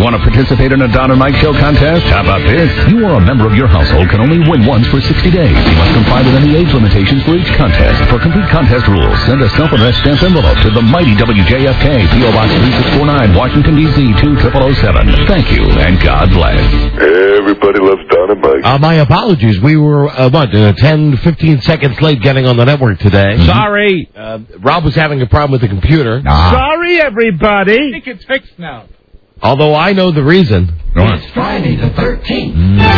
Want to participate in a Don and Mike Show contest? How about this? You or a member of your household can only win once for 60 days. You must comply with any age limitations for each contest. For complete contest rules, send a self-addressed stamped envelope to the mighty WJFK, P.O. Box 3649, Washington, D.C. 20007. Thank you, and God bless. Everybody loves Don and Mike. My apologies. We were, 10, 15 seconds late getting on the network today. Mm-hmm. Sorry. Rob was having a problem with the computer. Sorry, everybody. I think it's fixed now. Although I know the reason. It's Friday the 13th.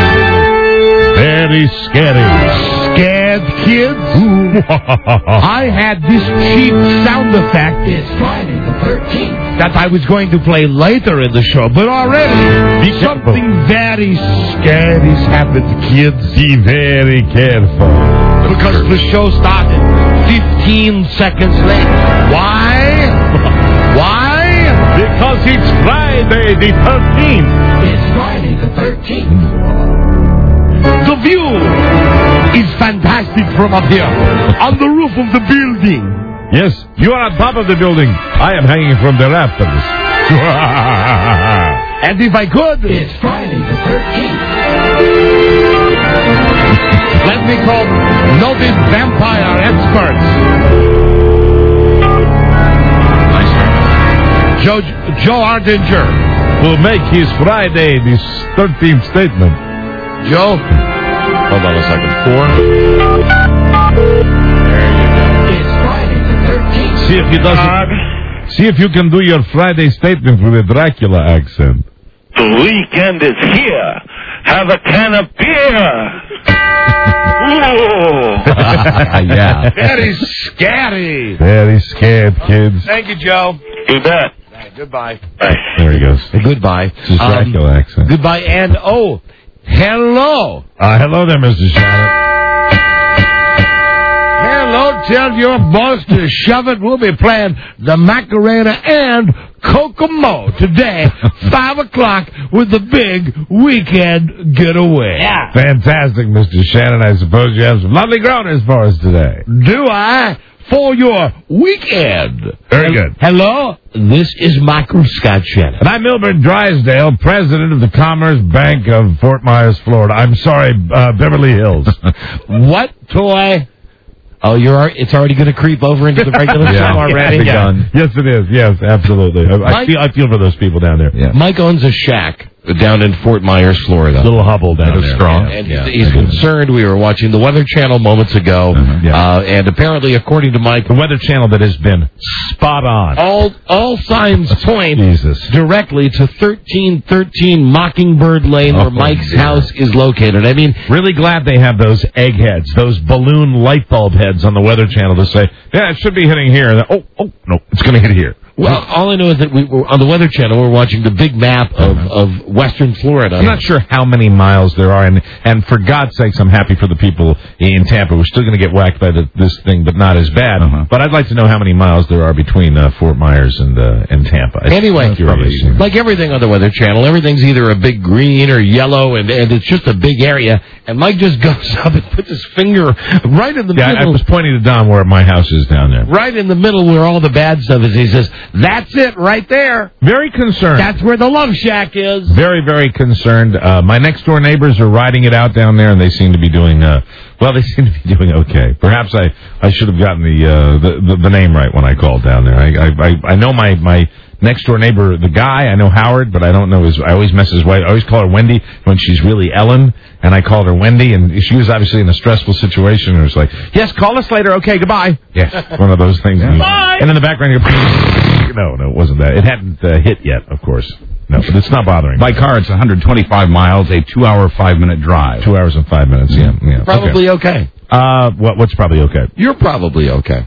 Very scary. Scared kids? I had this cheap sound effect. It's Friday the 13th. That I was going to play later in the show, but already something very scary has happened, kids. Be very careful. Because the show started 15 seconds late. Why? Why? Because it's Friday the 13th. It's Friday the 13th. The view is fantastic from up here, on the roof of the building. Yes, you are on top of the building. I am hanging from the rafters. And if I could... It's Friday the 13th. Let me call noted vampire experts. Joe Ardinger will make his Friday the 13th statement. Joe? Hold on a second. 4. There you go. It's Friday the 13th. See if he doesn't. See if you can do your Friday statement with a Dracula accent. The weekend is here. Have a can of beer. Yeah. Very scary. Very scared, kids. Thank you, Joe. You bet. Goodbye. Bye. There he goes. Goodbye. It's his Dracula accent. Goodbye, and hello. Hello there, Mr. Shannon. Hello, tell your boss to shove it. We'll be playing the Macarena and Kokomo today, 5 o'clock, with the big weekend getaway. Yeah. Fantastic, Mr. Shannon. I suppose you have some lovely groaners for us today. Do I? For your weekend. Very good. Hello, this is Michael Scott Shannon. And I'm Milbert Drysdale, president of the Commerce Bank of Fort Myers, Florida. I'm sorry, Beverly Hills. What toy? Oh, it's already going to creep over into the regular show already? Yeah. Yes, it is. Yes, absolutely. I feel for those people down there. Yeah. Mike owns a shack down in Fort Myers, Florida. Little hovel down there. Strong. And he's concerned. We were watching the Weather Channel moments ago, and apparently, according to Mike, the Weather Channel that has been spot on. All signs point directly to 1313 Mockingbird Lane, where Mike's house is located. I mean, really glad they have those egg heads, those balloon light bulb heads on the Weather Channel to say, yeah, it should be hitting here. And no, it's going to hit here. Well, all I know is that we were on the Weather Channel. We're watching the big map of Western Florida. I'm not sure how many miles there are, and for God's sakes, I'm happy for the people in Tampa. We're still going to get whacked by this thing, but not as bad. But I'd like to know how many miles there are between Fort Myers and Tampa. Anyway, like everything on the Weather Channel, everything's either a big green or yellow, and it's just a big area. And Mike just goes up and puts his finger right in the middle. I was pointing to Don where my house is down there. Right in the middle where all the bad stuff is. He says, that's it right there. Very concerned. That's where the Love Shack is. Very, very concerned. My next-door neighbors are riding it out down there, and they seem to be doing, they seem to be doing okay. Perhaps I should have gotten the name right when I called down there. I know my next-door neighbor, the guy, I know Howard, but I don't know I always mess his wife. I always call her Wendy when she's really Ellen, and I called her Wendy, and she was obviously in a stressful situation, and it was like, yes, call us later, okay, goodbye. Yeah, one of those things. Bye! And in the background, no, it wasn't that. It hadn't hit yet, of course. No, but it's not bothering me. By car, it's 125 miles, a 2-hour, 5-minute drive. 2 hours and 5 minutes, yeah. Probably okay. What's probably okay? You're probably okay.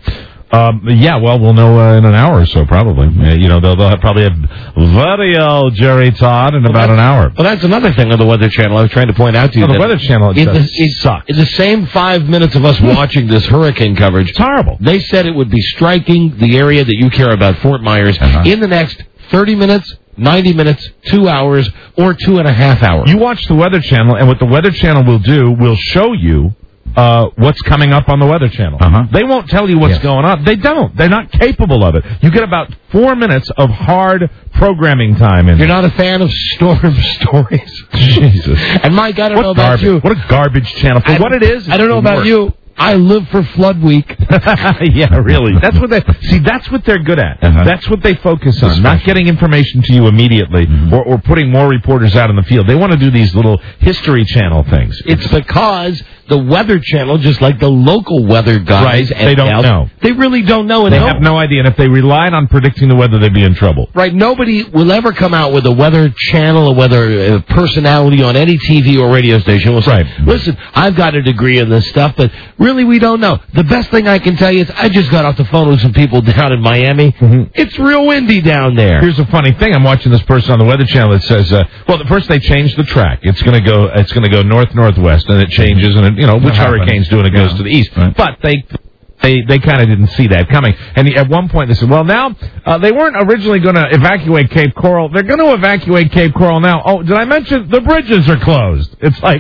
We'll know in an hour or so, probably. They'll probably have video Jerry Todd in about an hour. Well, that's another thing on the Weather Channel I was trying to point out to you. The Weather Channel sucks. In the same 5 minutes of us watching this hurricane coverage, it's horrible. They said it would be striking the area that you care about, Fort Myers, in the next 30 minutes, 90 minutes, 2 hours, or 2.5 hours. You watch the Weather Channel, and what the Weather Channel will do will show you what's coming up on the Weather Channel. They won't tell you what's going on. They don't. They're not capable of it. You get about 4 minutes of hard programming time. You're not a fan of storm stories? Jesus. And Mike, I don't know about you. What a garbage channel. For what it is, I don't know about you. I live for Flood Week. Yeah, really. That's what that's what they're good at. That's what they focus on. Not getting information to you immediately or putting more reporters out in the field. They want to do these little History Channel things. It's because the Weather Channel, just like the local weather guys, they don't know. They really don't know. And they have no idea. And if they relied on predicting the weather, they'd be in trouble. Right. Nobody will ever come out with a Weather Channel, a weather personality on any TV or radio station will say, listen, I've got a degree in this stuff, but really we don't know. The best thing I can tell you is I just got off the phone with some people down in Miami. It's real windy down there. Here's a funny thing. I'm watching this person on the Weather Channel that says, well, first they changed the track. It's going to go north-northwest, and it changes, and which hurricane's doing it goes to the east. Right. But they kind of didn't see that coming. And at one point they said, well, now, they weren't originally going to evacuate Cape Coral. They're going to evacuate Cape Coral now. Oh, did I mention the bridges are closed? It's like,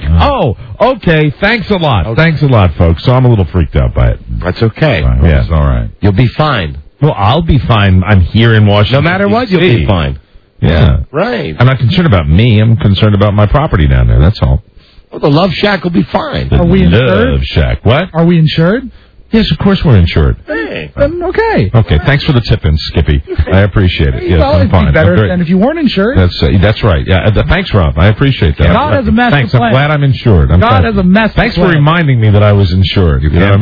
okay, thanks a lot. Okay. Thanks a lot, folks. So I'm a little freaked out by it. That's okay. Yeah, it's all right. You'll be fine. Well, I'll be fine. I'm here in Washington. No matter what, you'll be fine. Yeah. Right. I'm not concerned about me. I'm concerned about my property down there. That's all. Well, the Love Shack will be fine. Are we insured? Love Shack. What? Are we insured? Yes, of course we're insured. Hey. Okay. Okay, thanks for the tip-in, Skippy. I appreciate it. Yes, well, I'm fine. It'd be better than if you weren't insured. That's right. Yeah, thanks, Rob. I appreciate that. God has a master Thanks. plan. I'm glad I'm insured. God has a master Thanks plan. for reminding me that I was insured.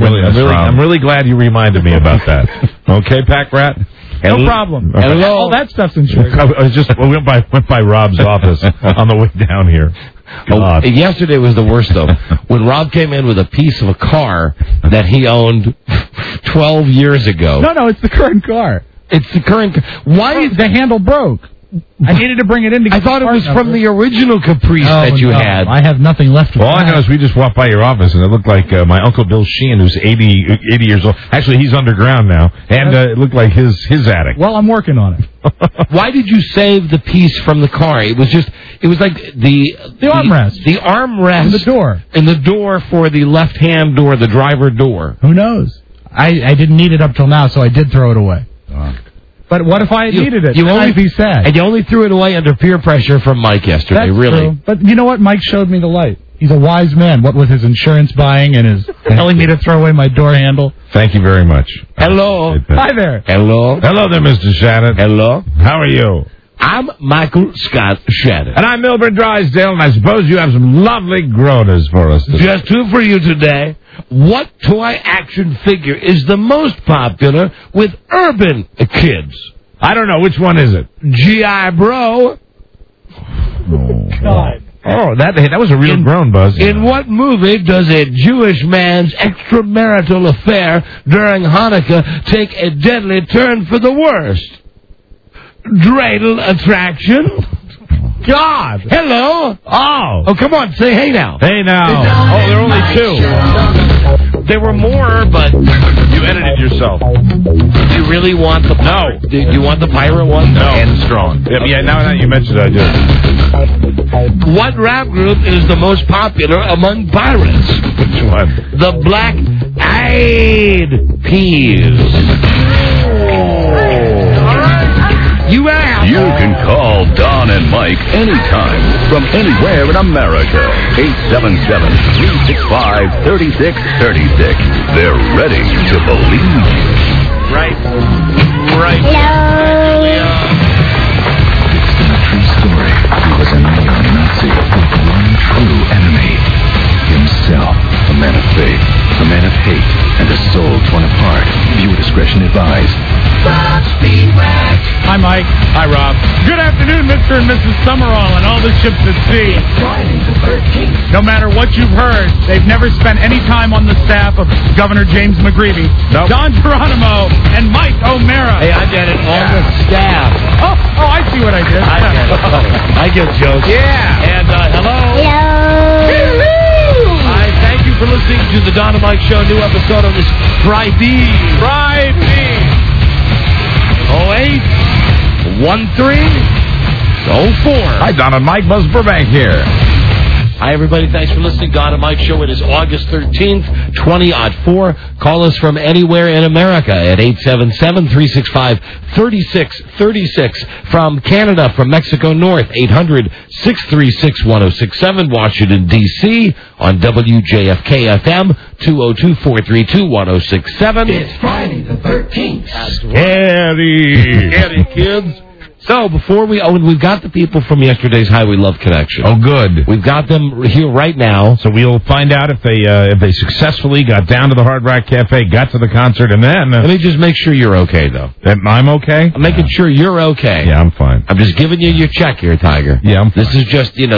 I'm really glad you reminded me about that. Okay, Pack Rat? No problem. Hello. All that stuff's insured. We went by Rob's office on the way down here. Yesterday was the worst, though. When Rob came in with a piece of a car that he owned 12 years ago. No, it's the current car. It's the current car. Why is the handle broke? I needed to bring it in to get I thought it was from the original Caprice that you had. I have nothing left. All I know is we just walked by your office, and it looked like my Uncle Bill Sheehan, who's 80 years old. Actually, he's underground now, and it looked like his attic. Well, I'm working on it. Why did you save the piece from the car? It was like the armrest. The armrest. In the door. In the door for the left-hand door, the driver door. Who knows? I didn't need it up till now, so I did throw it away. But what if I needed it? I'd be sad. And you only threw it away under peer pressure from Mike yesterday, That's really. True. But you know what? Mike showed me the light. He's a wise man, what with his insurance buying and his telling me to throw away my door handle. Thank you very much. Hello. Hi there. Hello. Hello there, Mr. Shannon. Hello. How are you? I'm Michael Scott Shannon. And I'm Milburn Drysdale, and I suppose you have some lovely groaners for us today. Just two for you today. What toy action figure is the most popular with urban kids? I don't know. Which one is it? G.I. Bro. Oh, God. Oh, that was a real groan, Buzz. In what movie does a Jewish man's extramarital affair during Hanukkah take a deadly turn for the worst? Dreidel Attraction. God. Hello. Oh, come on. Say hey now. Hey now. Oh, there are only two. There were more, but you edited yourself. Do you really want the pirate? No. Do you want the pirate one? No. And strong. Yeah, now that you mentioned it, I do. What rap group is the most popular among pirates? Which one? The Black Eyed Peas. You can call Don and Mike anytime from anywhere in America. 877-365-3636. They're ready to believe you. Right. Hello. It's been a true story. He was a neo-Nazi with one true enemy. Himself. A man of faith, a man of hate, and a soul torn apart. Viewer discretion advised. Hi, Mike. Hi, Rob. Good afternoon, Mr. and Mrs. Summerall and all the ships at sea. Friday the 13th. No matter what you've heard, they've never spent any time on the staff of Governor James McGreevy, Nope. Don Geronimo, and Mike O'Mara. Hey, I get it. All the staff. Oh, I see what I did. I get it. I get jokes. Yeah. And hello. Hello. Hi, thank you for listening to the Don and Mike Show. New episode on this Friday. 08-13-04. Hi, Don and Mike. Buzz Burbank here. Hi, everybody. Thanks for listening. God and Mike Show. It is August 13th, 2004. Call us from anywhere in America at 877-365-3636. From Canada, from Mexico North, 800-636-1067. Washington, D.C. on WJFK-FM, 202-432-1067. It's Friday the 13th. Scary kids. So, before we've got the people from yesterday's Highway Love Connection. Oh, good. We've got them here right now. So we'll find out if they successfully got down to the Hard Rock Cafe, got to the concert, and then... Let me just make sure you're okay, though. I'm okay? I'm making sure you're okay. Yeah, I'm fine. I'm just giving you your check here, Tiger. Yeah, I'm fine. This is just, we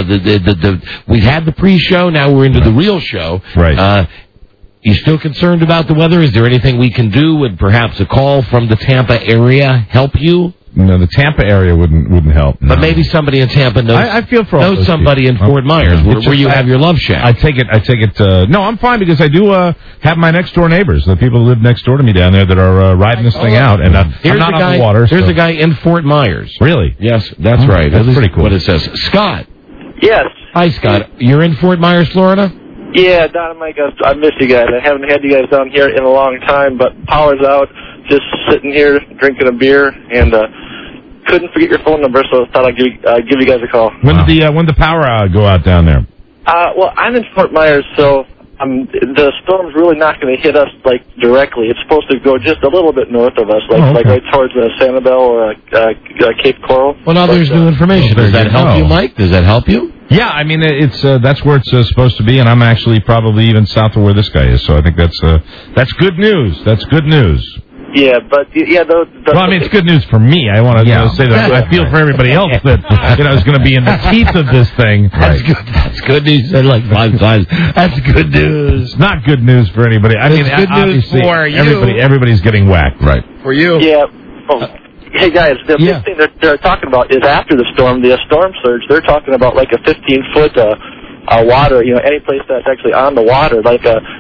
had the pre-show, now we're into the real show. Right. You still concerned about the weather? Is there anything we can do? Would perhaps a call from the Tampa area help you? No, the Tampa area wouldn't help. No. But maybe somebody in Tampa knows. I feel for all those somebody people. in Fort Myers where you have your love shack. I take it. No, I'm fine because I do have my next door neighbors, the people who live next door to me down there that are riding this thing out, and I'm not on the water. There's a guy in Fort Myers. Really? Yes, that's right. That's pretty cool. What it says, Scott. Yes. Hi, Scott. You're in Fort Myers, Florida? Yeah, Don and Mike, I miss you guys. I haven't had you guys down here in a long time, but power's out. Just sitting here drinking a beer, and couldn't forget your phone number, so I thought I'd give you guys a call. When did the power go out down there? Well, I'm in Fort Myers, so the storm's really not going to hit us directly. It's supposed to go just a little bit north of us, like right towards Sanibel or Cape Coral. Well, now there's new information. Does that help you, Mike? Does that help you? Yeah, I mean it's that's where it's supposed to be, and I'm actually probably even south of where this guy is. So I think that's good news. That's good news. Yeah, but well, I mean, it's good news for me. I want to say that I feel for everybody else that is going to be in the teeth of this thing. That's good. That's good news. Said like 5 times. That's good news. Not good news for anybody. I mean, good news for you. Everybody's getting whacked. Right. For you. Yeah. Oh. Hey guys, the big thing they're talking about is after the storm surge. They're talking about like a 15-foot water. Any place that's actually on the water, like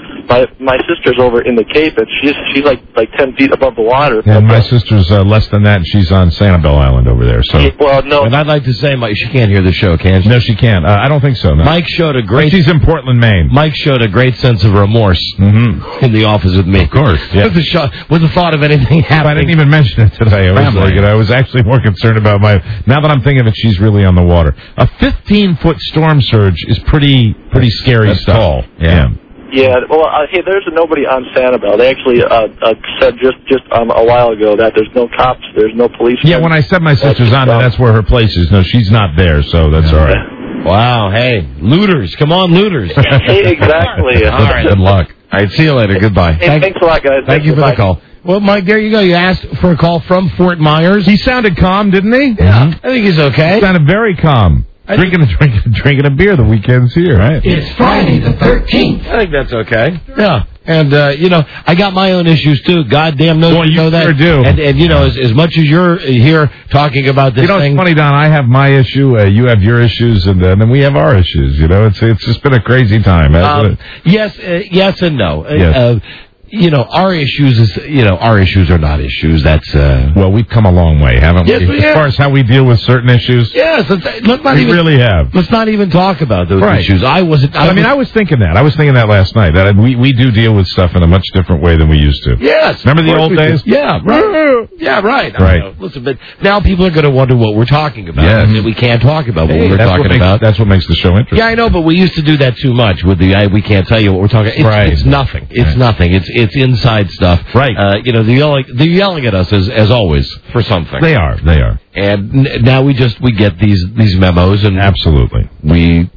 my sister's over in the Cape, and she's like 10 feet above the water. Yeah, my sister's less than that, and she's on Sanibel Island over there. So. Well, no. And I'd like to say, Mike, she can't hear the show, can she? No, she can't. I don't think so. No. Mike showed a great. She's in Portland, Maine. Mike showed a great sense of remorse in the office with me. Of course. Yeah. With the thought of anything happening. I didn't even mention it today. I was actually more concerned about now that I'm thinking of it, she's really on the water. A 15-foot storm surge is pretty scary stuff. Tall. Yeah. Yeah, well, hey, there's nobody on Sanibel. They actually said just a while ago that there's no cops, there's no police. Yeah, when I said my sister's on there, that's where her place is. No, she's not there, so that's all right. Wow, hey, looters. Come on, looters. Hey, exactly. All right. Good luck. All right, see you later. Goodbye. Hey, thanks a lot, guys. Thank you for the call. Well, Mike, there you go. You asked for a call from Fort Myers. He sounded calm, didn't he? Yeah. I think he's okay. He sounded very calm. Drinking a beer. The weekend's here, right? It's Friday the 13th. I think that's okay. Yeah. And, I got my own issues, too. Goddamn knows you know that. Sure do. And as much as you're here talking about this thing. It's funny, Don. I have my issue. You have your issues, and then we have our issues. It's just been a crazy time, hasn't it? Yes and no. Yes. Our issues are not issues. That's well, we've come a long way, haven't we? Yes, as far as how we deal with certain issues. Yes, really have. Let's not even talk about those issues. I was thinking that. I was thinking that last night. That we do deal with stuff in a much different way than we used to. Yes. Remember the old days? Yeah. Right. Yeah. Right. Right. Listen, but now people are going to wonder what we're talking about. Yes. And we can't talk about what we're talking about. That's what makes the show interesting. Yeah, I know, but we used to do that too much with the we can't tell you what we're talking about. It's nothing. It's nothing. It's inside stuff. Right. They're yelling at us as always for something. They are. And now we get these memos, and absolutely we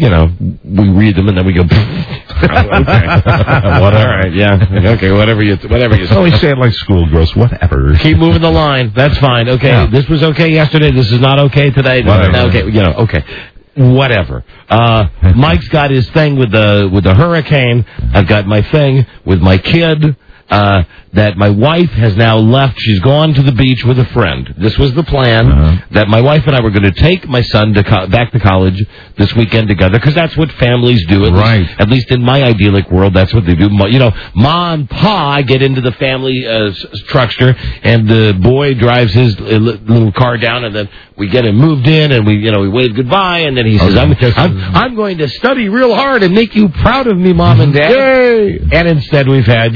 read them, and then we go okay. All right, yeah, okay, whatever you say. Always say it like schoolgirls. Whatever. Keep moving the line. That's fine. Okay, yeah. This was okay yesterday. This is not okay today. Okay, okay. Whatever. Mike's got his thing with the hurricane. I've got my thing with my kid. that my wife has now left. She's gone to the beach with a friend. This was the plan, that my wife and I were going to take my son back to college this weekend together, because that's what families do. At least in my idyllic world, that's what they do. You know, Ma and Pa get into the family structure, and the boy drives his little car down, and then we get him moved in, and we wave goodbye, and then he says, I'm going to study real hard and make you proud of me, Mom and Dad. Yay! And instead we've had,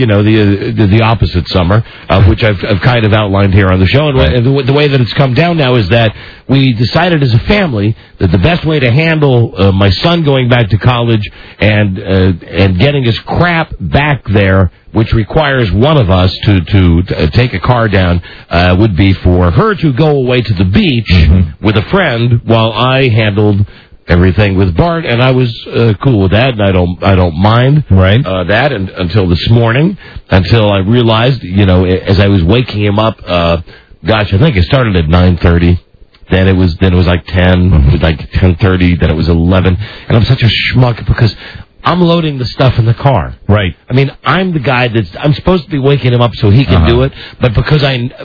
the opposite summer, which I've kind of outlined here on the show. And the way that it's come down now is that we decided as a family that the best way to handle my son going back to college and getting his crap back there, which requires one of us to take a car down, would be for her to go away to the beach with a friend while I handled everything with Bart, and I was cool with that, and I don't mind that until this morning, until I realized, as I was waking him up, I think it started at 9:30. Then it was like 10, like 10:30. Then it was 11, and I'm such a schmuck because I'm loading the stuff in the car. Right. I mean, I'm the guy I'm supposed to be waking him up so he can do it, but because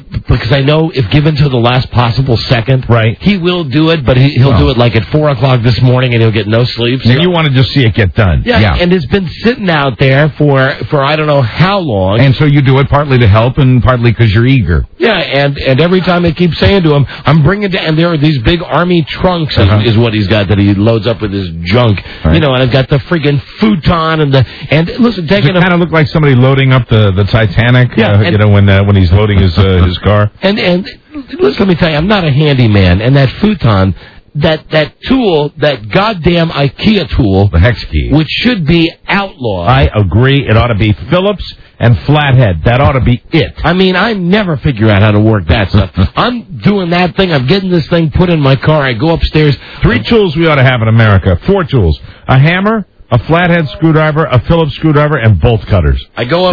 I know if given to the last possible second, he will do it, but he'll do it like at 4 o'clock this morning, and he'll get no sleep. So. And you want to just see it get done. Yeah, and it's been sitting out there for I don't know how long. And so you do it partly to help and partly because you're eager. Yeah, and every time I keep saying to him, I'm bringing down, and there are these big army trunks is what he's got that he loads up with his junk. Right. And I've got the friggin' futon and listen, taking Does it kind of look like somebody loading up the Titanic? Yeah, when he's loading his car. And listen, let me tell you, I'm not a handyman, and that futon, that tool, that goddamn IKEA tool, the hex key, which should be outlawed. I agree. It ought to be Phillips and flathead. That ought to be it. I mean, I never figure out how to work that stuff. I'm doing that thing. I'm getting this thing put in my car. I go upstairs. 3 tools we ought to have in America. 4 tools: a hammer, a flathead screwdriver, a Phillips screwdriver, and bolt cutters. I go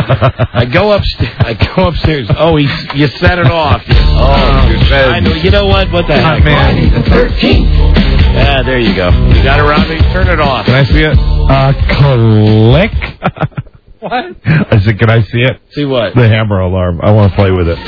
upstairs. Oh, you set it off. I know. You know what? What the heck, man? The 13th. Yeah, there you go. You got around me. Turn it off. Can I see it? Click. What? I said, can I see it? See what? The hammer alarm. I want to play with it.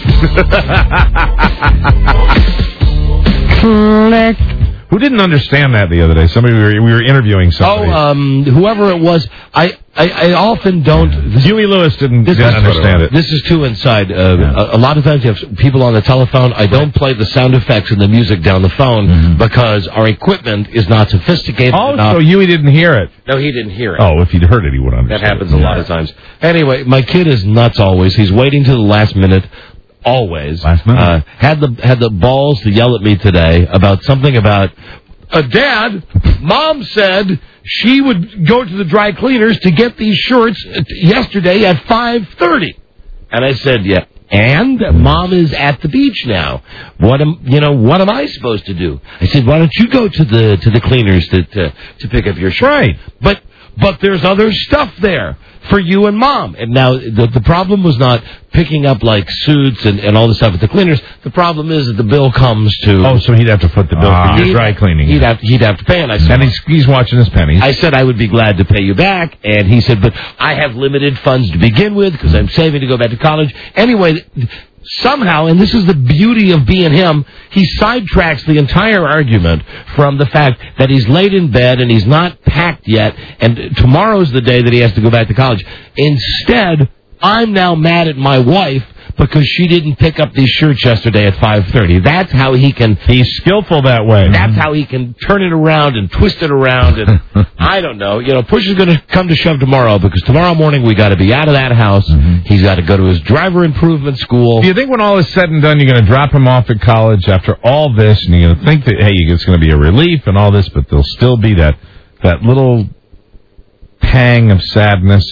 Click. Who didn't understand that the other day? Somebody we were interviewing somebody. Whoever it was. I often don't. Huey Lewis didn't understand it. This is too inside. A lot of times you have people on the telephone. I don't play the sound effects and the music down the phone because our equipment is not sophisticated enough. So Huey didn't hear it. No, he didn't hear it. Oh, if he'd heard it, he would understand. That happens a lot of times. Anyway, my kid is nuts always. He's waiting to the last minute. Always. Last minute. Had the balls to yell at me today about something about, Dad, Mom said she would go to the dry cleaners to get these shirts yesterday at 5:30. And I said, yeah. And Mom is at the beach now. What am I supposed to do? I said, why don't you go to the cleaners to pick up your shirt? Right. But there's other stuff there for you and Mom. And now the problem was not picking up like suits and all this stuff at the cleaners. The problem is that the bill comes to... Oh, so he'd have to foot the bill for your dry cleaning. He'd have to pay. And I said, he's watching his pennies. I said I would be glad to pay you back. And he said, but I have limited funds to begin with because I'm saving to go back to college. Anyway... Somehow, and this is the beauty of being him, he sidetracks the entire argument from the fact that he's laid in bed and he's not packed yet, and tomorrow's the day that he has to go back to college. Instead, I'm now mad at my wife because she didn't pick up these shirts yesterday at 5:30. That's how he can... He's skillful that way. That's how he can turn it around and twist it around. And I don't know. Push is going to come to shove tomorrow because tomorrow morning we got to be out of that house. He's got to go to his driver improvement school. Do you think when all is said and done, you're going to drop him off at college after all this, and you're going to think that, hey, it's going to be a relief and all this, but there'll still be that little pang of sadness?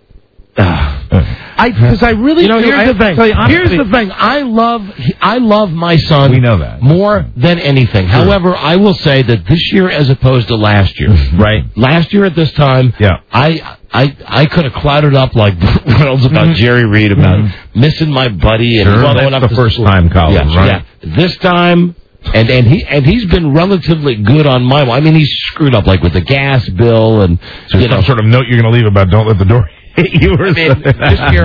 Because I really here's the thing. I love my son. We know that more than anything. Sure. However, I will say that this year, as opposed to last year, right? Last year at this time, I could have clouded up like Reynolds about Jerry Reed about missing my buddy and going up the first time college, right? Yeah. This time. And he's been relatively good on my. I mean, he's screwed up like with the gas bill and some sort of note you're going to leave about don't let the door. You were this year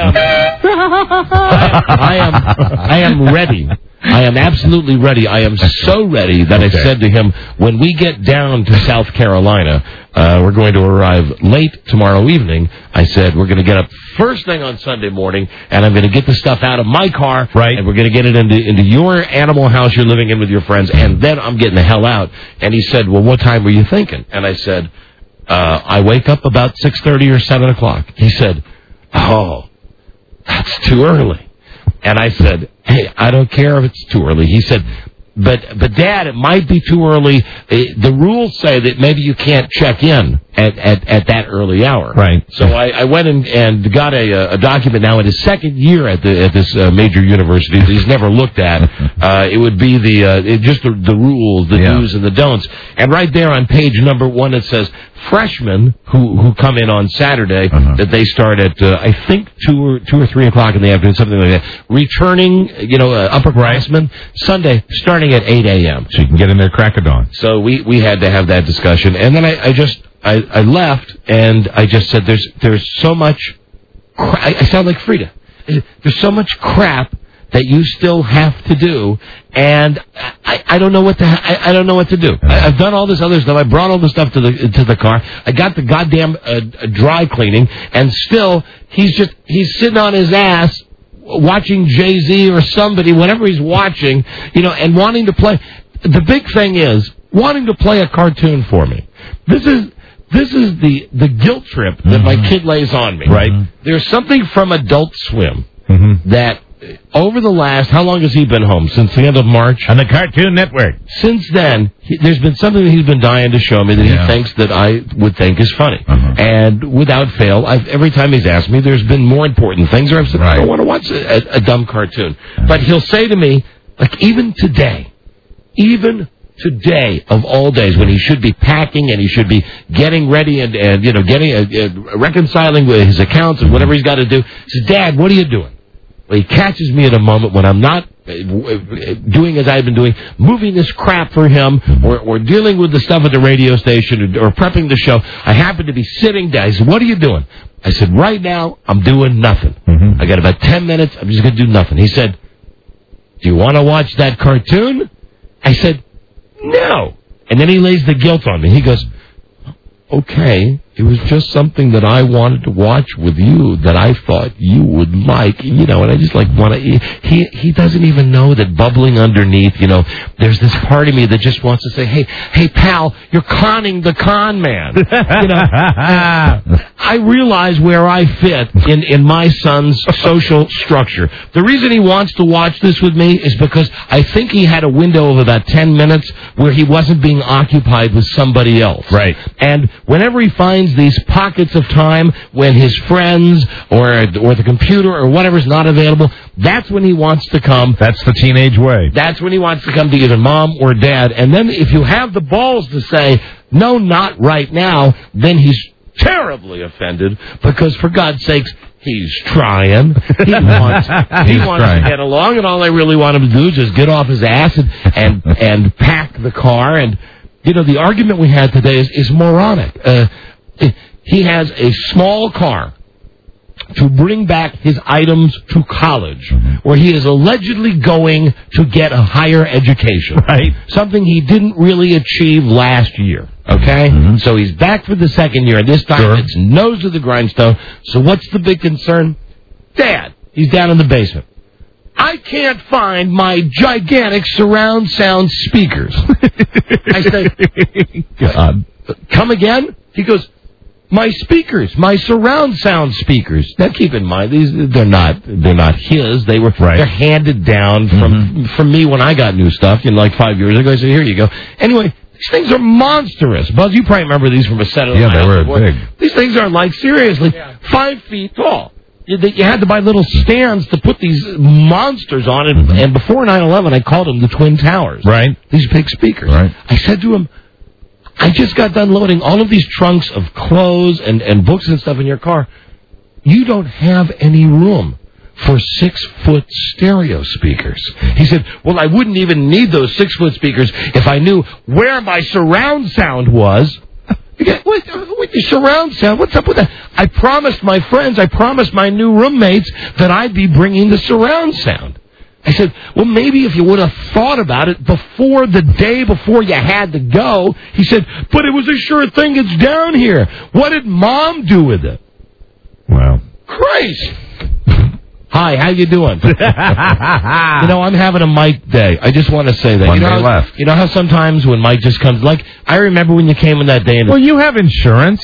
I am ready. I am absolutely ready. I am so ready that I said to him, when we get down to South Carolina, we're going to arrive late tomorrow evening. I said, we're going to get up first thing on Sunday morning, and I'm going to get the stuff out of my car, and we're going to get it into your animal house you're living in with your friends, and then I'm getting the hell out. And he said, well, what time were you thinking? And I said, I wake up about 6:30 or 7 o'clock. He said, oh, that's too early. And I said, hey, I don't care if it's too early. He said, but Dad, it might be too early. The rules say that maybe you can't check in at that early hour. Right. So I went and got a document now in his second year at this major university that he's never looked at. It would be just the rules, the do's and the don'ts. And right there on page number 1 it says, freshmen who come in on Saturday, that they start at, I think, 2 or 3 o'clock in the afternoon, something like that. Returning, upperclassmen, Sunday, starting at 8 a.m. So you can get in there crack of dawn. So we had to have that discussion. And then I left, and I just said, there's so much, I sound like Frida. There's so much crap that you still have to do, and I don't know what I don't know what to do. I've done all this other stuff. I brought all the stuff to the car. I got the goddamn dry cleaning, and still he's sitting on his ass watching Jay-Z or somebody, whatever he's watching, and wanting to play. The big thing is wanting to play a cartoon for me. This is the guilt trip that my kid lays on me. Right. There's something from Adult Swim that over the last, how long has he been home? Since the end of March? On the Cartoon Network. Since then, there's been something that he's been dying to show me that he thinks that I would think is funny. And without fail, every time he's asked me, there's been more important things, or I've said, I don't want to watch a dumb cartoon. But he'll say to me, like, even today of all days, when he should be packing and he should be getting ready and reconciling with his accounts and whatever he's got to do, he says, Dad, what are you doing? Well, he catches me at a moment when I'm not doing as I've been doing, moving this crap for him, or dealing with the stuff at the radio station, or prepping the show. I happen to be sitting down. He said, what are you doing? I said, right now, I'm doing nothing. I got about 10 minutes. I'm just going to do nothing. He said, do you want to watch that cartoon? I said, no. And then he lays the guilt on me. He goes, okay, it was just something that I wanted to watch with you that I thought you would like, and I just want to, he doesn't even know that bubbling underneath, there's this part of me that just wants to say, hey pal, you're conning the con man. I realize where I fit in my son's social structure. The reason he wants to watch this with me is because I think he had a window of about 10 minutes where he wasn't being occupied with somebody else. Right. And whenever he finds these pockets of time when his friends or the computer or whatever's not available, that's when he wants to come. That's the teenage way. That's when he wants to come to either mom or dad. And then if you have the balls to say, no, not right now, then he's terribly offended because, for God's sakes, he's trying. He wants to get along, and all I really want him to do is just get off his ass and pack the car. And, the argument we had today is moronic. He has a small car to bring back his items to college, where he is allegedly going to get a higher education. Right. Something he didn't really achieve last year. Okay? So he's back for the second year, and this time it's nose to the grindstone. So what's the big concern? Dad, he's down in the basement. I can't find my gigantic surround sound speakers. I say, God. Come again? He goes, my speakers, my surround sound speakers. Now keep in mind, they're not his. They're handed down from me when I got new stuff, like 5 years ago. I said, here you go. Anyway, these things are monstrous. Buzz, you probably remember these from a set of they were big. These things are seriously 5 feet tall. You had to buy little stands to put these monsters on it. And before 9/11, I called them the Twin Towers. Right. These big speakers. Right. I said to him, I just got done loading all of these trunks of clothes and books and stuff in your car. You don't have any room for 6-foot stereo speakers. He said, well, I wouldn't even need those 6-foot speakers if I knew where my surround sound was. With the surround sound, what's up with that? I promised my friends, I promised my new roommates that I'd be bringing the surround sound. I said, well, maybe if you would have thought about it before the day before you had to go. He said, but it was a sure thing. It's down here. What did Mom do with it? Well, Christ. Hi, how you doing? I'm having a Mike day. I just want to say that. One day left. You know how sometimes when Mike just comes, like, I remember when you came in that day. Well, you have insurance.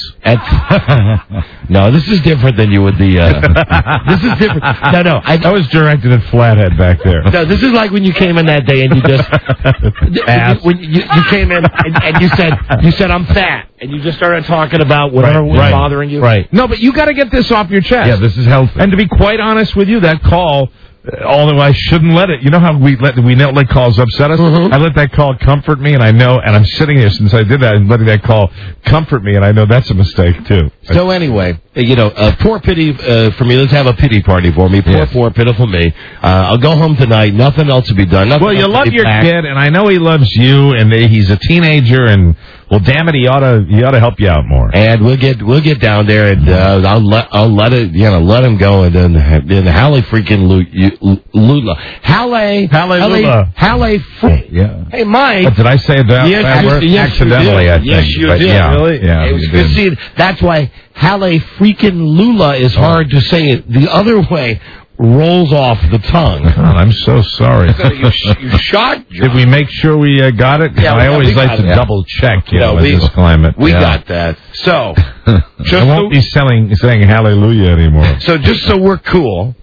No, this is different than you would the... this is different. No. I was directed at Flathead back there. No, this is like when you came in that day and you just... when you came in and you said, I'm fat. And you just started talking about whatever was bothering you. Right. No, but you got to get this off your chest. Yeah, this is healthy. And to be quite honest with you, that call, although I shouldn't let it, you know how we don't let calls upset us? Mm-hmm. I let that call comfort me, and I'm sitting here since I did that and letting that call comfort me, and I know that's a mistake, too. So anyway, poor pity for me. Let's have a pity party for me. Poor, pitiful me. I'll go home tonight. Nothing else to be done. Well, you love your kid, and I know he loves you, and he's a teenager, and... Well, damn it, he ought to help you out more. And we'll get down there, and I'll let him go, and then Halle freaking Lula. Halle Lula. Yeah. Hey, Mike. But did I say that? Yes, accidentally, I think. Yes, you did. Yeah, really? Yeah, you see, that's why Halle freaking Lula is hard to say it. The other way rolls off the tongue. God, I'm so sorry. You shot. Did we make sure we got it? Yeah, I always like to double check, in this climate. We got that. So, I won't be saying hallelujah anymore. So just so we're cool,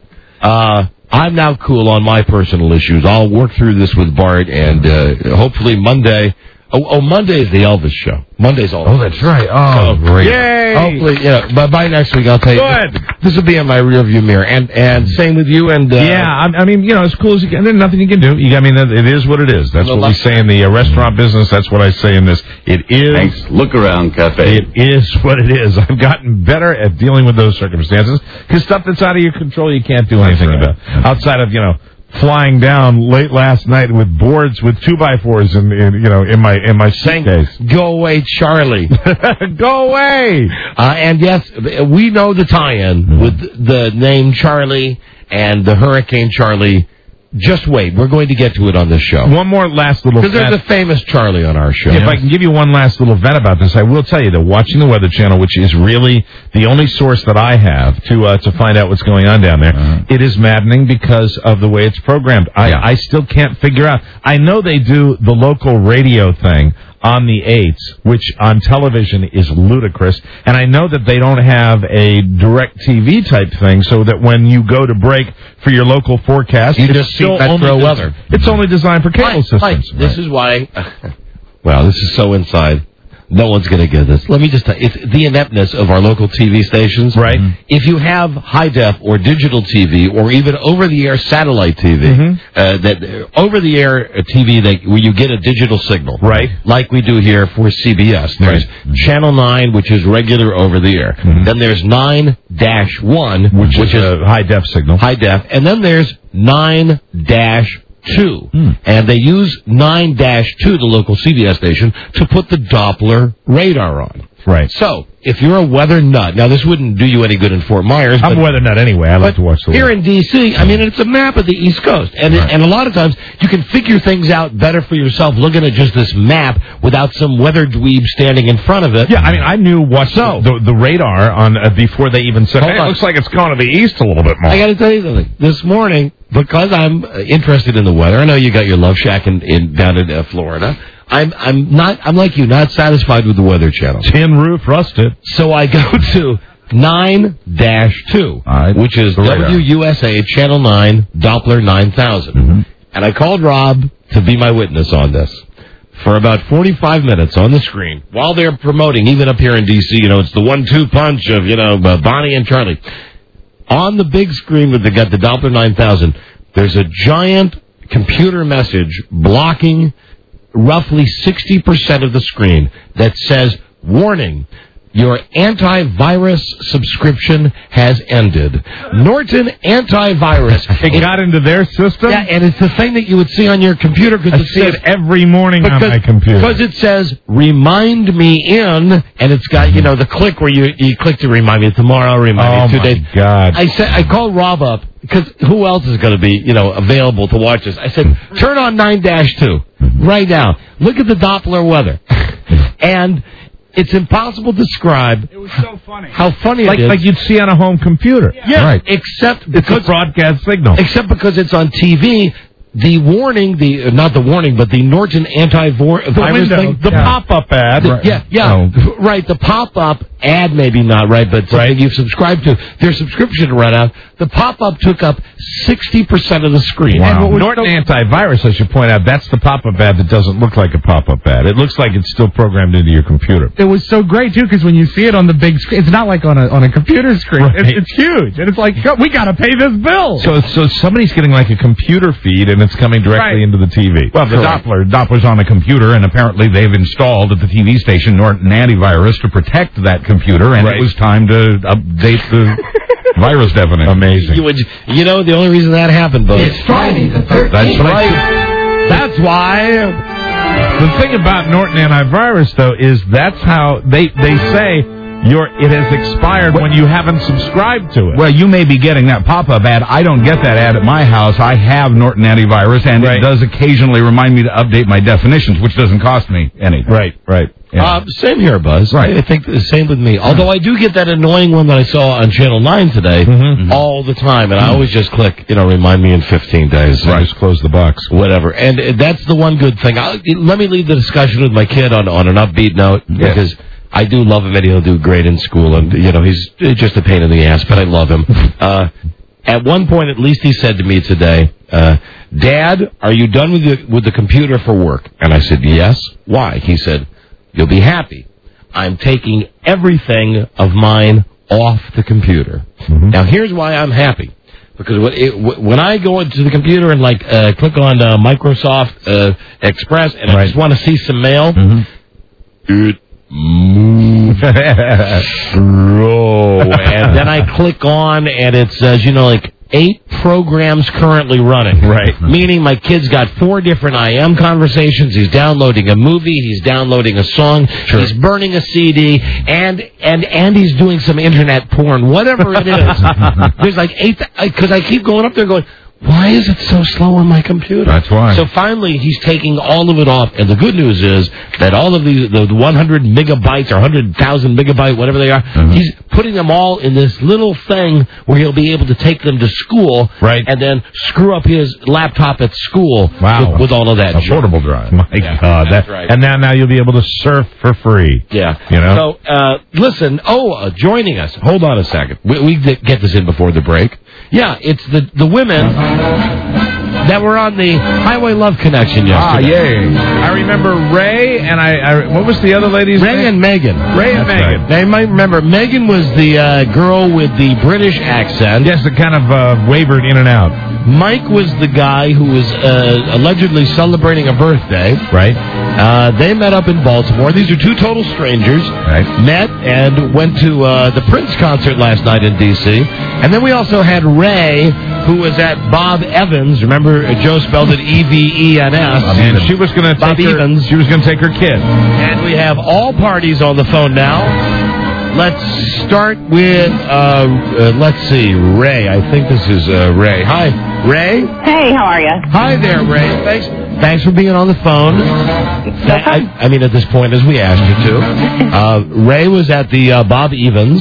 I'm now cool on my personal issues. I'll work through this with Bart, and hopefully Monday. Monday is the Elvis show. Monday's all. Oh, that's right. Oh, great. Yay! Hopefully, but by next week I'll tell you. Good. This will be in my rearview mirror, and same with you. And I mean, as cool as you can. There's nothing you can do. It is what it is. That's what we say in the restaurant business. That's what I say in this. It is. Thanks. Look around, Cafe. It is what it is. I've gotten better at dealing with those circumstances because stuff that's out of your control you can't do anything about. Outside of flying down late last night with boards with 2x4s in my suitcase. Go away, Charlie. Go away. And yes, we know the tie-in with the name Charlie and the Hurricane Charlie. Just wait. We're going to get to it on this show. One more last little... Because there's a famous Charlie on our show. If I can give you one last little vent about this, I will tell you that watching the Weather Channel, which is really the only source that I have to find out what's going on down there, it is maddening because of the way it's programmed. I still can't figure out. I know they do the local radio thing on the 8s, which on television is ludicrous. And I know that they don't have a direct TV type thing, so that when you go to break for your local forecast, you just see Metro weather. It's only designed for cable systems. This is why... Wow, this is so inside. No one's going to get this. Let me just tell you, it's the ineptness of our local TV stations. Right. If you have high-def or digital TV or even over-the-air satellite TV, that over-the-air TV where you get a digital signal. Right. Like we do here for CBS. There's Channel 9, which is regular over-the-air. Then there's 9-1, which is a high-def signal. High-def. And then there's 9-2. And they use 9-2, the local CBS station, to put the Doppler radar on. Right. So, if you're a weather nut, now this wouldn't do you any good in Fort Myers. I'm a weather nut anyway. I like to watch the weather. Here in D.C., I mean, it's a map of the East Coast. And and a lot of times, you can figure things out better for yourself looking at just this map without some weather dweeb standing in front of it. Yeah, I mean, I knew what the radar on before they even said, it looks like it's going to the east a little bit more. I got to tell you something. This morning, because I'm interested in the weather, I know you got your love shack down in Florida. I'm like you, not satisfied with the Weather Channel. Tin roof rusted. So I go to 9-2, which is WUSA Channel 9 Doppler 9000. And I called Rob to be my witness on this. For about 45 minutes on the screen, while they're promoting, even up here in D.C., it's the 1-2 punch of, Bonnie and Charlie. On the big screen with the Doppler 9000, there's a giant computer message blocking roughly 60% of the screen that says, warning, Your antivirus subscription has ended. Norton Antivirus. It got into their system? Yeah, and it's the thing that you would see on your computer because I see it every morning on my computer. Because it says, remind me in, and it's got, the click where you click to remind me tomorrow, remind me 2 days. Oh, my God. I called Rob up, because who else is going to be, available to watch this? I said, turn on 9-2 right now. Look at the Doppler weather. And it's impossible to describe. It was so funny. How funny it is. Like you'd see on a home computer. Yeah, right. Except because it's a broadcast signal. Except because it's on TV. The warning, not the warning, but the Norton antivirus thing. The pop-up ad. Right. The pop-up ad, maybe not right, but something you've subscribed to. Their subscription ran out. The pop-up took up 60% of the screen. Wow. Norton Antivirus, I should point out, that's the pop-up ad that doesn't look like a pop-up ad. It looks like it's still programmed into your computer. It was so great, too, because when you see it on the big screen, it's not like on a computer screen. Right. It's huge. And it's like, we got to pay this bill. So somebody's getting like a computer feed, and it's coming directly into the TV. Well, the Doppler's on a computer, and apparently they've installed at the TV station Norton Antivirus to protect that computer, and it was time to update the virus definition. Amazing. The only reason that happened, Buzz. It's Friday the 13th. That's right. That's why. The thing about Norton Antivirus, though, is that's how they say it has expired when you haven't subscribed to it. Well, you may be getting that pop-up ad. I don't get that ad at my house. I have Norton Antivirus, and it does occasionally remind me to update my definitions, which doesn't cost me anything. Right. Yeah. Same here, Buzz. Right. I think the same with me. Although I do get that annoying one that I saw on Channel 9 today all the time, and I always just click, remind me in 15 days. Right. Just close the box. Whatever. And that's the one good thing. Let me leave the discussion with my kid on an upbeat note, because I do love him, and he'll do great in school, and, he's just a pain in the ass, but I love him. At one point, at least, he said to me today, Dad, are you done with the computer for work? And I said, yes. Why? He said, you'll be happy. I'm taking everything of mine off the computer. Now, here's why I'm happy. Because when I go into the computer and, click on Microsoft Express, and I just want to see some mail, it moves slow. And then I click on, and it says, 8 programs currently running. Right. Meaning my kid's got 4 different IM conversations. He's downloading a movie. He's downloading a song. Sure. He's burning a CD. And he's doing some internet porn. Whatever it is. There's 8... Because I keep going up there going, why is it so slow on my computer? That's why. So finally, he's taking all of it off. And the good news is that all of the 100 megabytes or 100,000 megabyte, whatever they are, he's putting them all in this little thing where he'll be able to take them to school and then screw up his laptop at school with all of that. A portable drive. My God. That's right. And now you'll be able to surf for free. Yeah. So, listen. Joining us. Hold on a second. We get this in before the break. Yeah, it's the women that were on the Highway Love Connection yesterday. Yay. I remember Ray and I what was the other lady's name? Ray and Megan. Ray and Megan. Right. They might remember. Megan was the girl with the British accent. Yes, it kind of wavered in and out. Mike was the guy who was allegedly celebrating a birthday. Right. They met up in Baltimore. These are 2 total strangers. Right. Met and went to the Prince concert last night in D.C. And then we also had Ray, who was at Bob Evans. Remember, Joe spelled it Evens. And she was going to take her kid. And we have all parties on the phone now. Let's start with, let's see, Ray. I think this is Ray. Hi, Ray. Hey, how are you? Hi there, Ray. Thanks for being on the phone. I mean, at this point, as we asked you to. Ray was at the Bob Evans.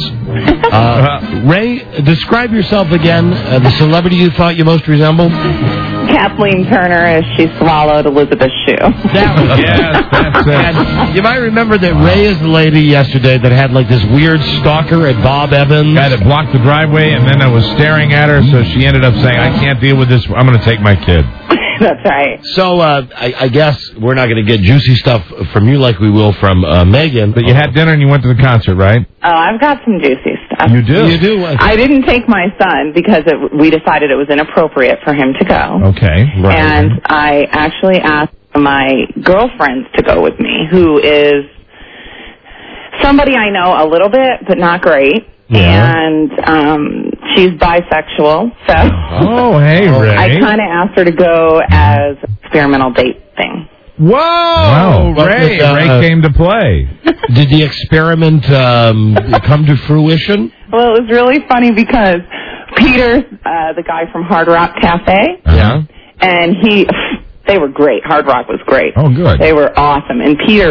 Ray, describe yourself again, the celebrity you thought you most resembled. Kathleen Turner as she swallowed Elizabeth's shoe. Yes, that's it. And you might remember that Ray is the lady yesterday that had this weird stalker at Bob Evans. Guy that blocked the driveway, and then I was staring at her, so she ended up saying, I can't deal with this. I'm going to take my kid. That's right. So I guess we're not going to get juicy stuff from you like we will from Megan. But you had dinner and you went to the concert, right? Oh, I've got some juicy stuff. You do? You do? I didn't take my son because we decided it was inappropriate for him to go. Okay. Right. And I actually asked my girlfriends to go with me, who is somebody I know a little bit, but not great. Yeah. And she's bisexual, so Oh, hey, Ray. I kind of asked her to go as experimental date thing. Whoa! Wow. Ray came to play. Did the experiment come to fruition? Well, it was really funny because Peter, the guy from Hard Rock Cafe, Yeah. and they were great. Hard Rock was great. Oh, good. They were awesome. And Peter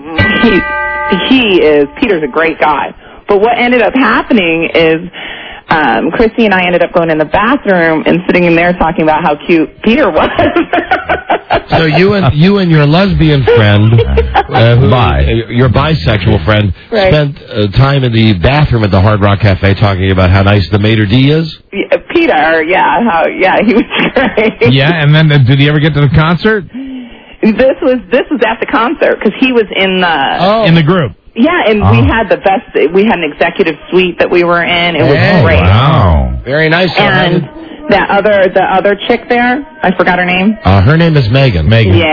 Peter's a great guy. But what ended up happening is Christy and I ended up going in the bathroom and sitting in there talking about how cute Peter was. So you and your lesbian friend, your bisexual friend, right, spent time in the bathroom at the Hard Rock Cafe talking about how nice the maitre d' is? Peter, he was great. Yeah, and then did he ever get to the concert? This was at the concert because he was in the group. Yeah, and we had the best. We had an executive suite that we were in. It was great. Wow, very nice. And the other chick there, I forgot her name. Her name is Megan.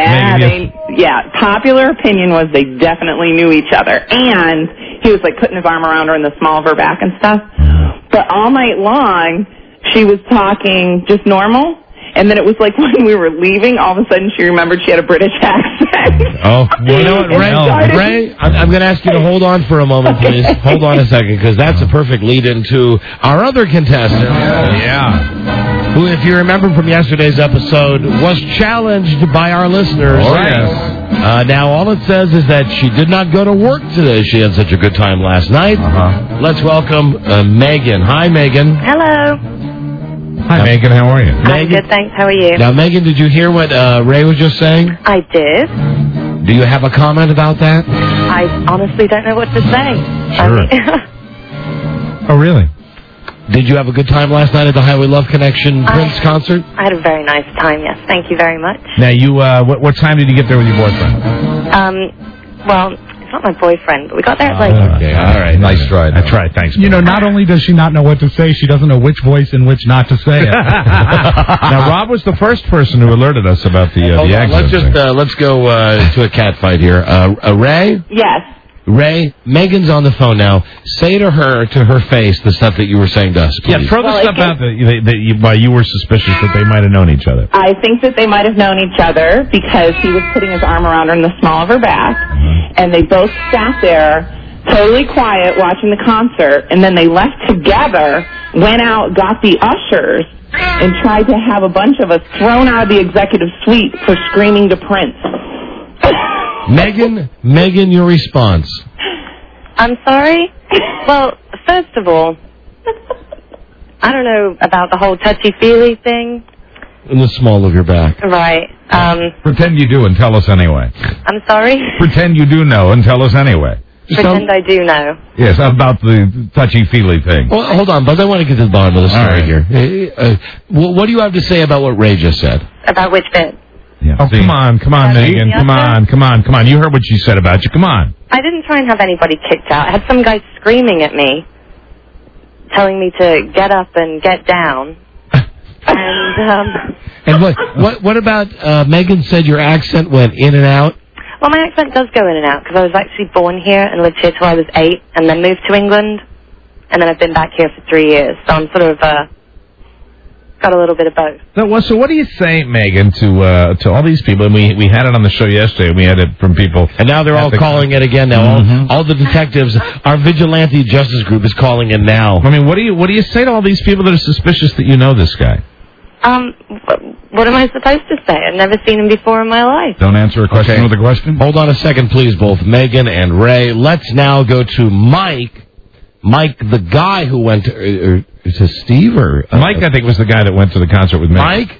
Yeah, popular opinion was they definitely knew each other, and he was like putting his arm around her in the small of her back and stuff. But all night long, she was talking just normal. And then it was like when we were leaving, all of a sudden she remembered she had a British accent. Oh, you know what, Ray? I'm going to ask you to hold on for a moment, please. Hold on a second, because that's a perfect lead-in to our other contestant. Yeah. Who, if you remember from yesterday's episode, was challenged by our listeners. Oh, yes. Now, all it says is that she did not go to work today. She had such a good time last night. Let's welcome Megan. Hi, Megan. Hello. Hi, Megan. How are you? I'm good, thanks. How are you? Now, Megan, did you hear what Ray was just saying? I did. Do you have a comment about that? I honestly don't know what to say. Sure. Oh, really? Did you have a good time last night at the Highway Love Connection Prince concert? I had a very nice time, yes. Thank you very much. Now, you, what time did you get there with your boyfriend? Well, it's not my boyfriend, but we got there at like... Okay, all right. Nice try. That's right. Thanks. You know, not only does she not know what to say, she doesn't know which voice in which not to say it. Now, Rob was the first person who alerted us about the accident. Let's go to a cat fight here. Ray? Yes. Ray, Megan's on the phone now. Say to her face, the stuff that you were saying to us, please. Yeah, throw the stuff out why you were suspicious that they might have known each other. I think that they might have known each other because he was putting his arm around her in the small of her back, and they both sat there totally quiet watching the concert, and then they left together, went out, got the ushers, and tried to have a bunch of us thrown out of the executive suite for screaming to Prince. Megan, your response. I'm sorry? Well, first of all, I don't know about the whole touchy-feely thing. In the small of your back. Right. Pretend you do and tell us anyway. I'm sorry? Pretend you do know and tell us anyway. Pretend I do know. Yes, about the touchy-feely thing. Well, hold on, but I want to get to the bottom of the story here. What do you have to say about what Ray just said? About which bit? Yeah. Oh, come on, Megan. Come on. You heard what she said about you. Come on. I didn't try and have anybody kicked out. I had some guy screaming at me, telling me to get up and get down. And what about Megan said your accent went in and out? Well, my accent does go in and out because I was actually born here and lived here till I was 8 and then moved to England. And then I've been back here for 3 years. So I'm sort of... got a little bit of both. So what do you say, Megan, to all these people? And we had it on the show yesterday. We had it from people. And now they're all calling it again now. All the detectives, our vigilante justice group is calling in now. I mean, what do you say to all these people that are suspicious that you know this guy? What am I supposed to say? I've never seen him before in my life. Don't answer a question with a question? Hold on a second, please, both Megan and Ray. Let's now go to Mike. Mike, the guy who went to... Is it Steve or... Mike, I think, was the guy that went to the concert with Megan. Mike?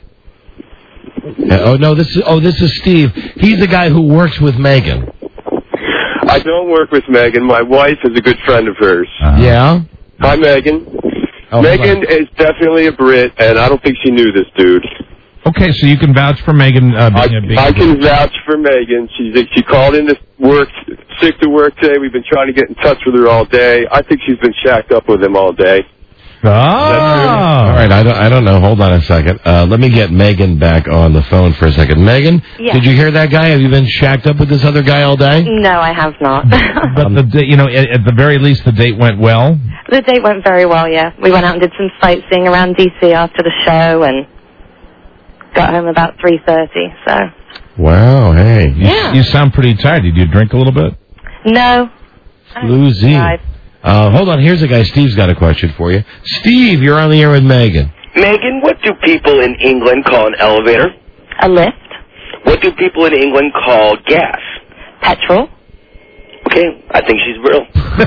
This is Steve. He's the guy who works with Megan. I don't work with Megan. My wife is a good friend of hers. Yeah? Hi, Megan. Megan is definitely a Brit, and I don't think she knew this dude. Okay, so you can vouch for Megan being I can vouch for Megan. She called in to work, sick to work today. We've been trying to get in touch with her all day. I think she's been shacked up with him all day. Oh. All right, I don't know. Hold on a second. Let me get Megan back on the phone for a second. Megan, did you hear that guy? Have you been shacked up with this other guy all day? No, I have not. But at the very least, the date went well. The date went very well. Yeah, we went out and did some sightseeing around DC after the show, and got home about 3:30. So. Wow. Hey. You sound pretty tired. Did you drink a little bit? No. Lucy. Hold on. Here's a guy. Steve's got a question for you. Steve, you're on the air with Megan. Megan, what do people in England call an elevator? A lift. What do people in England call gas? Petrol. Okay, I think she's real.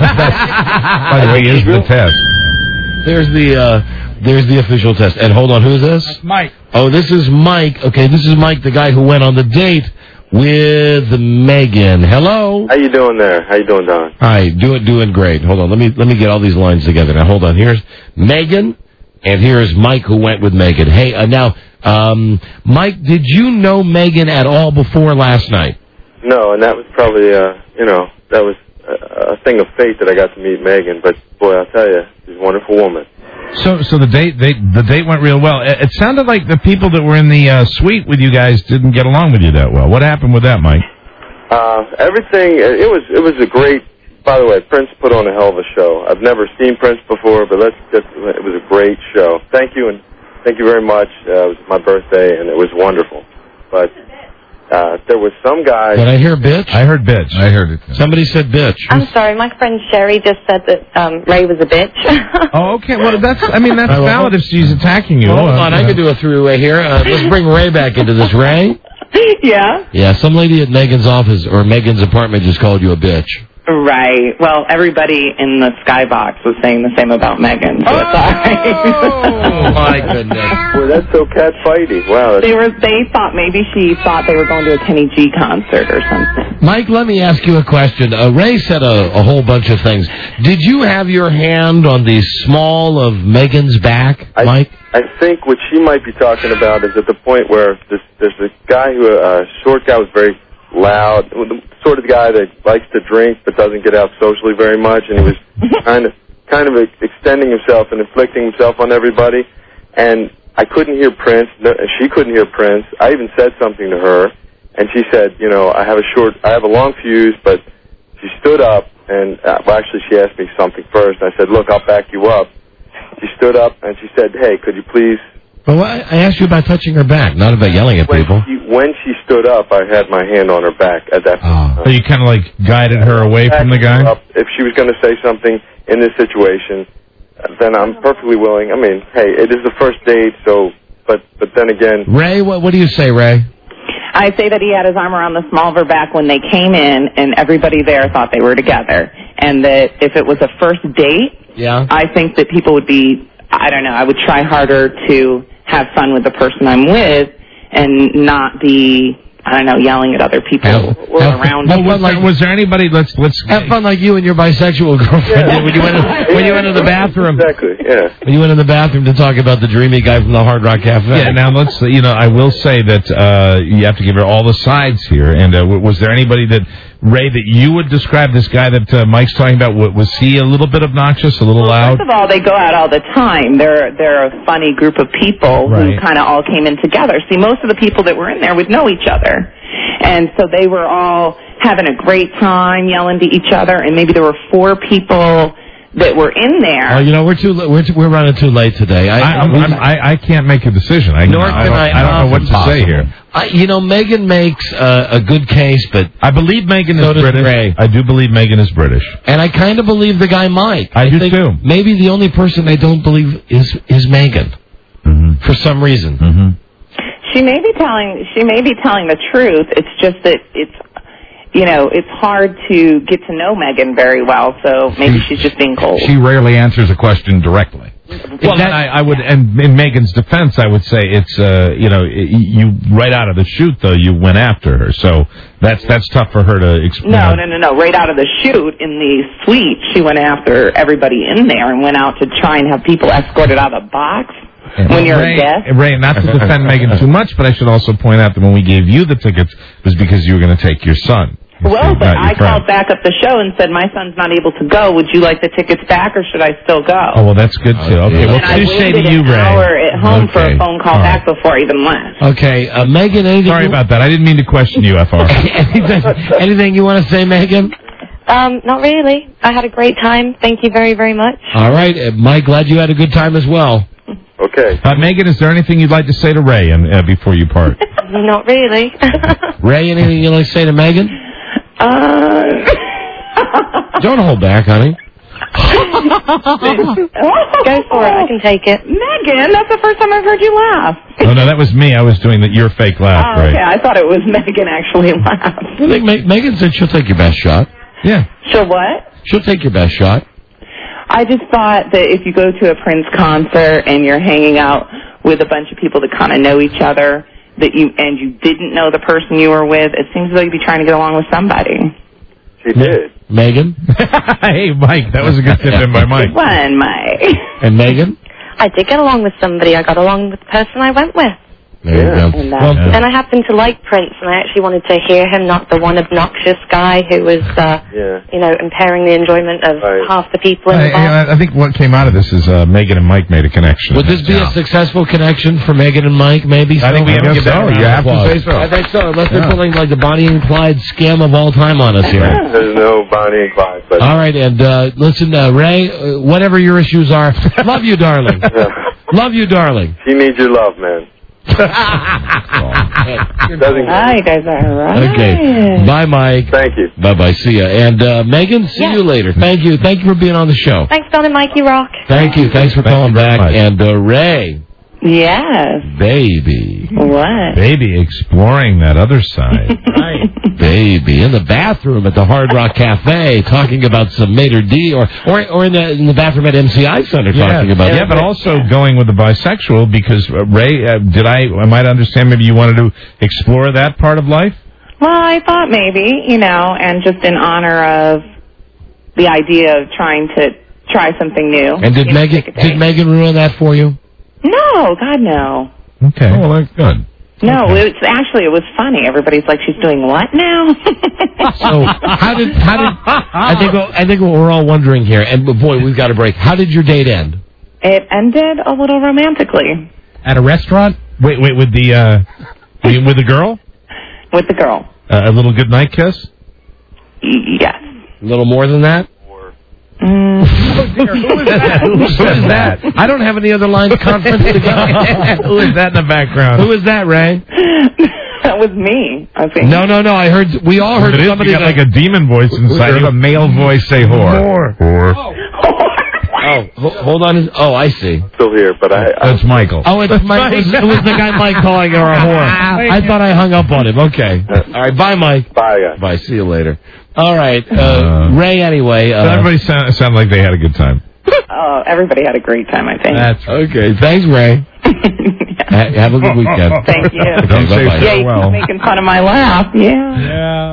By the way, here's the test. There's the official test. And hold on, who is this? That's Mike. Oh, this is Mike. Okay, this is Mike, the guy who went on the date with Megan. Hello. How you doing there? How you doing, Don? Hi, doing great. Hold on, let me get all these lines together. Now, hold on. Here's Megan, and here's Mike who went with Megan. Hey, Mike, did you know Megan at all before last night? No, and that was probably, that was a thing of fate that I got to meet Megan. But boy, I'll tell you, she's a wonderful woman. So the date went real well. It sounded like the people that were in the suite with you guys didn't get along with you that well. What happened with that, Mike? Everything. It was a great. By the way, Prince put on a hell of a show. I've never seen Prince before, but it was a great show. Thank you, and thank you very much. It was my birthday, and it was wonderful. But there was some guy. Did I hear bitch? I heard bitch. I heard it. Somebody said bitch. I'm sorry, my friend Sherry just said that Ray was a bitch. Oh, okay. Well, that's valid if she's attacking you. Hold on, I can do a three-way here. Let's bring Ray back into this. Ray? Yeah? Yeah, some lady at Megan's office or Megan's apartment just called you a bitch. Right. Well, everybody in the skybox was saying the same about Megan. So it's all right. Oh, my goodness. Boy, that's so cat-fighty. Wow. They thought maybe she thought they were going to a Kenny G concert or something. Mike, let me ask you a question. Ray said a whole bunch of things. Did you have your hand on the small of Megan's back, Mike? I think what she might be talking about is at the point where there's a guy short guy was very loud, the sort of guy that likes to drink but doesn't get out socially very much, and he was kind of extending himself and inflicting himself on everybody. And I couldn't hear Prince. She couldn't hear Prince. I even said something to her, and she said, I have a long fuse, but she stood up, and actually she asked me something first. I said, look, I'll back you up. She stood up, and she said, hey, could you please... Well, I asked you about touching her back, not about yelling at people. When she stood up, I had my hand on her back at that point. So you kind of like guided her away from the guy? If she was going to say something in this situation, then I'm perfectly willing. I mean, hey, it is the first date, so, but then again... Ray, what do you say, Ray? I say that he had his arm around the small of her back when they came in, and everybody there thought they were together. And that if it was a first date, I think that people would be, I would try harder to have fun with the person I'm with and not be, yelling at other people around me. Was there anybody, let's have fun like you and your bisexual girlfriend did when you went to the bathroom. Exactly, yeah. When you went in the bathroom to talk about the dreamy guy from the Hard Rock Cafe. Yeah, now let's, I will say that you have to give her all the sides here. And was there anybody that, Ray, that you would describe this guy that Mike's talking about? Was he a little bit obnoxious, a little loud? First of all, they go out all the time. They're a funny group of people who kind of all came in together. See, most of the people that were in there would know each other. And so they were all having a great time, yelling to each other, and maybe there were 4 people that were in there. Oh, we're running too late today. I can't make a decision. I don't know what to say here. Megan makes a good case, but I believe Megan is British. Ray. I do believe Megan is British, and I kind of believe the guy Mike. I do too. Maybe the only person I don't believe is Megan, for some reason. Mm-hmm. She may be telling the truth. It's just that it's hard to get to know Megan very well, so maybe she's just being cold. She rarely answers a question directly. Well, I would, and in Megan's defense, I would say it's, you right out of the chute, though, you went after her, so that's tough for her to explain. No. Right out of the chute in the suite, she went after everybody in there and went out to try and have people escorted out of the box. When you're a guest? Ray, not to defend Megan too much, but I should also point out that when we gave you the tickets, it was because you were going to take your son. Well, but I called back up the show and said, my son's not able to go. Would you like the tickets back, or should I still go? Oh, well, that's good, too. Okay, well, I waited an hour at home for a phone call back before I even left. Okay, Megan, anything... Sorry about that. I didn't mean to question you, FR. anything you want to say, Megan? Not really. I had a great time. Thank you very, very much. All right, Mike, glad you had a good time as well. Okay. Megan, is there anything you'd like to say to Ray before you part? Not really. Ray, anything you'd like to say to Megan? Don't hold back, honey. Go for it. I can take it. Megan, that's the first time I've heard you laugh. Oh, no, that was me. I was doing your fake laugh, Ray. Okay, I thought it was Megan actually laughed. I think Megan said she'll take your best shot. Yeah. She'll what? She'll take your best shot. I just thought that if you go to a Prince concert and you're hanging out with a bunch of people that kind of know each other, you didn't know the person you were with, it seems as though you'd be trying to get along with somebody. She did. Megan? Hey, Mike, that was a good tip in by Mike. Good one, Mike. And Megan? I did get along with somebody. I got along with the person I went with. There you go. And I happened to like Prince, and I actually wanted to hear him, not the one obnoxious guy who was, impairing the enjoyment of half the people in the bar. I think what came out of this is Megan and Mike made a connection. Would this be a successful connection for Megan and Mike, maybe? I think we have to give that You have to say so. I think so, unless they're pulling like the Bonnie and Clyde scam of all time on us here. There's no Bonnie and Clyde. But... All right, and listen, Ray, whatever your issues are, love you, darling. Love you, darling. She needs your love, man. You guys are right. Okay. Bye, Mike. Thank you. Bye-bye. See ya. And Megan, see you later. Thank you. Thank you for being on the show. Thanks, Don and Mike. You rock. Thank you. Thanks for calling back. And Ray. Yes. Baby. What? Baby exploring that other side. Right. Baby. In the bathroom at the Hard Rock Cafe talking about some Mater D or in the bathroom at MCI Center talking about it. Yeah, but also going with the bisexual because, Ray, am I to understand maybe you wanted to explore that part of life? Well, I thought maybe, and just in honor of the idea of trying to try something new. And did Megan ruin that for you? No, God, no. Okay. Oh, well, that's good. No, it was funny. Everybody's like, she's doing what now? So how did I think what we're all wondering here, and boy, we've got a break. How did your date end? It ended a little romantically. At a restaurant? Wait, with the girl? With the girl. A little goodnight kiss? Yes. A little more than that? Oh, dear. Who is that? I don't have any other lines conference to go. Who is that in the background? Who is that, Ray? That was me, I think. No. We all heard somebody. You got like a demon voice inside you. A male voice say whore. Whore. Hold on. Oh, I see. Still here, but That's Michael. Oh, it's Mike. It was the guy Mike calling her a whore. I thought I hung up on him. Okay. All right. Bye, Mike. Bye, guys. Bye. See you later. All right. Ray, anyway. Everybody sounded like they had a good time. Oh, everybody had a great time, I think. That's okay. Thanks, Ray. Have a good weekend. Thank you. Okay, bye-bye. Yeah, you're making fun of my laugh. Yeah.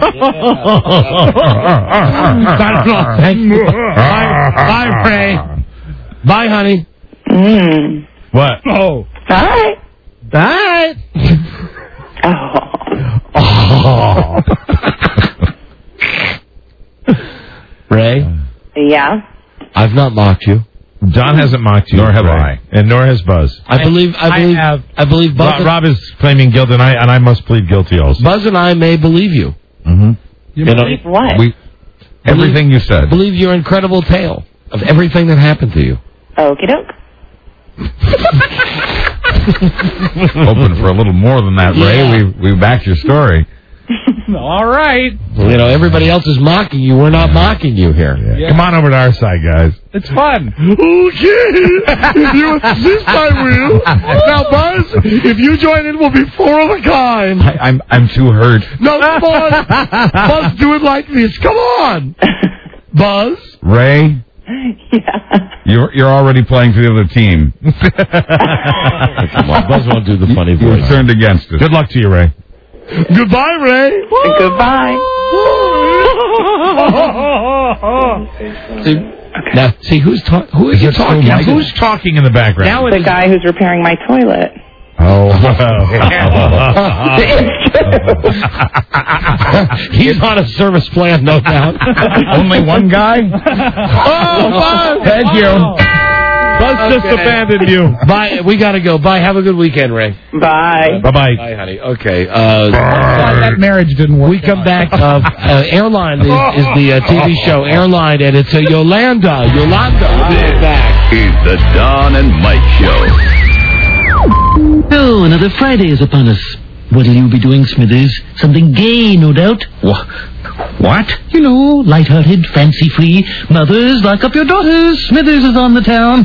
Bye, Ray. Bye, honey. What? Oh. Bye. Bye. Oh. Ray? Yeah? I've not mocked you. John hasn't mocked you. Nor have I. And nor has Buzz. I believe Buzz. Rob is claiming guilt, and I must plead guilty also. Buzz and I may believe you. Mm-hmm. You believe what? Everything you said. Believe your incredible tale of everything that happened to you. Okie doke. Hoping for a little more than that, Ray. We backed your story. All right. Well, everybody else is mocking you. We're not mocking you here. Yeah. Come on over to our side, guys. It's fun. Okay. This I will. Now, Buzz, if you join in, we'll be four of a kind. I'm too hurt. No, come on. Buzz, do it like this. Come on. Buzz. Ray. Yeah. You're already playing for the other team. Come on, Buzz won't do the funny voice. You're turned against it. Good luck to you, Ray. Goodbye, Ray. Goodbye. See, who's talking? Who is he talking? Who's talking in the background? Now it's the guy who's repairing my toilet. Oh. He's on a service plan, no doubt. Only one guy? Thank you. Buzz just abandoned you. Bye. We got to go. Bye. Have a good weekend, Ray. Bye. Bye-bye. Bye, honey. Okay. That marriage didn't work. We come back. Airline is the TV show Airline, and it's Yolanda. Yolanda will be back. It's the Don and Mike Show. Oh, another Friday is upon us. What'll you be doing, Smithers? Something gay, no doubt. What? You know, light-hearted, fancy-free. Mothers, lock up your daughters. Smithers is on the town.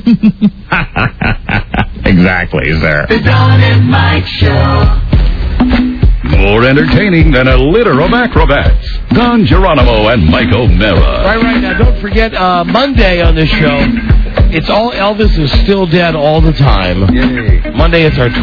Exactly, sir. The Don and Mike Show. More entertaining than a litter of acrobats. Don Geronimo and Mike O'Mara. Right. Now, don't forget, Monday on this show, it's all Elvis is still dead all the time. Yay. Monday, it's our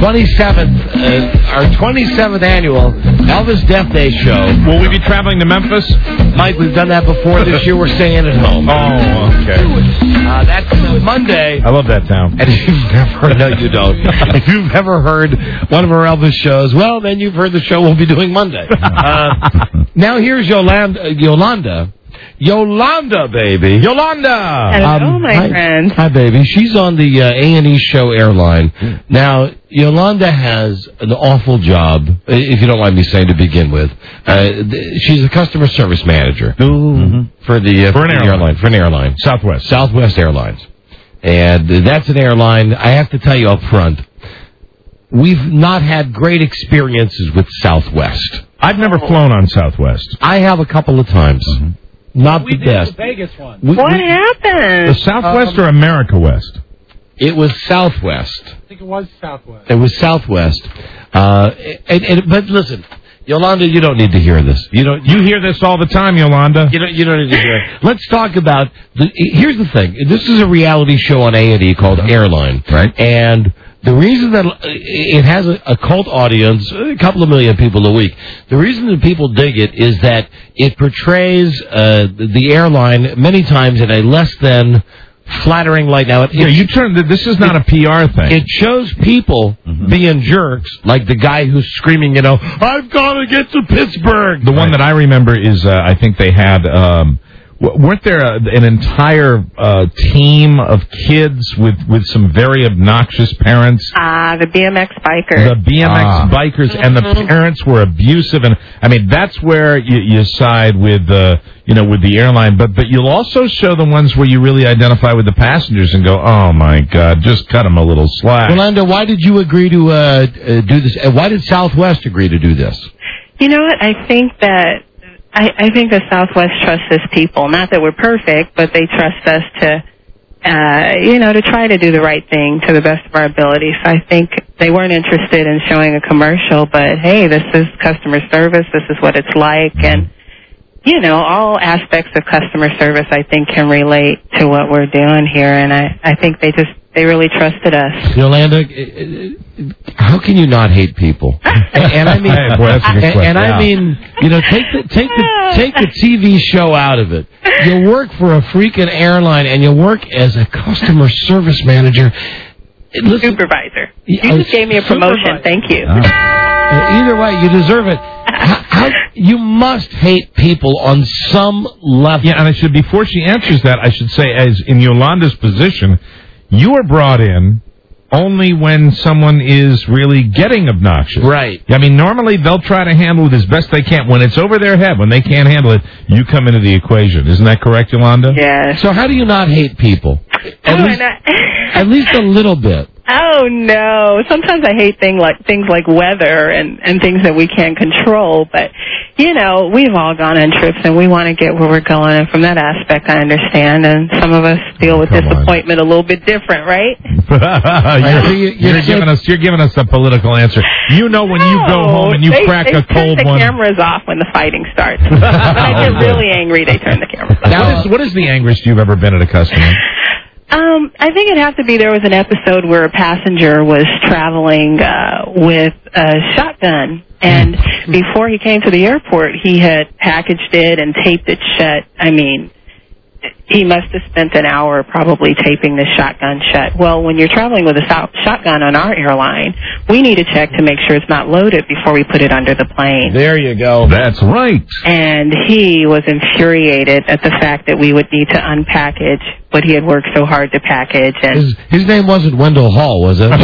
27th annual Elvis Death Day show. Will we be traveling to Memphis? Mike, we've done that before. This year, we're staying at home. Oh, okay. That's Monday. I love that town. And if you've never, no, you don't. If you've ever heard one of our Elvis shows, well, then you've heard the show we'll be doing Monday. Now here's Yolanda, baby. Yolanda! Hello, my friend. Hi, baby. She's on the A&E show Airline. Now, Yolanda has an awful job, if you don't mind me saying to begin with. She's a customer service manager for an airline. Southwest Airlines. And that's an airline, I have to tell you up front, we've not had great experiences with Southwest. I've never flown on Southwest. I have a couple of times. Not the best. The Vegas one. What happened? The Southwest or America West? It was Southwest. I think it was Southwest. It was Southwest. But listen, Yolanda, you don't need to hear this. You hear this all the time, Yolanda. You don't need to hear it. Let's talk about here's the thing. This is a reality show on A&E called Airline. Right. And the reason that it has a cult audience, a couple of million people a week, the reason that people dig it is that it portrays the airline many times in a less than flattering light. Now, this is not a PR thing. It shows people being jerks, like the guy who's screaming, I've got to get to Pittsburgh. The one that I remember is, I think they had, weren't there an entire team of kids with some very obnoxious parents? The BMX bikers. The BMX bikers, and the parents were abusive, and I mean that's where you side with with the airline, but you'll also show the ones where you really identify with the passengers and go, oh my God, just cut them a little slack. Yolanda, why did you agree to do this? Why did Southwest agree to do this? You know what? I think that Southwest trusts its people. Not that we're perfect, but they trust us to try to do the right thing to the best of our ability. So I think they weren't interested in showing a commercial, but hey, this is customer service. This is what it's like. And, all aspects of customer service, I think, can relate to what we're doing here. And I think they really trusted us. Yolanda, how can you not hate people? And I mean, take the TV show out of it. You work for a freaking airline, and you work as a customer service manager. Supervisor. You just gave me a promotion. Thank you. Either way, you deserve it. You must hate people on some level. Yeah, and before she answers that, I should say, as in Yolanda's position, you are brought in only when someone is really getting obnoxious. Right. I mean, normally they'll try to handle it as best they can. When it's over their head, when they can't handle it, you come into the equation. Isn't that correct, Yolanda? Yes. So how do you not hate people? At least a little bit. Oh, no. Sometimes I hate things like weather and things that we can't control. But, we've all gone on trips, and we want to get where we're going. And from that aspect, I understand. And some of us deal with disappointment a little bit different, right? You're giving us a political answer. When you go home and you crack a cold one. They turn the one. cameras off when the fighting starts. When I get really angry, they turn the cameras off. Now, what is the angriest you've ever been at a customer? I think it'd have to be there was an episode where a passenger was traveling with a shotgun, and before he came to the airport, he had packaged it and taped it shut. I mean, he must have spent an hour probably taping the shotgun shut. Well, when you're traveling with a shotgun on our airline, we need to check to make sure it's not loaded before we put it under the plane. There you go. That's right. And he was infuriated at the fact that we would need to unpackage what he had worked so hard to package. And His name wasn't Wendell Hall, was it?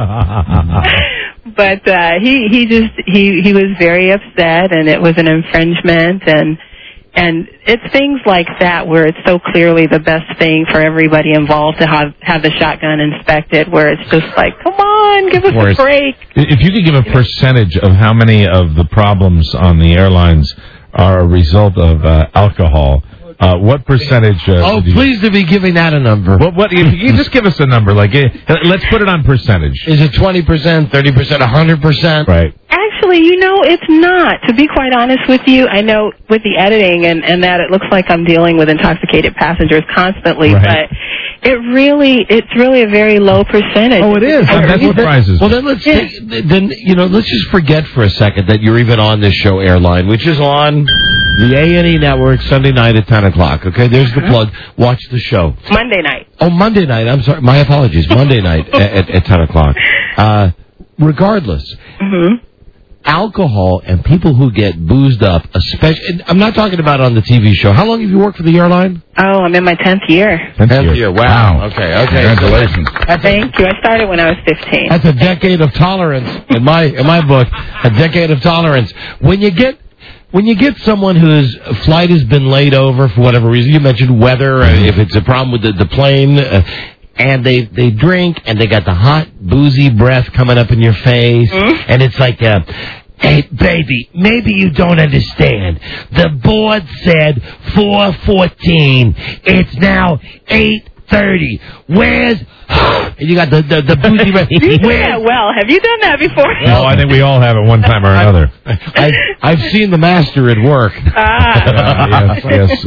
But he was very upset, and it was an infringement, and it's things like that where it's so clearly the best thing for everybody involved to have the shotgun inspected, where it's just like, come on, give us a break. If you could give a percentage of how many of the problems on the airlines are a result of alcohol, what percentage? Please to be giving that a number. What? If you just give us a number, like let's put it on percentage. Is it 20%, 30%, 100%? Right. Actually, it's not. To be quite honest with you, I know with the editing and that it looks like I'm dealing with intoxicated passengers constantly, right. But it's really a very low percentage. Oh, it is. That's what prizes. Well, then let's just forget for a second that you're even on this show, Airline, which is on the A&E Network Sunday night at 10 o'clock. Okay, there's the plug. Watch the show. Monday night. Oh, Monday night. I'm sorry. My apologies. Monday night at 10 o'clock. Regardless. Mm-hmm. Alcohol and people who get boozed up, especially, I'm not talking about on the TV show. How long have you worked for the airline? Oh, I'm in my 10th year. 10th year. Wow. Okay. Congratulations. Thank you. I started when I was 15. That's a decade of tolerance in my book. A decade of tolerance. When you get someone whose flight has been laid over for whatever reason, you mentioned weather, if it's a problem with the plane, and they drink, and they got the hot, boozy breath coming up in your face, and it's like, hey, baby, maybe you don't understand. The board said 4:14. It's now 8:30. Where's... And you got the boozy breath. You do that well. Have you done that before? Oh, I think we all have at one time or another. I've seen the master at work. Yes.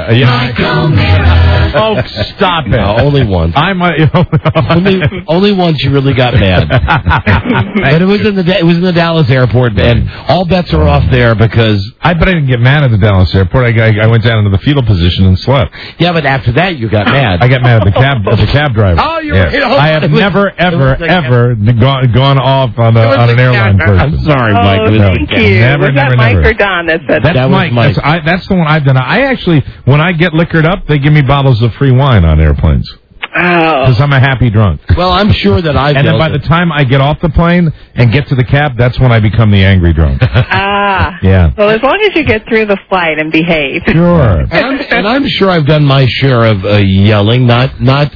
Folks, stop it. Only once. Only once you really got mad. But it was in the Dallas airport, and all bets are off there because... I didn't get mad at the Dallas airport. I went down into the fetal position and slept. Yeah, but after that you got mad. I got mad at the cab driver. Oh, you were... I have never, ever gone off on an airline person. I'm sorry, Mike. Thank you. Was that Mike or Don that said that? That's Mike. That's the one I've done. I actually, when I get liquored up, they give me bottles of free wine on airplanes. Oh. Because I'm a happy drunk. Well, I'm sure that I've... And then by the time I get off the plane and get to the cab, that's when I become the angry drunk. Yeah. Well, as long as you get through the flight and behave. Sure. and I'm sure I've done my share of yelling, not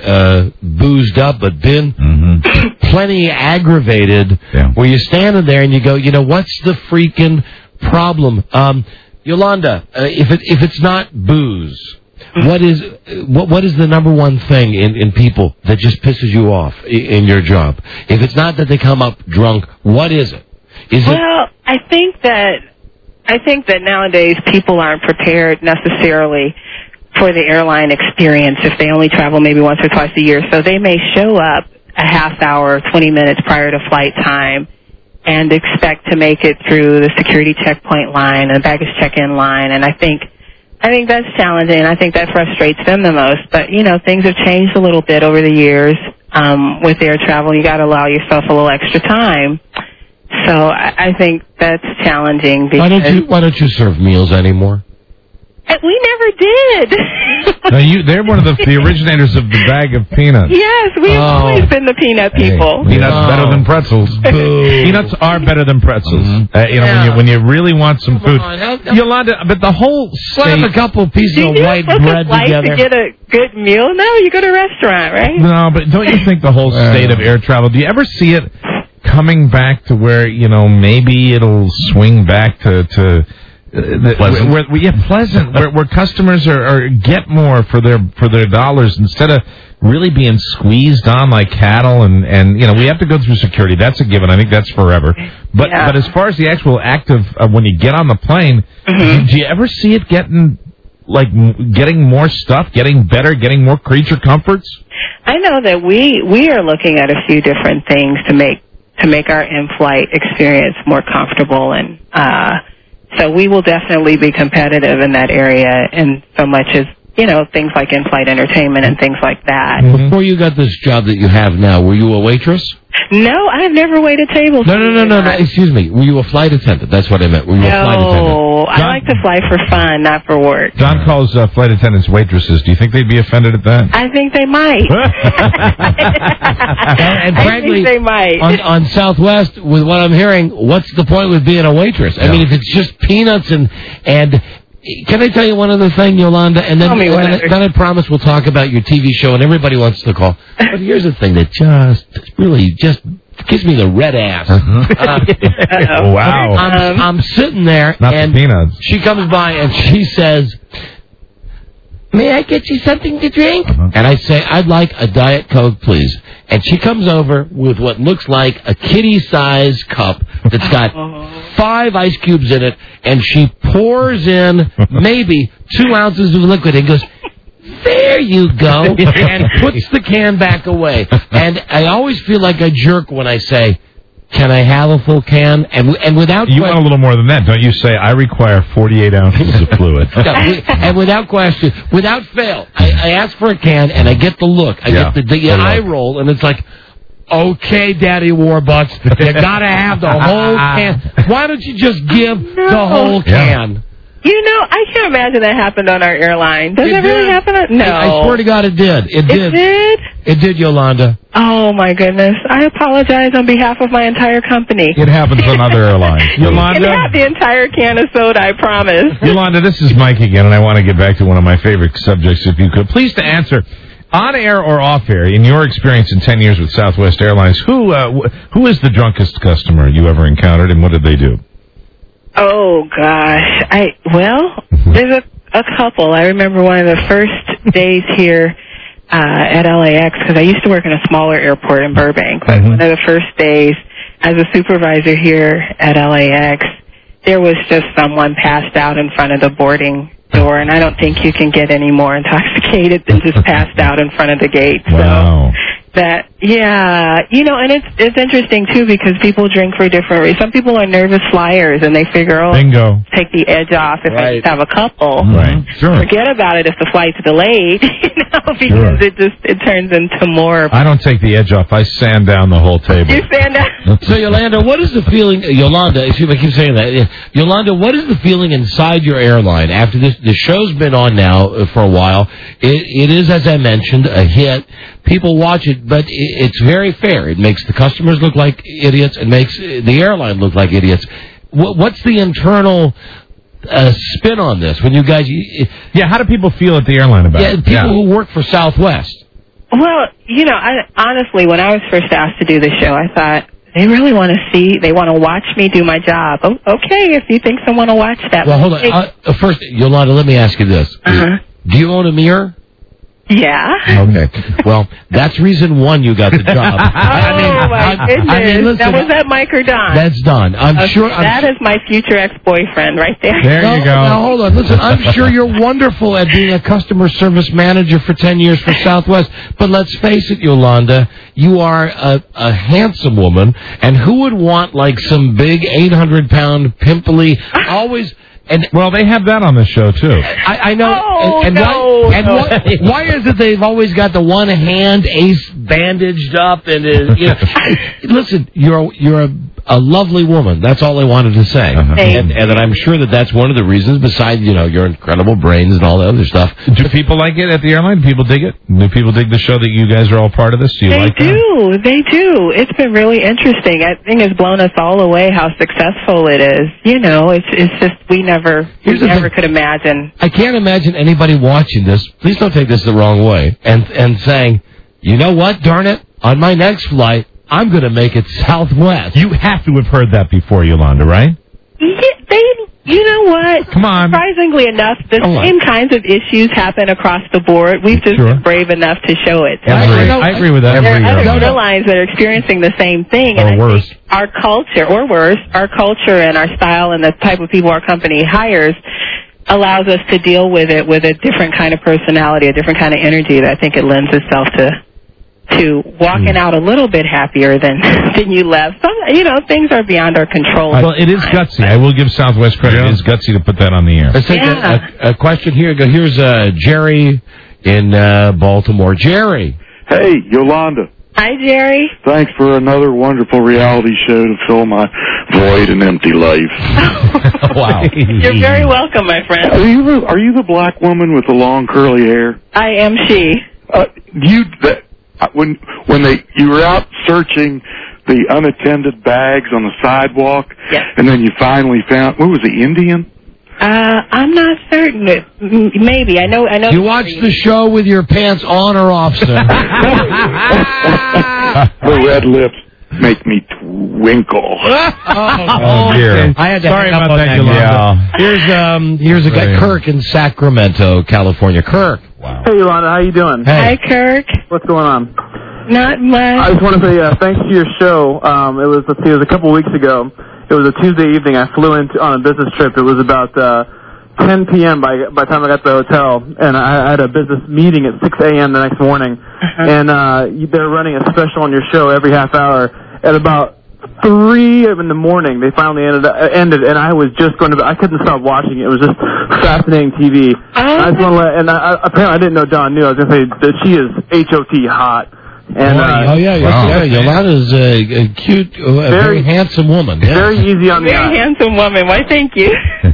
boozed up, but been plenty aggravated, where you're standing there and you go, what's the freaking problem? Yolanda, if it's not booze... What is the number one thing in people that just pisses you off in your job? If it's not that they come up drunk, what is it? I think that nowadays people aren't prepared necessarily for the airline experience if they only travel maybe once or twice a year. So they may show up a half hour, 20 minutes prior to flight time and expect to make it through the security checkpoint line and the baggage check-in line, and I think that's challenging, and I think that frustrates them the most. But, things have changed a little bit over the years with air travel. You got to allow yourself a little extra time. So I think that's challenging. Why don't you serve meals anymore? We never did. Now they're one of the originators of the bag of peanuts. Yes, we've always been the peanut people. Peanuts better than pretzels. Peanuts are better than pretzels. When you really want some food. Yolanda, but the whole state... a couple pieces of white bread together. To get a good meal? No, you go to a restaurant, right? No, but don't you think the whole state of air travel... Do you ever see it coming back to where, maybe it'll swing back to pleasant. Where customers are get more for their dollars instead of really being squeezed on like cattle, and we have to go through security. That's a given. I think that's forever. But as far as the actual act of when you get on the plane, do you ever see it getting more stuff, getting better, getting more creature comforts? I know that we are looking at a few different things to make our in-flight experience more comfortable, and so we will definitely be competitive in that area, in so much as things like in-flight entertainment and things like that. Before you got this job that you have now, were you a waitress? No, I've never waited tables. No. Excuse me. Were you a flight attendant? That's what I meant. Were you a flight attendant? No, I like to fly for fun, not for work. Don calls flight attendants waitresses. Do you think they'd be offended at that? I think they might. And frankly, I think they might. On Southwest, with what I'm hearing, what's the point with being a waitress? I mean, if it's just peanuts and can I tell you one other thing, Yolanda? And then I promise we'll talk about your TV show, and everybody wants to call. But here's the thing that just gives me the red ass. Wow. I'm sitting there, Not and the peanuts. she comes by, and she says, "May I get you something to drink?" And I say, "I'd like a Diet Coke, please." And she comes over with what looks like a kitty-sized cup that's got 5 ice cubes in it, and she pours in maybe 2 ounces of liquid and goes, "There you go," and puts the can back away. And I always feel like a jerk when I say, "Can I have a full can?" And without you want a little more than that, don't you? Say, "I require 48 ounces of fluid." And without question, without fail, I ask for a can and I get the look. I get the eye roll, and it's like, "Okay, Daddy Warbucks, you gotta have the whole can. Why don't you just give the whole can?" I can't imagine that happened on our airline. Does it really happen? No. I swear to God, it did. It did. It did, Yolanda. Oh, my goodness. I apologize on behalf of my entire company. It happens on other airlines. Yolanda? You can have the entire can of soda, I promise. Yolanda, this is Mike again, and I want to get back to one of my favorite subjects, if you could. Please to answer, on air or off air, in your experience in 10 years with Southwest Airlines, who is the drunkest customer you ever encountered, and what did they do? Oh, gosh. There's a couple. I remember one of the first days here at LAX, because I used to work in a smaller airport in Burbank, but one of the first days as a supervisor here at LAX, there was just someone passed out in front of the boarding door, and I don't think you can get any more intoxicated than just passed out in front of the gate. Wow. So and it's interesting too, because people drink for different reasons. Some people are nervous flyers and they figure, bingo, take the edge off if I just have a couple. Right. Sure. Forget about it if the flight's delayed, because it turns into more. I don't take the edge off. I sand down the whole table. You sand down. So, Yolanda, what is the feeling? Yolanda, excuse me, I keep saying that. Yolanda, what is the feeling inside your airline after this? The show's been on now for a while. It is, as I mentioned, a hit. People watch it, but it's very fair. It makes the customers look like idiots. It makes the airline look like idiots. What's the internal spin on this? When you guys... how do people feel at the airline about it? People who work for Southwest. Well, honestly, when I was first asked to do the show, I thought, they really want to watch me do my job. Oh, okay, if you think someone will watch that. Well, hold on. First, Yolanda, let me ask you this. Do you own a mirror? Yeah. Okay. Well, that's reason one you got the job. My goodness. Listen, now, was that Mike or Don? That's Don. I'm sure. That is my future ex-boyfriend right there. There you go. Now, hold on. Listen, I'm sure you're wonderful at being a customer service manager for 10 years for Southwest. But let's face it, Yolanda, you are a handsome woman. And who would want, like, some big 800-pound, pimply, always... Well, they have that on the show, too. I know. Why is it they've always got the one hand ace bandaged up? And listen, you're a lovely woman. That's all I wanted to say. And that I'm sure that's one of the reasons, besides, your incredible brains and all the other stuff. Do people like it at the airline? Do people dig it? Do people dig the show that you guys are all part of this? Do you like that? They do. It's been really interesting. I think it's blown us all away how successful it is. It's just we never could imagine. I can't imagine anybody watching this, please don't take this the wrong way, and saying, you know what, darn it, on my next flight, I'm going to make it Southwest. You have to have heard that before, Yolanda, right? Yeah, you know what? Come on. Surprisingly enough, the same kinds of issues happen across the board. We've just been brave enough to show it. I agree with that. There are other airlines that are experiencing the same thing. Or worse. Our culture, or worse, our culture and our style and the type of people our company hires allows us to deal with it with a different kind of personality, a different kind of energy that I think it lends itself to to walking out a little bit happier than you left. Some, things are beyond our control. Well, it is gutsy. I will give Southwest credit. It is gutsy to put that on the air. Let's take a question here. Here's Jerry in Baltimore. Jerry. Hey, Yolanda. Hi, Jerry. Thanks for another wonderful reality show to fill my void and empty life. Wow. You're very welcome, my friend. Are you the black woman with the long curly hair? I am she. When you were out searching the unattended bags on the sidewalk, yes. And then you finally found, what was the Indian? I'm not certain. Maybe. I know. You watched the show with your pants on or off, sir? The red lips make me twinkle. Oh, dear. I had to Sorry about that, Yolanda. Yeah. Here's a guy, Kirk in Sacramento, California. Kirk. Wow. Hey, Yolanda, how you doing? Hey. Hi, Kirk. What's going on? Not much. I just want to say thanks to your show. It was a couple weeks ago. It was a Tuesday evening. I flew in on a business trip. It was about 10 p.m. by the time I got to the hotel, and I had a business meeting at 6 a.m. the next morning. And they're running a special on your show every half hour. At about 3 in the morning, they finally ended, and I was just going to. I couldn't stop watching it. It was just fascinating TV. I just want to let. And apparently, I didn't know Don knew. I was going to say that she is HOT hot. And, Yolanda's a cute, very handsome woman. Yeah. Very easy on the eye. Very handsome woman. Why, thank you.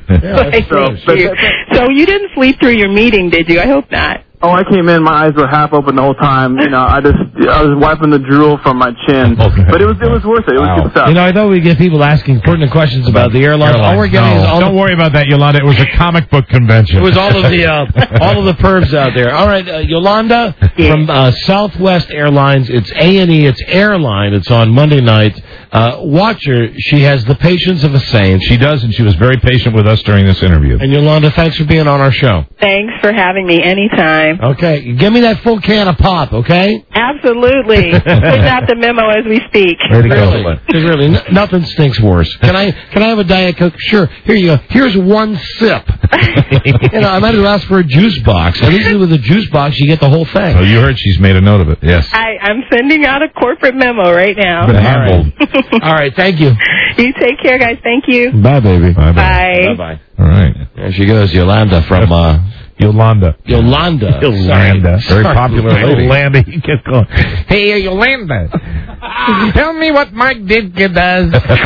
So you didn't sleep through your meeting, did you? I hope not. Oh, I came in. My eyes were half open the whole time. I was wiping the drool from my chin. But it was worth it. It was good stuff. I thought we'd get people asking pertinent questions about the airline. All we're getting is don't worry about that, Yolanda. It was a comic book convention. It was all of the pervs out there. All right, Yolanda from Southwest Airlines. It's A&E. It's Airline. It's on Monday night. Watch her. She has the patience of a saint. She does, and she was very patient with us during this interview. And Yolanda, thanks for being on our show. Thanks for having me anytime. Okay, give me that full can of pop, okay? Absolutely. Putting out the memo as we speak. Really, nothing stinks worse. Can I have a Diet Coke? Sure. Here you go. Here's one sip. I might have asked for a juice box. At least with a juice box, you get the whole thing. Oh, you heard she's made a note of it. Yes. I'm sending out a corporate memo right now. All right, thank you. You take care, guys. Thank you. Bye, baby. Bye. Bye. All right. There she goes, Yolanda from... Yolanda. Very popular lady. Yolanda, you get going. Hey, Yolanda, tell me what Mike Ditka does.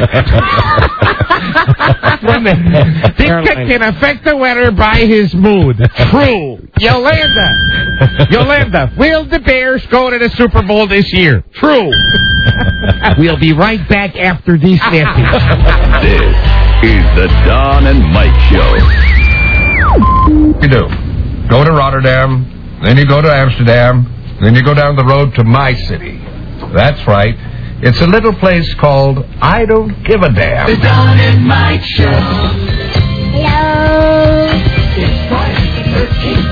Ditka can affect the weather by his mood. True. Yolanda, will the Bears go to the Super Bowl this year? True. We'll be right back after these snippets. This is the Don and Mike Show. You do. Go to Rotterdam, then you go to Amsterdam, then you go down the road to my city. That's right. It's a little place called I Don't Give a Damn. The Don and Mike Show. Hello. It's Friday the 13th.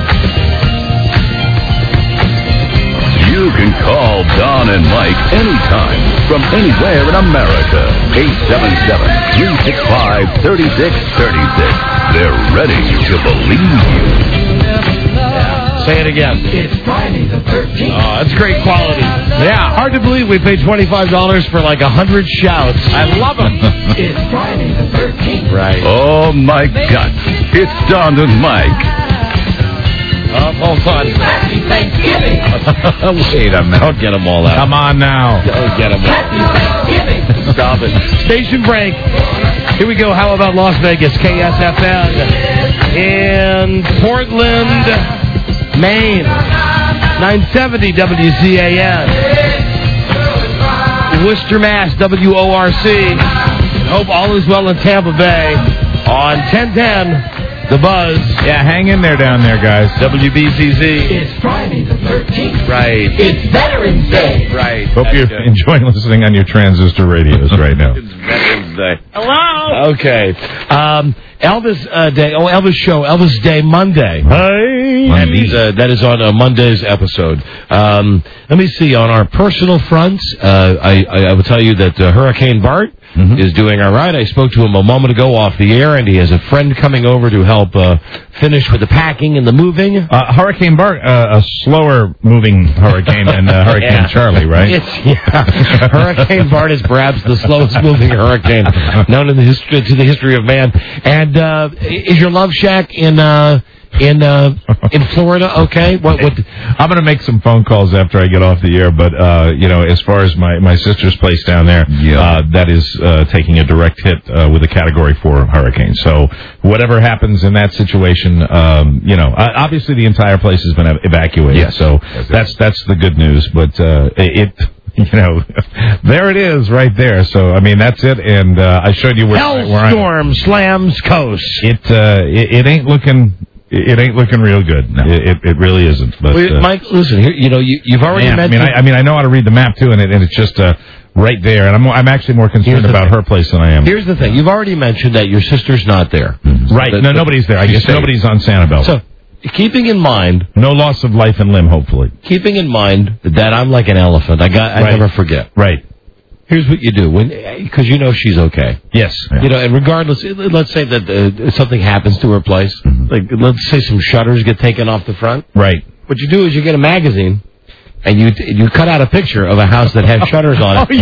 You can call Don and Mike anytime from anywhere in America. 877-365-3636. They're ready to believe you. Say it again. It's Friday the 13th. Oh, that's great quality. Yeah, hard to believe we paid $25 for like 100 shouts. I love them. It's Friday the 13th. Right. Oh, my God. It's Don and Mike. Hold on. Happy Thanksgiving. Wait a minute. Don't get them all out. Come on now. Don't get them all out. Happy Thanksgiving. Stop it. Station break. Here we go. How about Las Vegas? KSFN in Portland, Maine. 970 WCAN. Worcester, Mass. WORC. Hope all is well in Tampa Bay. On 1010, The Buzz. Yeah, hang in there down there, guys. WBZZ. It's Friday the 13th. Right. It's Veterans Day. Right. Hope you're enjoying listening on your transistor radios right now. It's Veterans Day. Hello? Okay. Elvis Day. Oh, Elvis Show. Elvis Day Monday. Hey. That is on Monday's episode. Let me see. On our personal fronts, I will tell you that Hurricane Bart is doing all right. I spoke to him a moment ago off the air, and he has a friend coming over to help finish with the packing and the moving. Hurricane Bart, a slower moving hurricane than Hurricane Charlie, right? Hurricane Bart is perhaps the slowest moving hurricane known in the history of man. And is your love shack in Florida okay? What? I'm going to make some phone calls after I get off the air, but as far as my sister's place down there, that is taking a direct hit with a Category 4 hurricane. So whatever happens in that situation, obviously the entire place has been evacuated. Yes. So that's the good news, but there it is right there. So, I mean, that's it. And I showed you where Hellstorm slams coast. It ain't looking... It ain't looking real good. No. It really isn't. But, Mike, listen, here, you've already mentioned... I know how to read the map, too, and it's just right there. And I'm actually more concerned about her place than I am. Here's the thing. You've already mentioned that your sister's not there. Mm-hmm. Right. Nobody's there. I guess nobody's on Sanibel. So, keeping in mind... No loss of life and limb, hopefully. Keeping in mind that I'm like an elephant. I never forget. Right. Here's what you do, because she's okay. Yes. Yeah. And regardless, let's say that something happens to her place. Mm-hmm. Like, let's say some shutters get taken off the front. Right. What you do is you get a magazine, and you cut out a picture of a house that has shutters on it.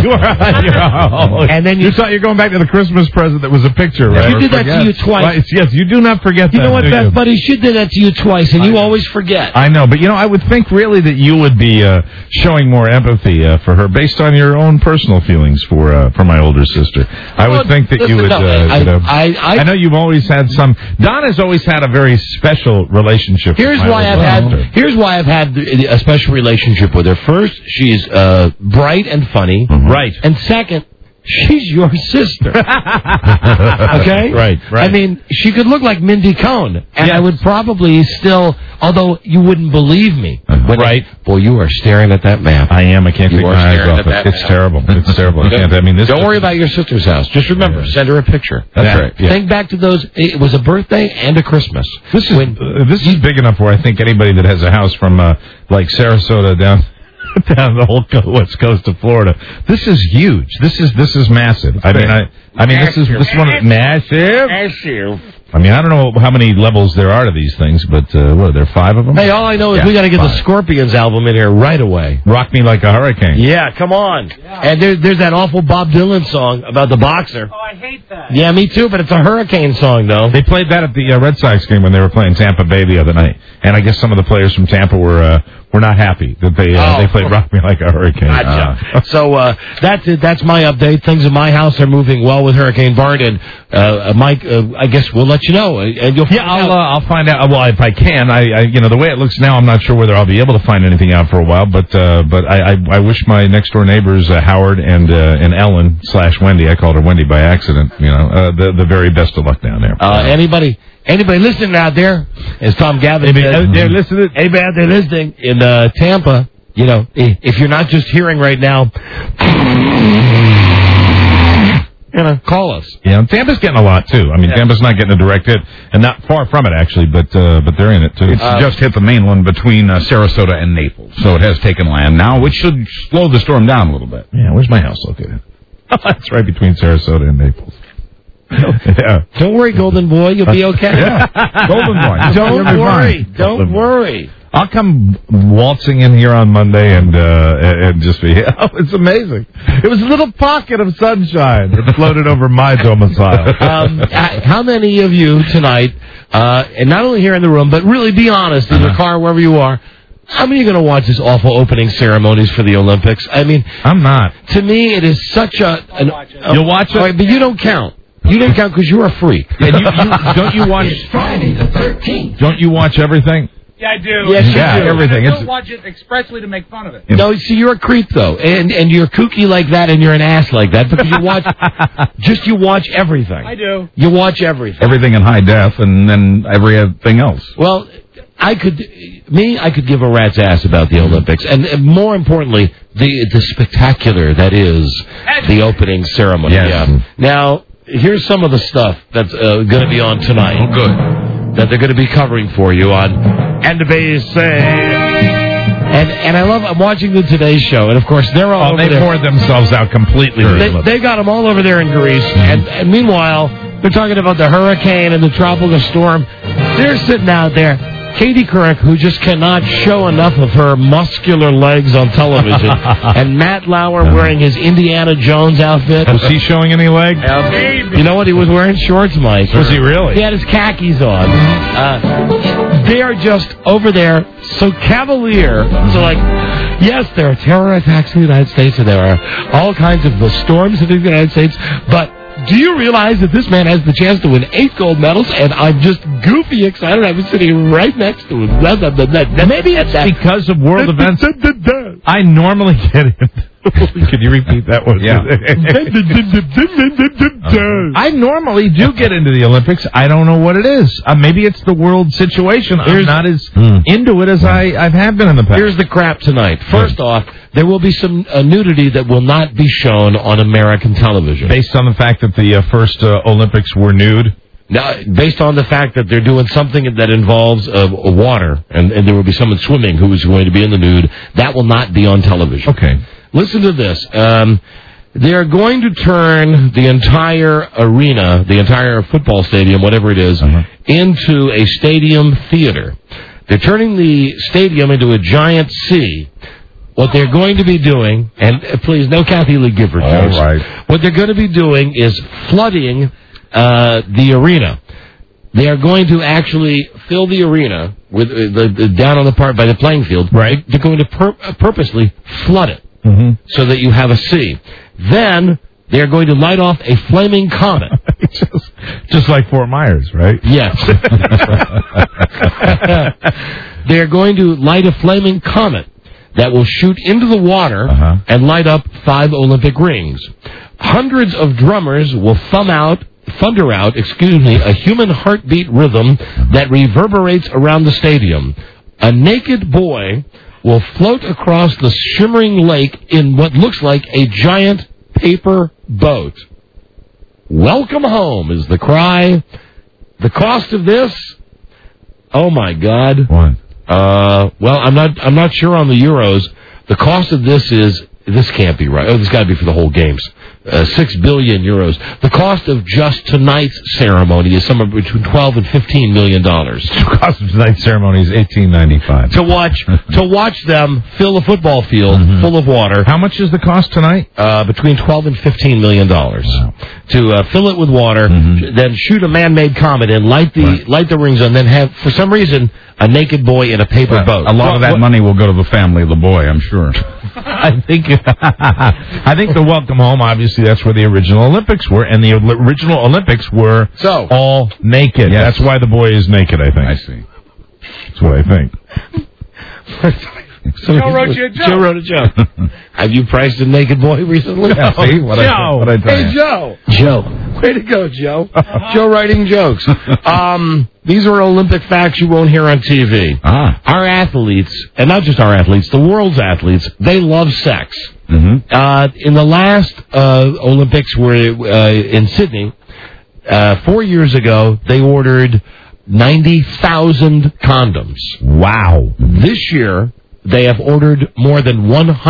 And then you thought you're going back to the Christmas present that was a picture, right? You did that to you twice. Right. Yes, you do not forget that. You know what, Beth, buddy? She did that to you twice, and you always forget. I know, but I would think really that you would be showing more empathy for her based on your own personal feelings for my older sister. I would think that you would. I know you've always had some. Don has always had a very special relationship. Here's why I've had a special relationship with her. First, she's bright and funny. Mm-hmm. Right. And second, she's your sister. Okay? Right. I mean, she could look like Mindy Cohn, and I would probably still, although you wouldn't believe me. Right. Boy, you are staring at that map. I am. I can't take my eyes off it. It's terrible. It's terrible. Don't worry about your sister's house. Just remember, send her a picture. That's right. Yeah. Think back to those. It was a birthday and a Christmas. This is big enough where I think anybody that has a house from like Sarasota down the whole west coast of Florida. This is huge. This is massive. I mean, this is one of massive. I mean, I don't know how many levels there are to these things, but what are there 5 of them? Hey, all I know is we got to get 5. The Scorpions album in here right away. Rock Me Like a Hurricane. Yeah, come on. Yeah. And there's that awful Bob Dylan song about the boxer. Oh, I hate that. Yeah, me too, but it's a hurricane song, though. They played that at the Red Sox game when they were playing Tampa Bay the other night, and I guess some of the players from Tampa were not happy that they played Rock Me Like a Hurricane. Gotcha. So that's it. That's my update. Things in my house are moving well with Hurricane Bart, and Mike, I guess we'll let you know. And you'll I'll find out. Well, if I can, the way it looks now, I'm not sure whether I'll be able to find anything out for a while. But I wish my next door neighbors Howard and Ellen / Wendy, I called her Wendy by accident. The very best of luck down there. Anybody listening out there, as Tom Gavin said, anybody out there listening in Tampa, if you're not just hearing right now, call us. Yeah, Tampa's getting a lot, too. I mean, Tampa's not getting a direct hit, and not far from it, actually, but they're in it, too. It's just hit the mainland between Sarasota and Naples, so it has taken land now, which should slow the storm down a little bit. Yeah, where's my house located? That's right between Sarasota and Naples. Yeah. Don't worry, Golden Boy. You'll be okay. Yeah. Golden Boy. Don't worry. Don't worry. I'll come waltzing in here on Monday and just be, it's amazing. It was a little pocket of sunshine that floated over my domicile. How many of you tonight, and not only here in the room, but really be honest in your car, wherever you are, how many are going to watch this awful opening ceremonies for the Olympics? I mean, I'm not. To me, it is such You'll watch it? Right, but you don't count. You don't count because you're a freak. And don't you watch... It's Friday the 13th. Don't you watch everything? Yeah, I do. Yes, you do. Everything. I don't watch it expressly to make fun of it. No, see, you're a creep, though. And you're kooky like that, and you're an ass like that, because you watch everything. I do. You watch everything. Everything in high def, and then everything else. Well, I could give a rat's ass about the Olympics, and more importantly, the spectacular that is the opening ceremony. Yes. Yeah. Now, here's some of the stuff that's going to be on tonight. Oh, good. That they're going to be covering for you on NBC. And I'm watching the Today Show, and of course they're all over they there. poured themselves out completely. They got them all over there in Greece, and meanwhile they're talking about the hurricane and the tropical storm. They're sitting out there. Katie Couric, who just cannot show enough of her muscular legs on television, and Matt Lauer wearing his Indiana Jones outfit. Was he showing any leg? You know what? He was wearing shorts, Mike. Was he really? He had his khakis on. They are just over there so cavalier. So, like, yes, there are terror attacks in the United States, and there are all kinds of storms in the United States, but do you realize that this man has the chance to win 8 gold medals, and I'm just goofy excited. I was sitting right next to him. Maybe it's because of world events. I normally get it. Can you repeat that one? Yeah. I normally do get into the Olympics. I don't know what it is. Maybe it's the world situation. I'm not as into it as I have been in the past. Here's the crap tonight. First off, there will be some nudity that will not be shown on American television. Based on the fact that the first Olympics were nude? Now, based on the fact that they're doing something that involves water, and there will be someone swimming who is going to be in the nude, that will not be on television. Okay. Listen to this. They're going to turn the entire arena, the entire football stadium, whatever it is, into a stadium theater. They're turning the stadium into a giant sea. What they're going to be doing, and please, no Kathy Lee Gifford jokes. All right. What they're going to be doing is flooding the arena. They are going to actually fill the arena with down on the part by the playing field. Right. They're going to purposely flood it so that you have a sea. Then they're going to light off a flaming comet. just like Fort Myers, right? Yes. They're going to light a flaming comet that will shoot into the water and light up 5 Olympic rings. Hundreds of drummers will thunder out, a human heartbeat rhythm that reverberates around the stadium. A naked boy will float across the shimmering lake in what looks like a giant paper boat. Welcome home is the cry. The cost of this? Oh my God. What? Well, I'm not sure on the euros. The cost of this can't be right. Oh, this got to be for the whole games. 6 billion euros. The cost of just tonight's ceremony is somewhere between $12 and $15 million. The cost of tonight's ceremony is $18.95. To watch them fill a football field full of water. How much is the cost tonight? Between $12 and $15 million. Wow. To fill it with water, then shoot a man-made comet and light the rings, and then have, for some reason, a naked boy in a paper boat. A lot of that money will go to the family of the boy, I'm sure. I think the welcome home, obviously, that's where the original Olympics were, and the original Olympics were all naked. Yes. That's why the boy is naked, I think. I see. That's what I think. Joe wrote a joke. Have you priced a naked boy recently? Yeah, see? What I tell you. Joe. Way to go, Joe. Joe writing jokes. These are Olympic facts you won't hear on TV. Our athletes, and not just our athletes, the world's athletes, they love sex. In the last Olympics were in Sydney, 4 years ago, they ordered 90,000 condoms. Wow. This year, they have ordered more than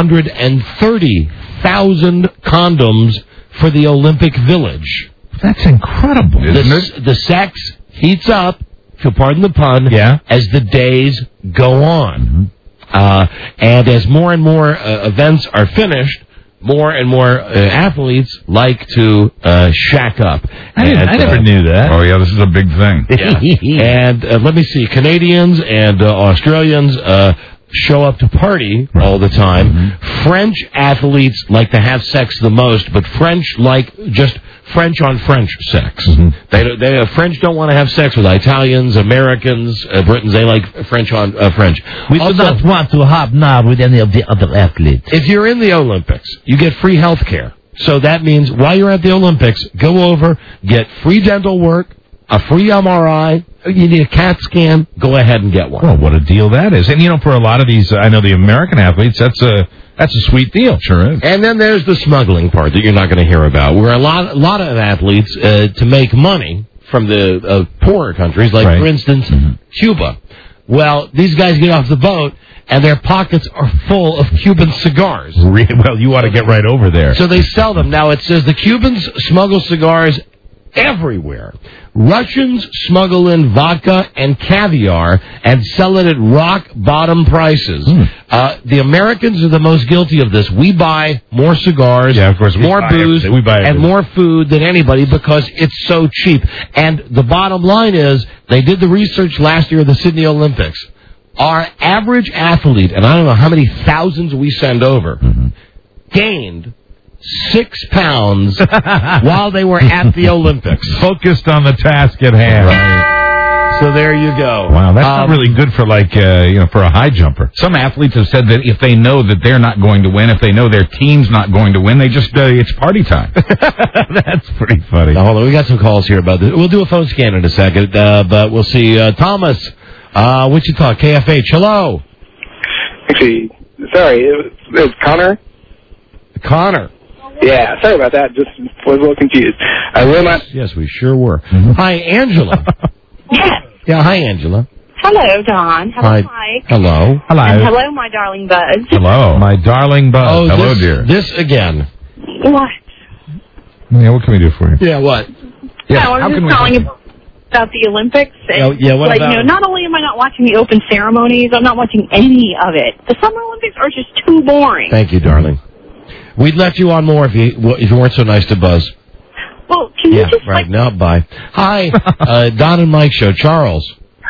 130,000 condoms for the Olympic Village. That's incredible, isn't it? The sex heats up, if you'll pardon the pun, as the days go on. And as more and more events are finished, more and more athletes like to shack up. I never knew that. Oh, yeah, this is a big thing. And let me see, Canadians and Australians show up to party all the time. French athletes like to have sex the most, but French like just French on French sex. They French don't want to have sex with Italians, Americans, Britons. They like French on French. We do not want to hobnob with any of the other athletes. If you're in the Olympics, you get free health care. So that means while you're at the Olympics, go over, get free dental work, a free MRI, you need a CAT scan, go ahead and get one. Well, what a deal that is. And, for a lot of these, I know the American athletes, that's a sweet deal. Sure is. And then there's the smuggling part that you're not going to hear about, where a lot of athletes, to make money from the poorer countries, like, for instance, Cuba. Well, these guys get off the boat, and their pockets are full of Cuban cigars. Well, you ought to get right over there. So they sell them. Now, it says the Cubans smuggle cigars everywhere. Russians smuggle in vodka and caviar and sell it at rock-bottom prices. The Americans are the most guilty of this. We buy more cigars, of course, more booze, and more food than anybody because it's so cheap. And the bottom line is, they did the research last year at the Sydney Olympics. Our average athlete, and I don't know how many thousands we send over, gained 6 pounds while they were at the Olympics. Focused on the task at hand. Right. So there you go. Wow, that's not really good for for a high jumper. Some athletes have said that if they know that they're not going to win, if they know their team's not going to win, they just it's party time. That's pretty funny. Now, hold on, we got some calls here about this. We'll do a phone scan in a second, but we'll see. Thomas, Wichita, KFH. Hello. Actually, sorry, it was Connor. Connor. Yeah, sorry about that. Just was a little confused. Yes, we sure were. Hi, Angela. Yes. Yeah, hi, Angela. Hello, Don. Hello, Hi. Mike. Hello. Hello. And hello, my darling Buzz. Hello. My darling Buzz. Oh, hello, dear. This again. What? Yeah, what can we do for you? Yeah, what? Yeah, I was just calling about the Olympics. Oh, yeah, what about it? Not only am I not watching the open ceremonies, I'm not watching any of it. The Summer Olympics are just too boring. Thank you, darling. We'd let you on more if you weren't so nice to Buzz. Well, can you just, right. Now, bye. Hi, Don and Mike Show. Charles.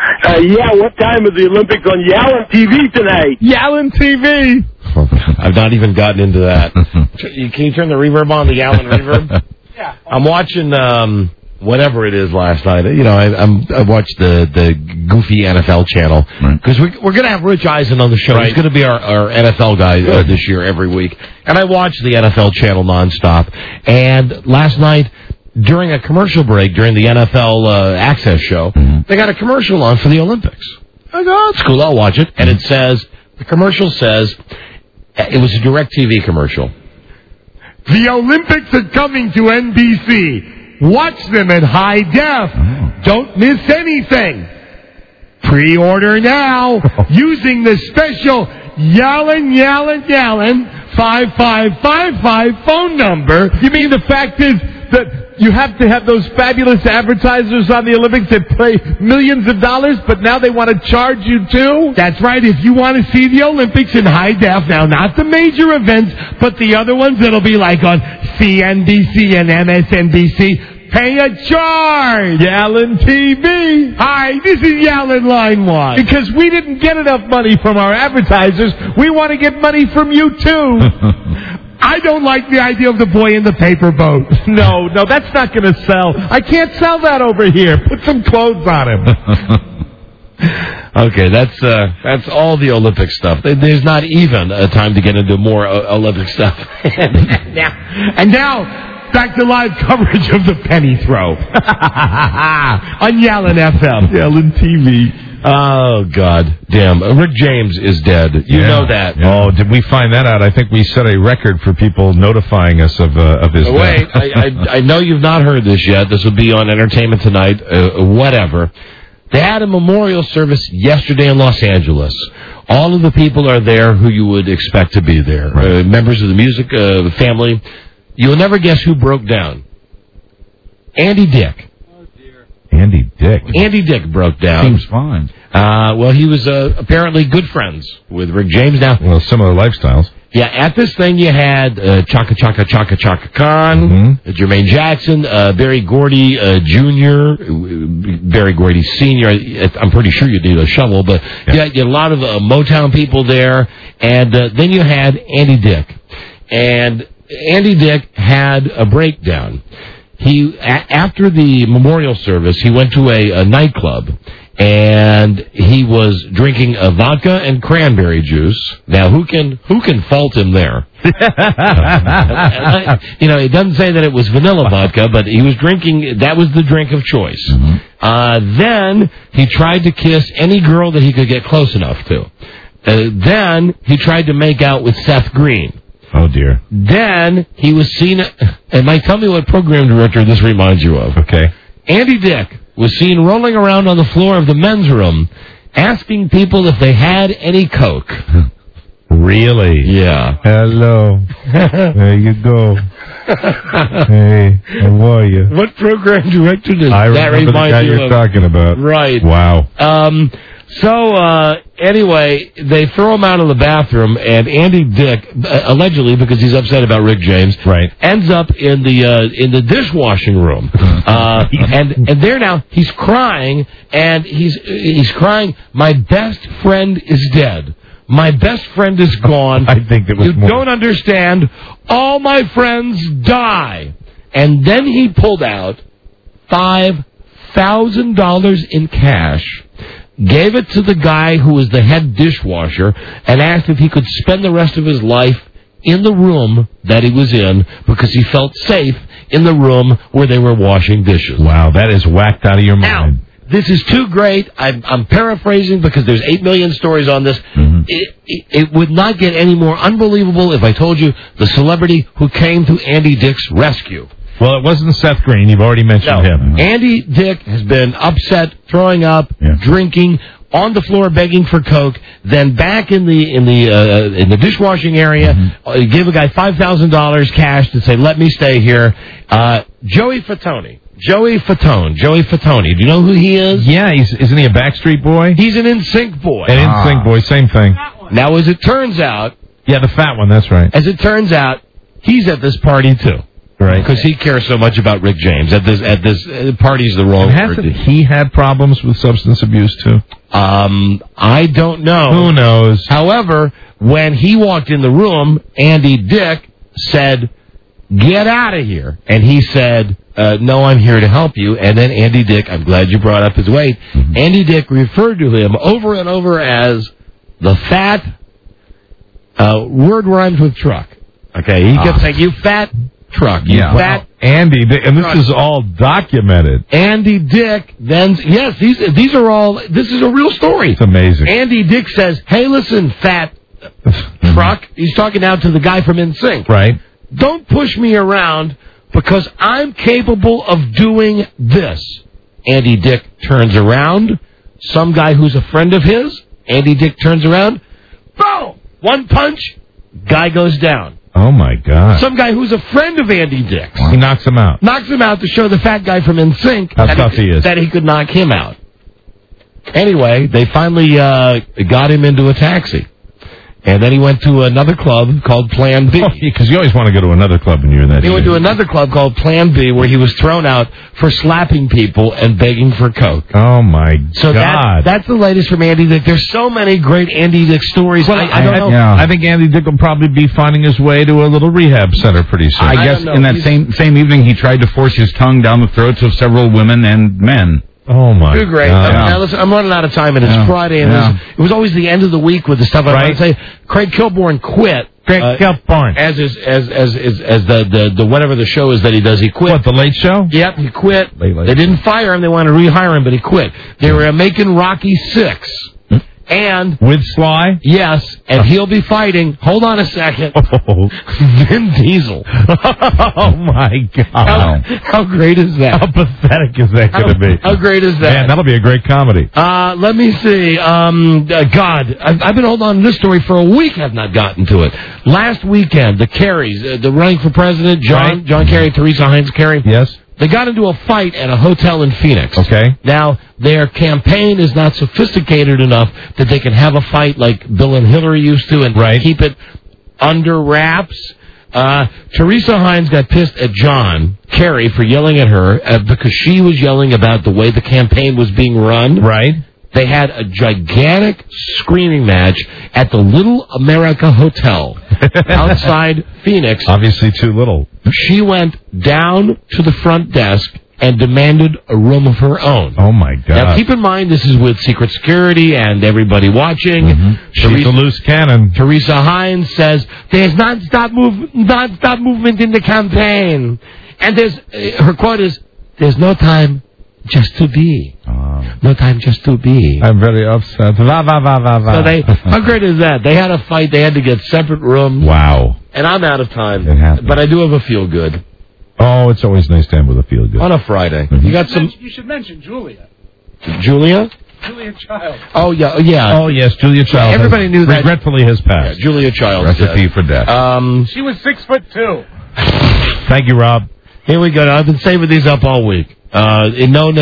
What time is the Olympics on Yallen TV tonight? Yallen TV. I've not even gotten into that. Can you turn the reverb on, the Yallen reverb? Yeah. I'm watching whatever it is last night. I watched the goofy NFL channel because we're going to have Rich Eisen on the show. Right. He's going to be our NFL guy this year every week. And I watched the NFL channel nonstop. And last night, during a commercial break during the NFL Access show, they got a commercial on for the Olympics. I go, oh, it's cool. I'll watch it. And the commercial says, it was a DirecTV commercial. The Olympics are coming to NBC. Watch them in high def. Don't miss anything. Pre-order now using the special Yallen 5555 phone number. You mean the fact is that you have to have those fabulous advertisers on the Olympics that pay millions of dollars, but now they want to charge you too? That's right. If you want to see the Olympics in high def, now not the major events, but the other ones that'll be like on CNBC and MSNBC, pay a charge. Yallen TV. Hi, this is Yallen Line 1. Because we didn't get enough money from our advertisers, we want to get money from you too. I don't like the idea of the boy in the paper boat. No, that's not going to sell. I can't sell that over here. Put some clothes on him. Okay, that's all the Olympic stuff. There's not even a time to get into more Olympic stuff. And now, back to live coverage of the penny throw. On Yallen FM. Yallen TV. Oh, God. Damn. Rick James is dead. You know that. Yeah. Oh, did we find that out? I think we set a record for people notifying us of his death. Wait, I know you've not heard this yet. This will be on Entertainment Tonight, whatever. They had a memorial service yesterday in Los Angeles. All of the people are there who you would expect to be there. Right. Members of the music family. You'll never guess who broke down. Andy Dick. Andy Dick broke down. Seems fine. Well, he was apparently good friends with Rick James. Now, similar lifestyles. Yeah, at this thing you had Chaka Khan, Jermaine Jackson, Berry Gordy Jr., Berry Gordy Sr. I'm pretty sure you need a shovel, but you had a lot of Motown people there. And then you had Andy Dick. And Andy Dick had a breakdown. After the memorial service, he went to a nightclub, and he was drinking a vodka and cranberry juice. Now, who can fault him there? It doesn't say that it was vanilla vodka, but he was drinking. That was the drink of choice. Then he tried to kiss any girl that he could get close enough to. Then he tried to make out with Seth Green. Oh, dear. Then he was seen, and Mike, tell me what program director this reminds you of. Okay. Andy Dick was seen rolling around on the floor of the men's room asking people if they had any Coke. Really? Yeah. Hello. There you go. Hey, how are you? What program director does I that remember the remind guy you you're of? talking about. Right. Wow. Anyway, they throw him out of the bathroom, and Andy Dick, allegedly because he's upset about Rick James, right, ends up in the dishwashing room, and there now he's crying, and he's crying. My best friend is dead. My best friend is gone. I think it was You don't understand. All my friends die. And then he pulled out $5,000 in cash, gave it to the guy who was the head dishwasher, and asked if he could spend the rest of his life in the room that he was in because he felt safe in the room where they were washing dishes. Wow, that is whacked out of your mind. Now, this is too great. I'm paraphrasing because there's 8 million stories on this. It would not get any more unbelievable if I told you the celebrity who came to Andy Dick's rescue. Well, it wasn't Seth Green. You've already mentioned him. Andy Dick has been upset, throwing up, drinking, on the floor begging for Coke, then back in the dishwashing area, give a guy $5,000 cash to say, let me stay here. Joey Fatone. Joey Fatone. Do you know who he is? Yeah, isn't he a Backstreet Boy? He's an NSYNC boy. An NSYNC boy, same thing. Now, as it turns out... Yeah, the fat one, that's right. As it turns out, he's at this party, too. Right. Because he cares so much about Rick James. At this party's the wrong word. Hasn't he had problems with substance abuse, too? I don't know. Who knows? However, when he walked in the room, Andy Dick said, get out of here. And he said... no, I'm here to help you. And then Andy Dick, I'm glad you brought up his weight. Andy Dick referred to him over and over as the fat, word rhymes with truck. Okay, he kept saying, you fat truck, you fat Andy Dick, and this is all documented. Andy Dick then, yes, these are all, this is a real story. It's amazing. Andy Dick says, hey, listen, fat truck. He's talking now to the guy from NSYNC. Right. Don't push me around. Because I'm capable of doing this. Andy Dick turns around. Some guy who's a friend of his. Andy Dick turns around. Boom! One punch. Guy goes down. Oh, my God. Some guy who's a friend of Andy Dick's. He knocks him out. Knocks him out to show the fat guy from NSYNC how tough he is. That he could knock him out. Anyway, they finally got him into a taxi. And then he went to another club called Plan B. Because you always want to go to another club when you're in that. He went to another club called Plan B where he was thrown out for slapping people and begging for Coke. Oh, my God. That's the latest from Andy Dick. There's so many great Andy Dick stories. Well, I don't know. Yeah. I think Andy Dick will probably be finding his way to a little rehab center pretty soon. I guess in that same evening he tried to force his tongue down the throats of several women and men. Oh, my Too great. God. Now, listen, I'm running out of time, and it's Friday, and it was always the end of the week with the stuff I want to say. Craig Kilborn quit. Kilborn. As the whatever the show is that he does, he quit. What, the Late Show? Yep, he quit. Late. They didn't fire him. They wanted to rehire him, but he quit. They were making Rocky 6. And with Sly? Yes, and he'll be fighting. Hold on a second. Vin Diesel. Oh, my God. How great is that? How pathetic is that going to be? How great is that? Man, that'll be a great comedy. Let me see. God, I've been holding on to this story for a week. I've not gotten to it. Last weekend, the Kerrys, the running for president, John Kerry, Teresa Heinz Kerry. Yes. They got into a fight at a hotel in Phoenix. Okay. Now, their campaign is not sophisticated enough that they can have a fight like Bill and Hillary used to and keep it under wraps. Teresa Heinz got pissed at John Kerry for yelling at her because she was yelling about the way the campaign was being run. Right. They had a gigantic screaming match at the Little America Hotel outside Phoenix. Obviously too little. She went down to the front desk and demanded a room of her own. Oh, my God. Now, keep in mind, this is with secret security and everybody watching. Mm-hmm. She's a loose cannon. Teresa Hines says, there's non-stop movement in the campaign. And her quote is, there's no time just to be. No time just to be. I'm very upset. So how great is that? They had a fight. They had to get separate rooms. Wow. And I'm out of time. It happened. But I do have a feel-good. Oh, it's always nice to end with a feel-good. On a Friday. Mm-hmm. You got some... You should mention Julia. Julia? Julia Child. Oh, yeah. Yeah. Oh, yes, Julia Child. Everybody knew that. Regretfully has passed. Yeah, Julia Child. Recipe for death. She was 6'2". Thank you, Rob. Here we go. I've been saving these up all week. In no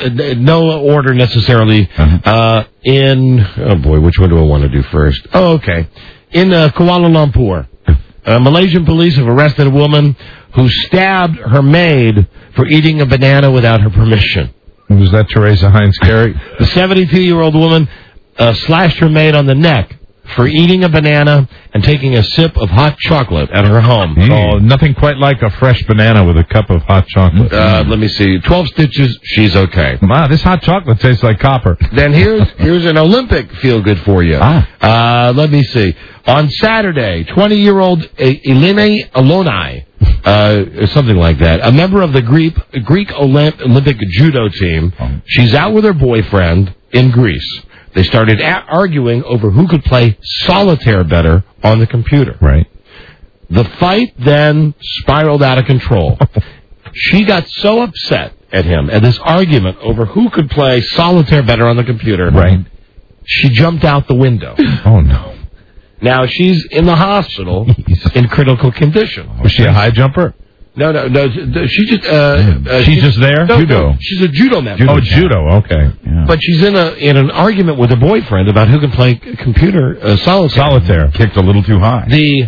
order necessarily. Uh-huh. Oh boy, which one do I want to do first? Oh, okay. In Kuala Lumpur, Malaysian police have arrested a woman who stabbed her maid for eating a banana without her permission. Was that Teresa Hines Carey? The 72-year-old woman slashed her maid on the neck for eating a banana and taking a sip of hot chocolate at her home. Oh, nothing quite like a fresh banana with a cup of hot chocolate. Let me see. 12 stitches, she's okay. Wow, this hot chocolate tastes like copper. Then here's an Olympic feel-good for you. Let me see. On Saturday, 20-year-old Eleni Alonai, or something like that, a member of the Greek Olympic judo team, she's out with her boyfriend in Greece. They started arguing over who could play solitaire better on the computer. Right. The fight then spiraled out of control. She got so upset at him at this argument over who could play solitaire better on the computer. Right. She jumped out the window. Oh, no. Now she's in the hospital in critical condition. Was she a high jumper? No. She just she's just there. Judo. No, she's a judo member. Judo. Okay. Yeah. But she's in an argument with her boyfriend about who can play computer solitaire. Kicked a little too high.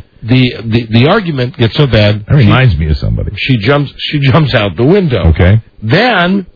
The argument gets so bad. That reminds me of somebody. She jumps out the window. Okay. Then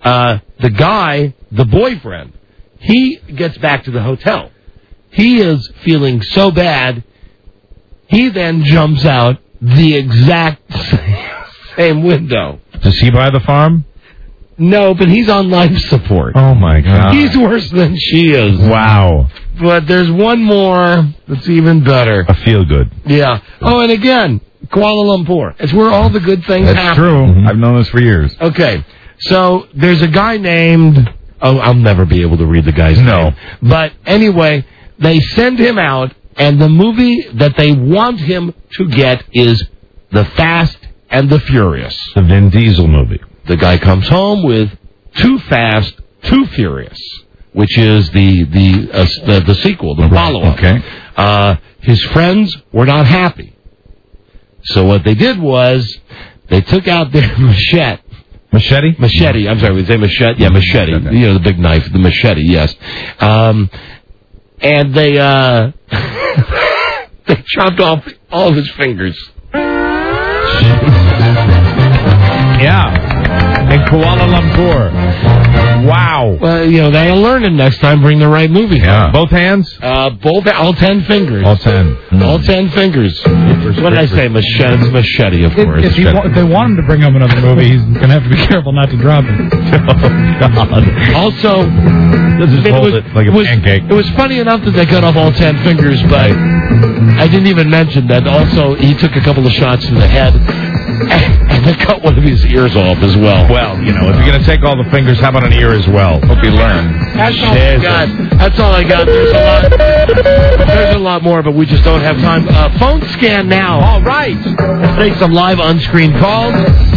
the boyfriend, he gets back to the hotel. He is feeling so bad. He then jumps out the exact same window. Does he buy the farm? No, but he's on life support. Oh, my God. He's worse than she is. Wow. But there's one more that's even better. A feel-good. Yeah. Oh, and again, Kuala Lumpur. It's where all the good things happen. That's true. Mm-hmm. I've known this for years. Okay. So there's a guy named... Oh, I'll never be able to read the guy's name. But anyway, they send him out, and the movie that they want him to get is The Fast and the Furious. The Vin Diesel movie. The guy comes home with Too Fast, Too Furious, which is the sequel, the follow-up. Okay. His friends were not happy. So what they did was they took out their machete. Machete? Machete. I'm sorry, we say machete? Yeah, machete. Okay. You know, the big knife, the machete, yes. And they they chopped off all of his fingers. Yeah. In Kuala Lumpur. Wow. Well, you know, they'll learn it next time. Bring the right movie. Yeah. Both hands? All 10 fingers. All 10. All 10 fingers. What did I say? Machete. It's machete, of course. If they want him to bring up another movie, he's going to have to be careful not to drop it. Oh, God. Also, just hold it like a pancake. It was funny enough that they cut off all 10 fingers, but I didn't even mention that also he took a couple of shots in the head. And they cut one of his ears off as well. Well, you know, if you're going to take all the fingers, how about an ear as well? Hope you learn. That's all I got. That's all I got. There's a lot more, but we just don't have time. Phone scan now. All right. Let's take some live on-screen calls.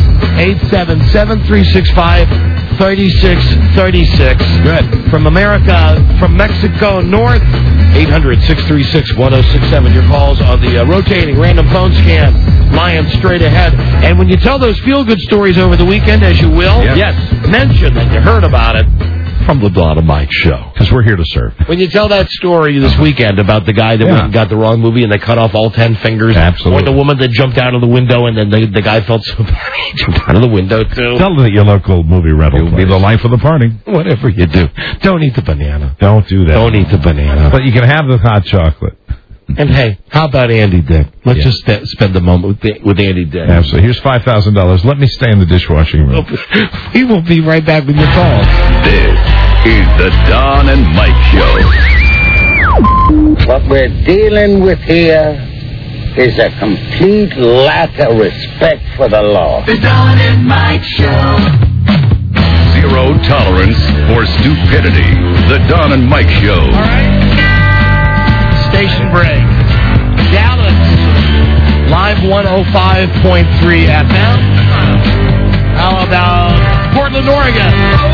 877-365-3636. Good. From America, from Mexico North, 800-636-1067. Your calls on the rotating random phone scan. Lying straight ahead. And when you tell those feel-good stories over the weekend, as you will, yes, mention that you heard about it from the Blood of Mike show. Because we're here to serve. When you tell that story this weekend about the guy that went and got the wrong movie and they cut off all 10 fingers. Absolutely. Or the woman that jumped out of the window and then the guy felt so bad he jumped out of the window too. Tell them that your local movie rental will be the life of the party. Whatever you do. Don't eat the banana. Don't do that. Don't eat the banana. But you can have the hot chocolate. And hey, how about Andy Dick? Let's just spend the moment with Andy Dick. Absolutely. Here's $5,000. Let me stay in the dishwashing room. We will be right back with your calls. This is the Don and Mike Show. What we're dealing with here is a complete lack of respect for the law. The Don and Mike Show. Zero tolerance for stupidity. The Don and Mike Show. All right. Station break. Dallas, live 105.3 FM. How about Portland, Oregon?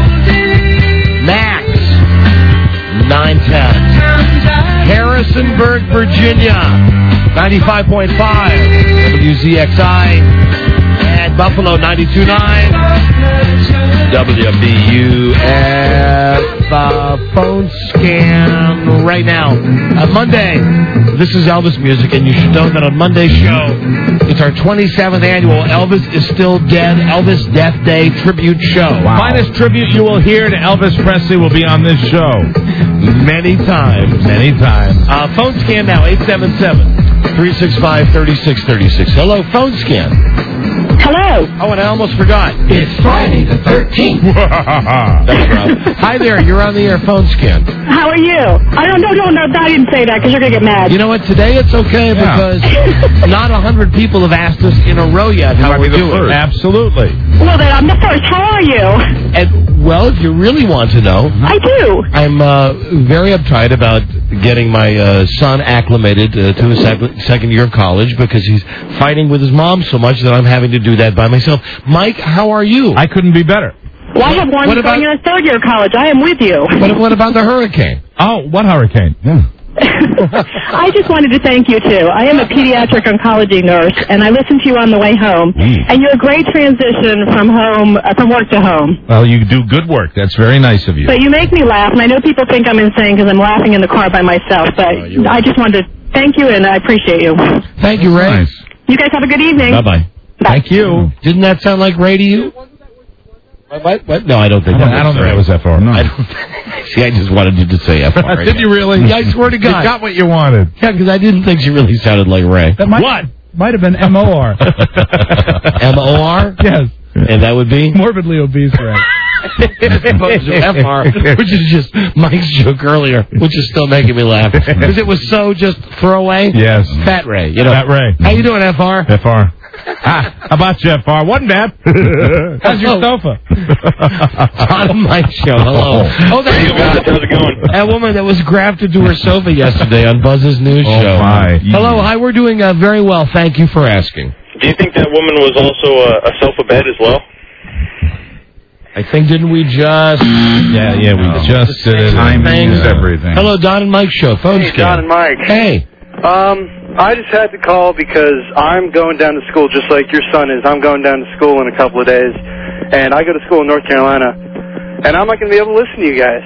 Max, 910. Harrisonburg, Virginia, 95.5. WZXI. And Buffalo, 92.9. WBUF phone scan right now. Monday, this is Elvis music, and you should know that on Monday's show, it's our 27th annual Elvis is Still Dead, Elvis Death Day tribute show. Wow. Finest tribute you will hear to Elvis Presley will be on this show. Many times. Phone scan now, 877-365-3636. Hello, phone scan. Hello. Oh, and I almost forgot. It's Friday the 13th. That's right. Hi there, you're on the air phone scan. How are you? I don't know. I didn't say that because you're going to get mad. You know what? Today it's okay because not 100 people have asked us in a row yet how we're doing. First. Absolutely. Well, then I'm the first. How are you? And, well, if you really want to know. I do. I'm very uptight about getting my son acclimated to his second year of college because he's fighting with his mom so much that I'm having to do that by myself. Mike, how are you? I couldn't be better. Well, I have one going in a third year of college. I am with you. What about the hurricane? Oh, what hurricane? Yeah. I just wanted to thank you, too. I am a pediatric oncology nurse, and I listened to you on the way home. And you're a great transition from work to home. Well, you do good work. That's very nice of you. But you make me laugh, and I know people think I'm insane because I'm laughing in the car by myself, but I just wanted to thank you, and I appreciate you. Thank you, Ray. Nice. You guys have a good evening. Bye-bye. Thank you. Didn't that sound like Ray to you? What? No, I don't think I don't think that was FR. No. See, I just wanted you to say FR. Did you really? Yeah, I swear to God. You got what you wanted. Yeah, because I didn't think she really sounded like Ray. That might have been MOR. MOR? Yes. And that would be? Morbidly obese Ray. As opposed to FR, which is just Mike's joke earlier, which is still making me laugh. Because it was so just throwaway. Yes. Fat Ray. You know. Fat Ray. How you doing, FR? FR. How about you, FR? Wasn't bad. How's your sofa? On my show. Hello. Oh, there you go. How's it going? That woman that was grafted to her sofa yesterday on Buzz's news show. My. Hello. Hi. We're doing very well. Thank you for asking. Do you think that woman was also a sofa-bed as well? I think, didn't we just... Yeah, we just did it. Timing is everything. Hello, Don and Mike show. Phone Hey, scan. Don and Mike. Hey. I just had to call because I'm going down to school just like your son is. I'm going down to school in a couple of days, and I go to school in North Carolina, and I'm not going to be able to listen to you guys.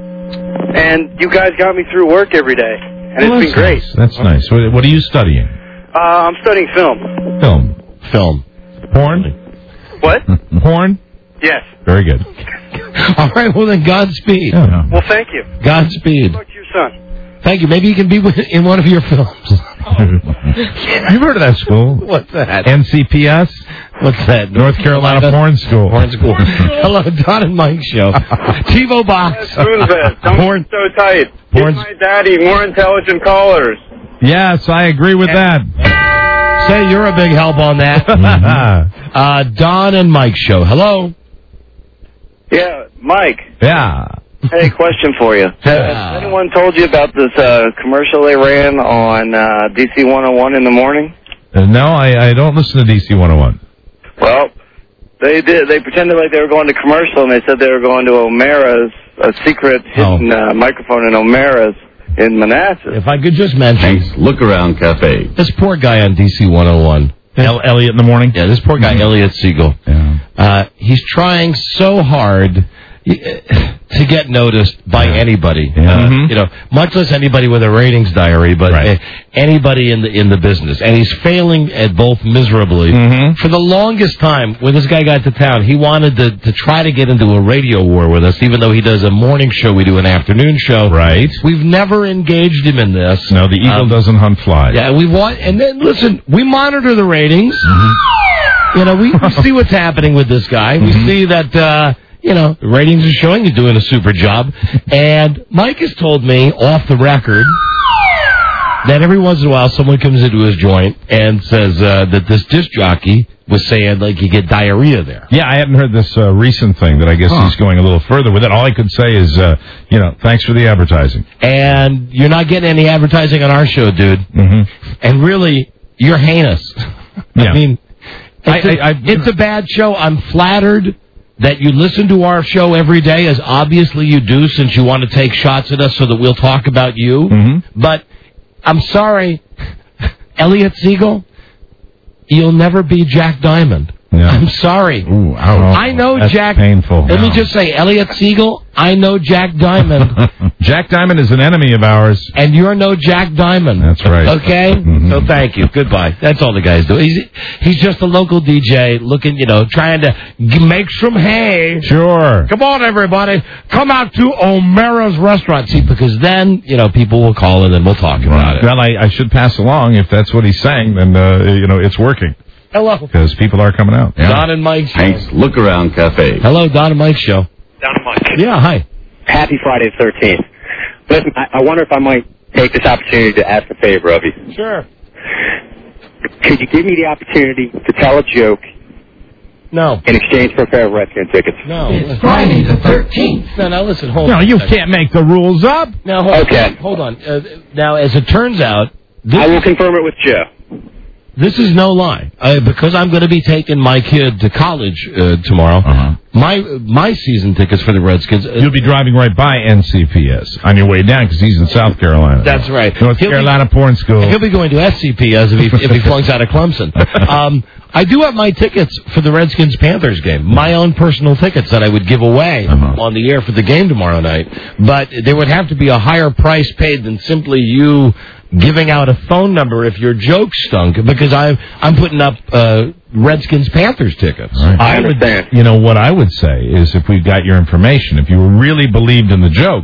And you guys got me through work every day, and it's been great. Nice. That's nice. What are you studying? I'm studying film. Film. Porn? What? Porn? Yes. Very good. All right, well then, Godspeed. Yeah. Well, thank you. Godspeed. Good luck to your son. Thank you. Maybe you can be in one of your films. You've heard of that school? What's that? NCPS? What's that? North Carolina Porn School. Porn School. Hello, Don and Mike show. TiVo box. Spoonfest. Don't be so tight. Give my daddy more intelligent callers. Yes, I agree with that. Say you're a big help on that. Don and Mike show. Hello. Yeah, Mike. Yeah. Hey, question for you. Has anyone told you about this commercial they ran on DC 101 in the morning? No, I don't listen to DC 101. Well, they did. They pretended like they were going to commercial, and they said they were going to O'Mara's, a secret hidden microphone in O'Mara's in Manassas. If I could just mention... Look Around Cafe. This poor guy on DC 101. Elliot in the morning? Yeah, this poor guy, Elliot Siegel. Yeah. He's trying so hard... to get noticed by anybody. You know, much less anybody with a ratings diary, but anybody in the business. And he's failing at both miserably. For the longest time, when this guy got to town, he wanted to try to get into a radio war with us, even though he does a morning show, we do an afternoon show. Right. We've never engaged him in this. No, the eagle doesn't hunt flies. Yeah, and then, listen, we monitor the ratings. You know, we see what's happening with this guy. We see that, you know, the ratings are showing he's doing a super job. And Mike has told me, off the record, that every once in a while someone comes into his joint and says that this disc jockey was saying, like, you get diarrhea there. Yeah, I hadn't heard this recent thing that I guess he's going a little further with it. All I could say is, you know, thanks for the advertising. And you're not getting any advertising on our show, dude. And really, you're heinous. I mean, it's a bad show. I'm flattered that you listen to our show every day, as obviously you do, since you want to take shots at us so that we'll talk about you. But I'm sorry, Elliot Siegel, you'll never be Jack Diamond. I'm sorry. Ooh, ouch. I know That's Jack. Painful. Let me just say, Elliot Siegel, I know Jack Diamond. Jack Diamond is an enemy of ours. And you're no Jack Diamond. That's right. Okay? So thank you. Goodbye. That's all the guys do. He's just a local DJ looking, you know, trying to make some hay. Sure. Come on, everybody. Come out to O'Mara's restaurant. See, because then, you know, people will call and then we'll talk about it. Well, I should pass along. If that's what he's saying, then, you know, it's working. Hello. Because people are coming out. Don and Mike Show. Hank's Look Around Cafe. Hello, Don and Mike Show. Don and Mike. Yeah, hi. Happy Friday the 13th. Listen, I wonder if I might take this opportunity to ask a favor of you. Sure. Could you give me the opportunity to tell a joke? No. In exchange for a pair of Redskin tickets? No. It's Friday the 13th. No, listen, hold on. No, you can't make the rules up. Now, hold on. Now, as it turns out... I will confirm it with Joe. This is no lie. Because I'm going to be taking my kid to college tomorrow. My season tickets for the Redskins. You'll be driving right by NCPS on your way down because he's in South Carolina. That's right. North Carolina Porn School. He'll be going to SCPS if he flunks out of Clemson. I do have my tickets for the Redskins-Panthers game. My own personal tickets that I would give away on the air for the game tomorrow night. But there would have to be a higher price paid than simply you giving out a phone number if your joke stunk, because I'm putting up Redskins-Panthers tickets. Right. I understand. You know, what I would say is if we've got your information, if you really believed in the joke,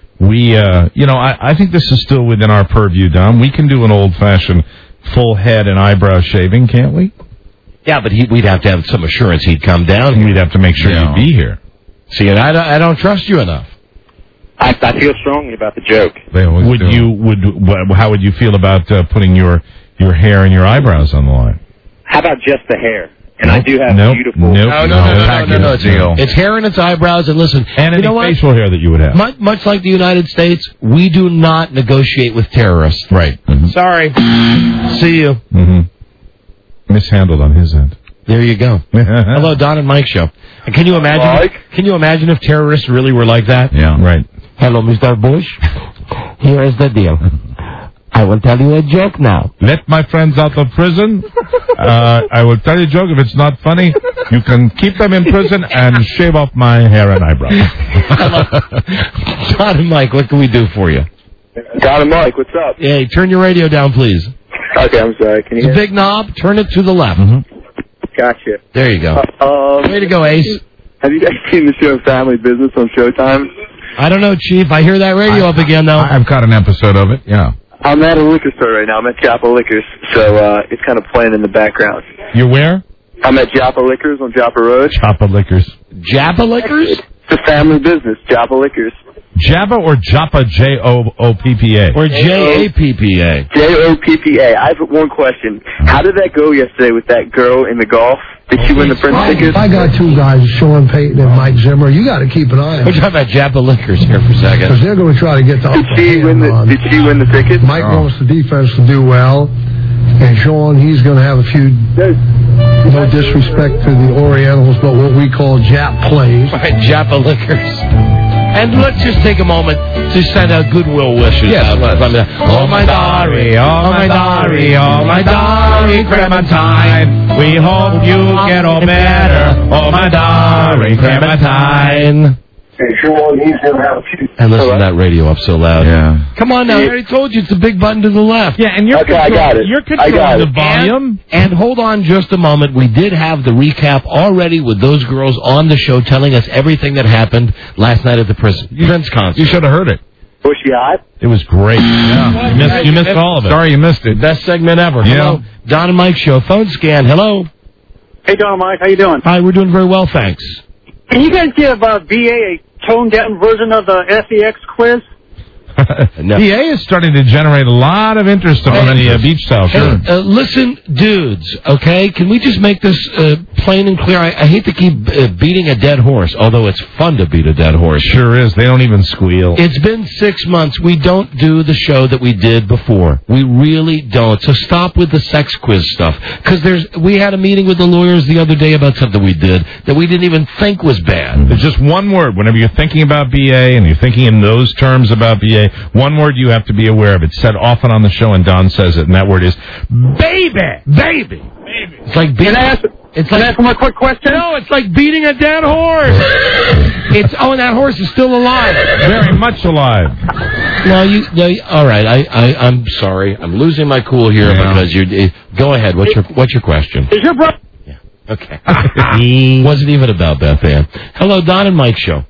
you know, I think this is still within our purview, Don. We can do an old-fashioned full head and eyebrow shaving, can't we? Yeah, but we'd have to have some assurance he'd come down here. We'd have to make sure you'd be here. See, and I don't trust you enough. I feel strongly about the joke. How would you feel about putting your hair and your eyebrows on the line? How about just the hair? And I do have beautiful... No. It's hair and it's eyebrows, and listen... And any facial hair that you would have. Much like the United States, we do not negotiate with terrorists. Right. Sorry. See you. Mishandled on his end. There you go. Hello, Don and Mike Show. And can you imagine? Mike? Can you imagine if terrorists really were like that? Yeah. Right. Hello, Mr. Bush. Here is the deal. I will tell you a joke now. Let my friends out of prison. I will tell you a joke. If it's not funny, you can keep them in prison and shave off my hair and eyebrows. Don and Mike, what can we do for you? Don and Mike, what's up? Hey, turn your radio down, please. Okay, I'm sorry. Can you The hear big knob, turn it to the left. Gotcha. There you go. Way to go, Ace. Have you guys seen the show Family Business on Showtime? I don't know, Chief. I hear that radio up again, though. I've caught an episode of it, yeah. I'm at a liquor store right now. I'm at Joppa Liquors, so it's kind of playing in the background. You're where? I'm at Joppa Liquors on Joppa Road. Joppa Liquors. Joppa Liquors? It's a family business, Joppa Liquors. Jabba or Joppa, J-O-O-P-P-A? Or J-A-P-P-A? J-O-P-P-A. I have one question. How did that go yesterday with that girl in the golf? Did she win the Prince tickets? I got two guys, Sean Payton and Mike Zimmer. You got to keep an eye on them. We're talking about Joppa Liquors here for a second. Because they're going to try to get the upper hand on. Did she win the tickets? Mike wants the defense to do well. And Sean, he's going to have a few, no disrespect to the Orientals, but what we call Jap plays. Right, Joppa Liquors. And let's just take a moment to send out goodwill wishes. Yes, oh, my Dari, oh, my Dari, oh, my Dari, Clementine. We hope you get all better. Oh, my Dari, Clementine. And Sean, he's going to have a few... And listen to that radio up so loud. Yeah. Come on now, I already told you it's the big button to the left. Yeah, and you're You're controlling the volume. And hold on just a moment. We did have the recap already with those girls on the show telling us everything that happened last night at the Prince concert. You should have heard it. Was she hot? It was great. Yeah. You missed all of it. Sorry you missed it. Best segment ever. Yeah. Hello, Don and Mike Show. Phone scan. Hello. Hey, Don and Mike. How you doing? Hi, we're doing very well, thanks. Can you guys give VA a toned-down version of the SEX quiz? PA is starting to generate a lot of interest on the beach style. Sure. Listen, dudes, okay? Can we just make this plain and clear? I hate to keep beating a dead horse, although it's fun to beat a dead horse. Sure is. They don't even squeal. It's been 6 months. We don't do the show that we did before. We really don't. So stop with the sex quiz stuff. Because we had a meeting with the lawyers the other day about something we did that we didn't even think was bad. There's just one word. Whenever you're thinking about BA and you're thinking in those terms about BA, one word you have to be aware of. It's said often on the show, and Don says it, and that word is baby. Baby. It's like beating. Can I ask one quick question? No, it's like beating a dead horse. And that horse is still alive. Very much alive. No, all right. I'm sorry. I'm losing my cool here because you. Go ahead. What's your question? Is your brother? Yeah. Okay. Wasn't even about Beth Ann. Hello, Don and Mike Show.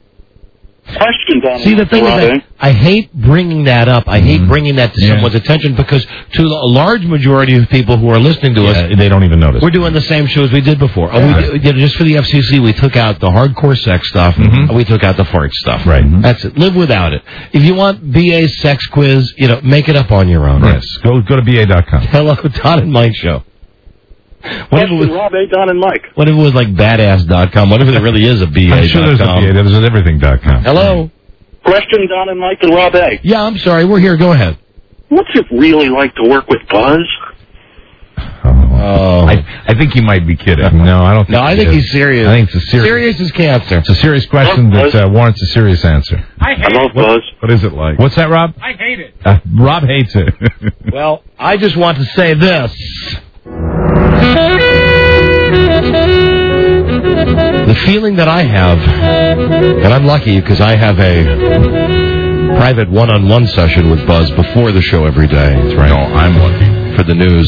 Question, Don. See, the thing is, I hate bringing that up. I hate bringing that to someone's attention because to a large majority of people who are listening to us, they don't even notice. We're doing the same show as we did before. Just for the FCC, we took out the hardcore sex stuff, and we took out the fart stuff. Right. That's it. Live without it. If you want BA's sex quiz, make it up on your own. Yes. Go to BA.com. Hello, Don and Mike Show. What if it was Rob A. Don and Mike? What if it was like badass.com? What if there really is a BA.com? I'm sure there's a BA. There's an everything.com. Hello? Question, Don and Mike and Rob A. Yeah, I'm sorry. We're here. Go ahead. What's it really like to work with Buzz? Oh. I think you might be kidding. No, I don't think No, I think he's serious. I think it's a serious as cancer. It's a serious question that warrants a serious answer. I love Buzz. What is it like? What's that, Rob? I hate it. Rob hates it. Well, I just want to say this. The feeling that I have, and I'm lucky because I have a private one-on-one session with Buzz before the show every day. That's right. No, I'm lucky. For the news.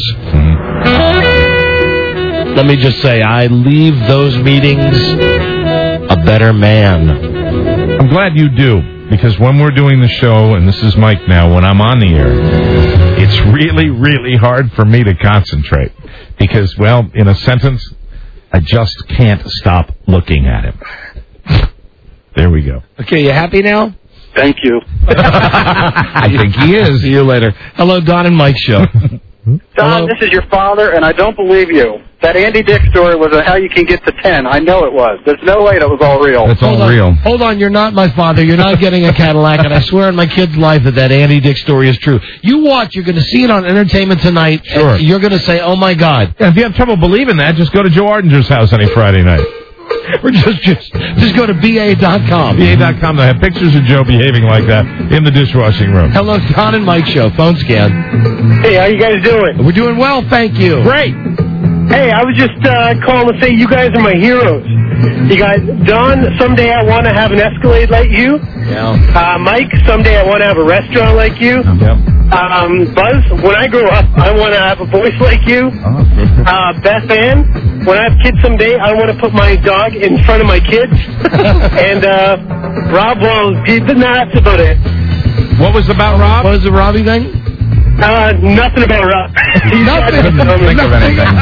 Let me just say, I leave those meetings a better man. I'm glad you do, because when we're doing the show, and this is Mike now, when I'm on the air, it's really, really hard for me to concentrate. Because, well, in a sentence, I just can't stop looking at him. There we go. Okay, you happy now? Thank you. I think he is. See you later. Hello, Don and Mike Show. Don, this is your father, and I don't believe you. That Andy Dick story was how you can get to 10. I know it was. There's no way that was all real. It's all real. Hold on, you're not my father. You're not getting a Cadillac, and I swear on my kid's life that Andy Dick story is true. You watch, you're going to see it on Entertainment Tonight. Sure. You're going to say, oh, my God. Yeah, if you have trouble believing that, just go to Joe Ardinger's house any Friday night. Or just go to BA.com. BA.com. They have pictures of Joe behaving like that in the dishwashing room. Hello, Don and Mike Show. Phone scan. Hey, how you guys doing? We're doing well, thank you. Great. Hey, I was just calling to say you guys are my heroes. You guys, Don, someday I want to have an Escalade like you. Yeah. Mike, someday I want to have a restaurant like you. Yep. Buzz, when I grow up, I want to have a voice like you. Beth Ann, when I have kids someday, I want to put my dog in front of my kids. And Rob, well, that's about it. What was about Rob? What was the Robbie thing? Nothing about Rob. Nothing. Think of anything.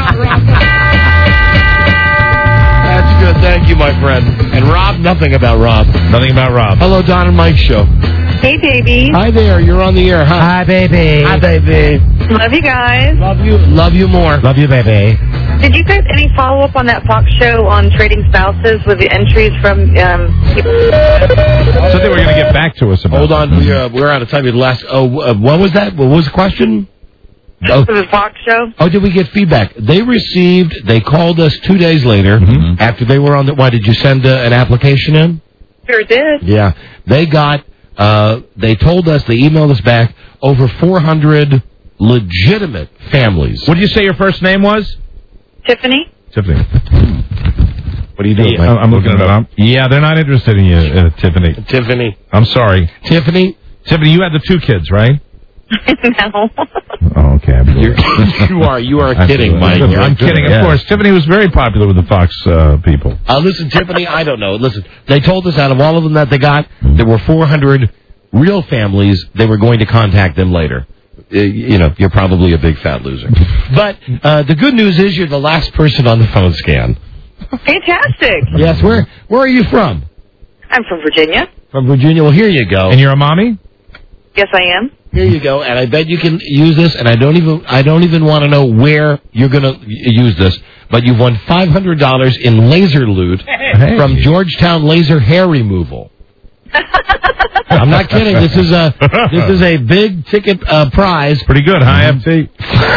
That's good. Thank you, my friend. And Rob, nothing about Rob. Nothing about Rob. Hello, Don and Mike Show. Hey, baby. Hi there. You're on the air. Hi, baby. Hi, baby. Love you guys. Love you. Love you more. Love you, baby. Did you guys any follow-up on that Fox show on trading spouses with the entries from people? So they were going to get back to us about Hold on. We're out of time. What was that? What was the question? For the Fox show? Oh, did we get feedback? They called us 2 days later after they were on the... Why, did you send an application in? Sure did. Yeah. They got... they told us, they emailed us back, over 400 legitimate families. What did you say your first name was? Tiffany? Tiffany. What are you doing, Mike? I'm looking it up. Yeah, they're not interested in you, Tiffany. Tiffany. I'm sorry. Tiffany, you had the 2 kids, right? No. Oh, okay. You are kidding, Mike. I'm kidding, of course. Tiffany was very popular with the Fox people. Listen, Tiffany, I don't know. Listen, they told us out of all of them that they got, there were 400 real families. They were going to contact them later. You're probably a big fat loser. But the good news is you're the last person on the phone scan. Fantastic. Yes, where are you from? I'm from Virginia. From Virginia. Well, here you go. And you're a mommy? Yes, I am. Here you go, and I bet you can use this. And I don't even want to know where you're going to use this. But you've won $500 in laser loot from Georgetown Laser Hair Removal. I'm not kidding. This is a big ticket prize. Pretty good, huh, FT?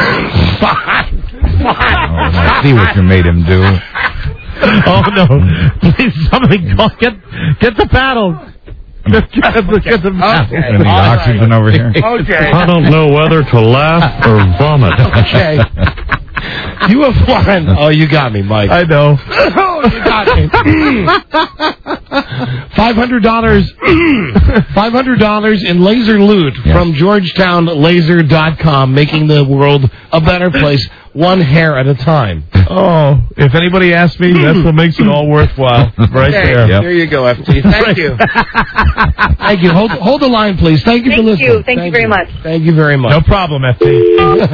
I see what you made him do. Oh no! Please, somebody get the paddles. Get the paddles. Any oxygen over here? Okay. I don't know whether to laugh or vomit. Okay. You have won. Oh, you got me, Mike. I know. Oh, you got me. $500 in laser loot from GeorgetownLaser.com, making the world a better place, one hair at a time. Oh, if anybody asks me, that's what makes it all worthwhile. Right there. There you go, FT. Thank you. Thank you. Hold the line, please. Thank you for listening. Thank you very much. Thank you very much. No problem, FT.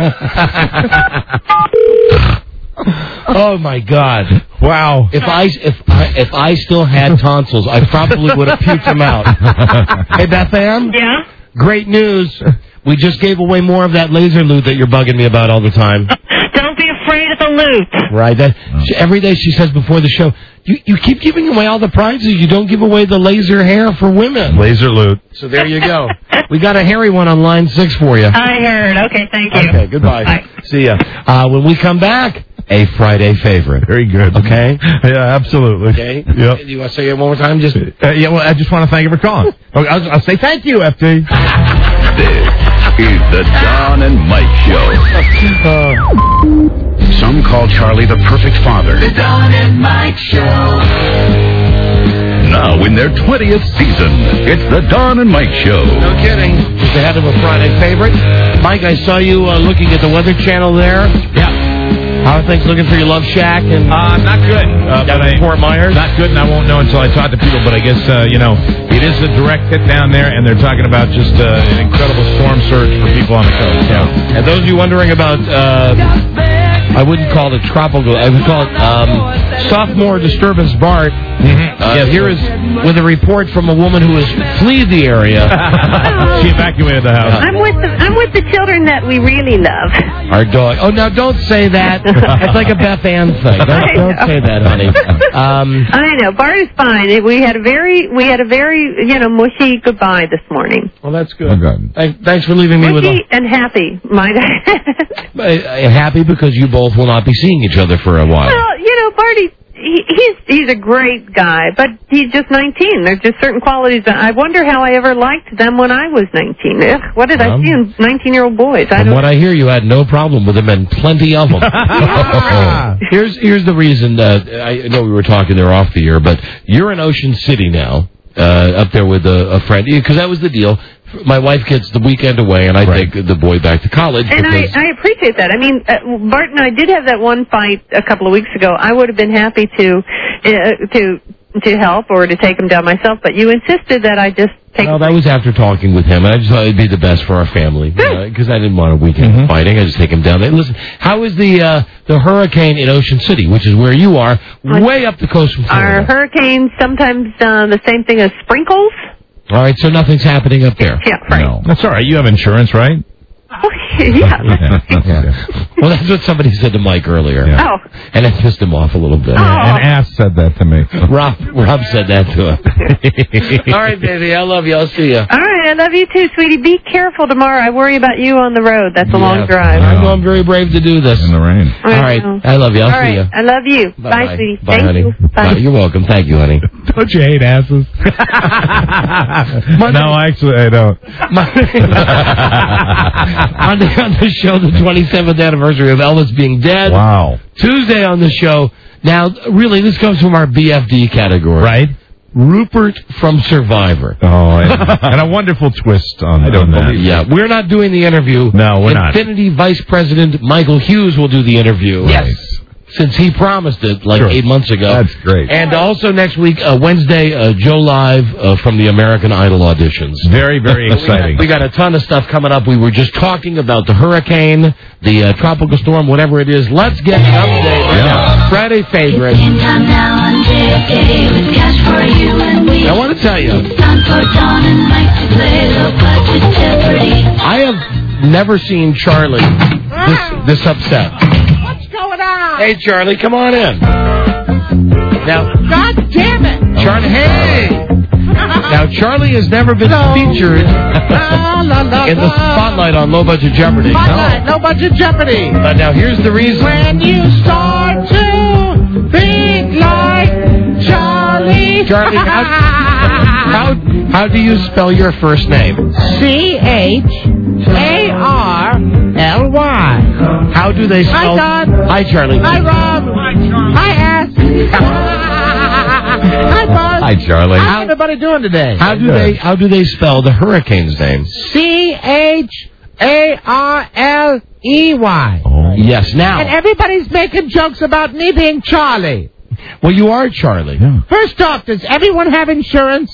Oh my God! Wow. If I still had tonsils, I probably would have puked them out. Hey, Beth Ann? Yeah? Great news. We just gave away more of that laser loot that you're bugging me about all the time. Don't be afraid of the loot. Right. Every day she says before the show, you keep giving away all the prizes. You don't give away the laser hair for women. Laser loot. So there you go. We got a hairy one on line 6 for you. I heard. Okay, thank you. Okay, goodbye. Bye. See ya. When we come back, a Friday favorite. Very good. Okay? Yeah, absolutely. Okay? Yep. Do you want to say it one more time? Just yeah, well, I just want to thank you for calling. Okay, I'll say thank you, FT. This is the Don and Mike Show. Some call Charlie the perfect father. The Don and Mike Show. Now in their 20th season, it's the Don and Mike Show. No kidding. Just ahead of a Friday favorite. Mike, I saw you looking at the Weather Channel there. Yeah. How are things looking for your Love Shack? And not good. But Fort Myers? Not good, and I won't know until I talk to people. But I guess, it is a direct hit down there, and they're talking about just an incredible storm surge for people on the coast. Yeah. And those of you wondering about, I wouldn't call it tropical. I would call it sophomore disturbance Bart. Yes, here is with a report from a woman who has fled the area. She evacuated the house. I'm with the children that we really love. Our dog. Oh, now don't say that. It's like a Beth Ann thing. Don't say that, honey. I know. Bart is fine. We had a very mushy goodbye this morning. Well, that's good. Oh, good. Thanks for leaving me with mushy and happy, might I? Happy because you both will not be seeing each other for a while. Well, Barty, he's a great guy, but he's just 19. There's just certain qualities that I wonder how I ever liked them when I was 19. Ugh, what did I see in 19-year-old boys? From what I hear, you had no problem with them and plenty of them. Here's the reason. I know we were talking there off the air, but you're in Ocean City now, up there with a friend, because that was the deal. My wife gets the weekend away, and I take the boy back to college. And I appreciate that. I mean, Bart and I did have that one fight a couple of weeks ago. I would have been happy to help or to take him down myself, but you insisted that I just take. Well, that was after talking with him, and I just thought it'd be the best for our family because I didn't want a weekend fighting. I just take him down there. Listen, how is the hurricane in Ocean City, which is where you are, way up the coast from Florida? Our hurricanes sometimes the same thing as sprinkles. All right, so nothing's happening up there. Yeah, right. No. That's all right. You have insurance, right? Oh, yeah. Well, that's what somebody said to Mike earlier. Yeah. Oh. And it pissed him off a little bit. Oh. And Ass said that to me. Rob said that to him. All right, baby. I love you. I'll see you. All right. I love you too, sweetie. Be careful tomorrow. I worry about you on the road. That's a long drive. I know I'm very brave to do this. In the rain. All right. I love you. I'll see you. I love you. Bye, sweetie. Bye, Thank honey. you. Bye. You're welcome. Thank you, honey. Don't you hate asses? No, actually, I don't. On the show, the 27th anniversary of Elvis being dead. Wow. Tuesday on the show, Now, really, this comes from our BFD category. Right. Rupert from Survivor. Oh, and a wonderful twist on that. Yeah, we're not doing the interview. No, we're not. Infinity Vice President Michael Hughes will do the interview. Yes. Since he promised it 8 months ago. That's great. And also next week, Wednesday, Joe Live from the American Idol auditions. Very, very exciting. We got a ton of stuff coming up. We were just talking about the hurricane, the tropical storm, whatever it is. Let's get an update right now. Friday favorite. I want to tell you, I have never seen Charlie this upset. What's going on? Hey, Charlie, come on in. Now, God damn it! Charlie, hey! Now, Charlie has never been featured in the spotlight on Low Budget Jeopardy. Spotlight, Low Budget Jeopardy. But now, here's the reason. When you start to think like Charlie. Charlie, how do you spell your first name? C-H-A-R-L-Y. How do they spell? Hi, Don. Hi, Charlie. Hi, Rob. Hi, Ass. Hi, Buzz. Hi, Charlie. How's everybody doing today? How do they spell the hurricane's name? C-H-A-R-L-E-Y. Oh. Yes, now. And everybody's making jokes about me being Charlie. Well, you are Charlie. Yeah. First off, does everyone have insurance?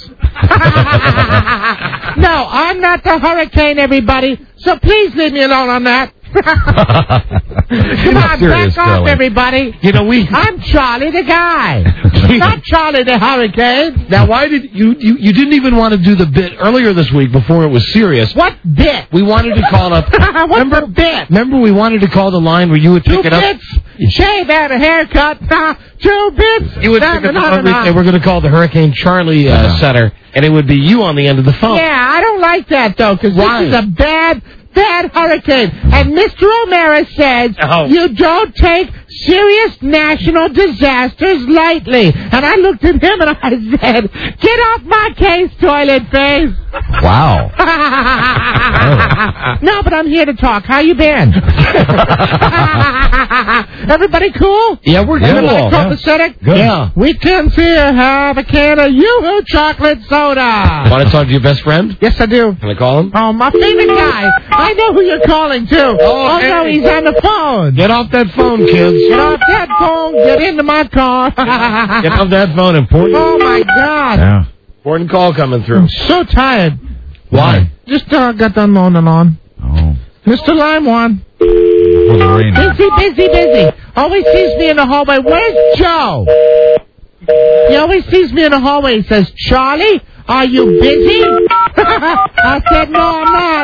No, I'm not the hurricane, everybody. So please leave me alone on that. Come on, back off, everybody. You know, I'm Charlie the guy, not Charlie the hurricane. Now, why did you didn't even want to do the bit earlier this week before it was serious? What bit? We wanted to call up. What's the bit? Remember, we wanted to call the line where you would pick it up. 2 bits. Shave and a haircut. 2 bits. You would pick up the phone and say, we're going to call the Hurricane Charlie Center, and it would be you on the end of the phone. Yeah, I don't like that, though, because this is a bad hurricane. And Mr. O'Mara says you don't take serious national disasters lightly. And I looked at him and I said, get off my case, toilet face. Wow. No, but I'm here to talk. How you been? Everybody cool? Yeah, we're good. Everybody copacetic? Good. Yeah. Weekends here. Have a can of Yoo-Hoo chocolate soda. Want to talk to your best friend? Yes, I do. Can I call him? Oh, my favorite guy. I know who you're calling, too. Oh, no, he's on the phone. Get off that phone, kids. Get off that phone. Get into my car. Get off that phone. Important. Oh, my God. Yeah. Important call coming through. I'm so tired. Why? Just got done mowing the lawn. Oh. Mr. Limewand. Before the rain. Busy. Always sees me in the hallway. Where's Joe? He always sees me in the hallway. He says, Charlie, are you busy? I said, no, I'm not.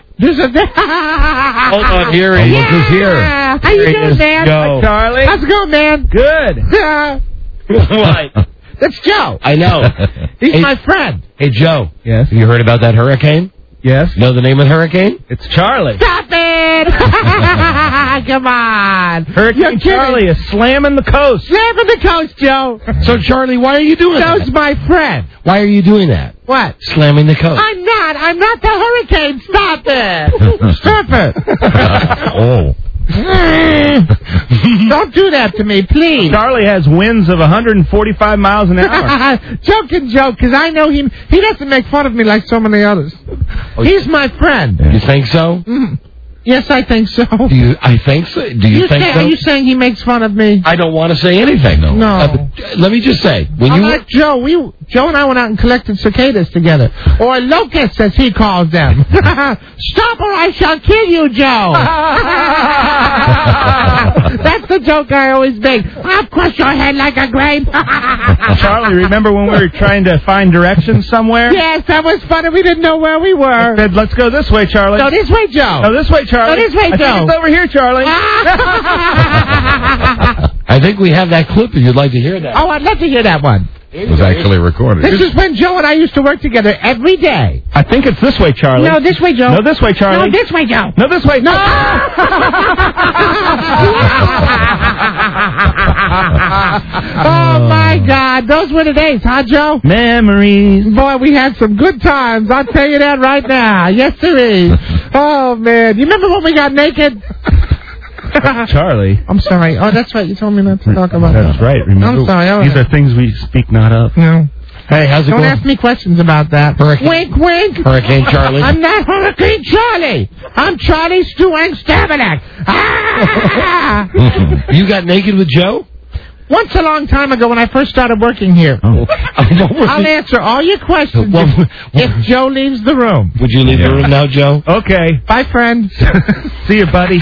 Hold on, here he is. Look who's here. How you doing, man? Joe. Hi, Charlie. How's it going, man? Good. What? That's Joe. I know. He's my friend. Hey, Joe. Yes. Have you heard about that hurricane? Yes. Know the name of the hurricane? It's Charlie. Stop it! Come on. Hurricane Charlie is slamming the coast. Slamming the coast, Joe. So, Charlie, why are you doing that? Joe's my friend. Why are you doing that? What? Slamming the coast. I'm not the hurricane. Stop it. Stop it. Oh. Don't do that to me, please. Charlie has winds of 145 miles an hour. Joke, because I know he doesn't make fun of me like so many others. He's my friend. You think so? Yes, I think so. I think so. Do you think so? Are you saying he makes fun of me? I don't want to say anything. No. Let me just say, when you like Joe, Joe and I went out and collected cicadas together, or locusts as he calls them. Stop or I shall kill you, Joe. That's the joke I always make. I'll crush your head like a grape. Charlie, remember when we were trying to find directions somewhere? Yes, that was funny. We didn't know where we were. I said, let's go this way, Charlie. No, this way, Joe. No, this way, Charlie. No, this way, I Joe. think it's over here, Charlie. I think we have that clip if you'd like to hear that. Oh, I'd love to hear that one. It was actually recorded. This is when Joe and I used to work together every day. I think it's this way, Charlie. No, this way, Joe. No, this way, Charlie. No, this way, Joe. No, this way. No. Oh, my God. Those were the days, huh, Joe? Memories. Boy, we had some good times. I'll tell you that right now. Yes, sir. Oh, man. You remember when we got naked? Charlie. I'm sorry. Oh, that's right. You told me not to talk about that. That's right. Remember, I'm sorry. these are things we speak not of. No. Hey, how's it Don't going? ask me questions about that. Wink, wink. Hurricane Charlie. I'm not Hurricane Charlie. I'm Charlie Stewang Stabanak. Ah! You got naked with Joe? Once a long time ago when I first started working here. Oh. I'll answer all your questions if Joe leaves the room. Would you leave the room now, Joe? Okay. Bye, friend. See you, buddy.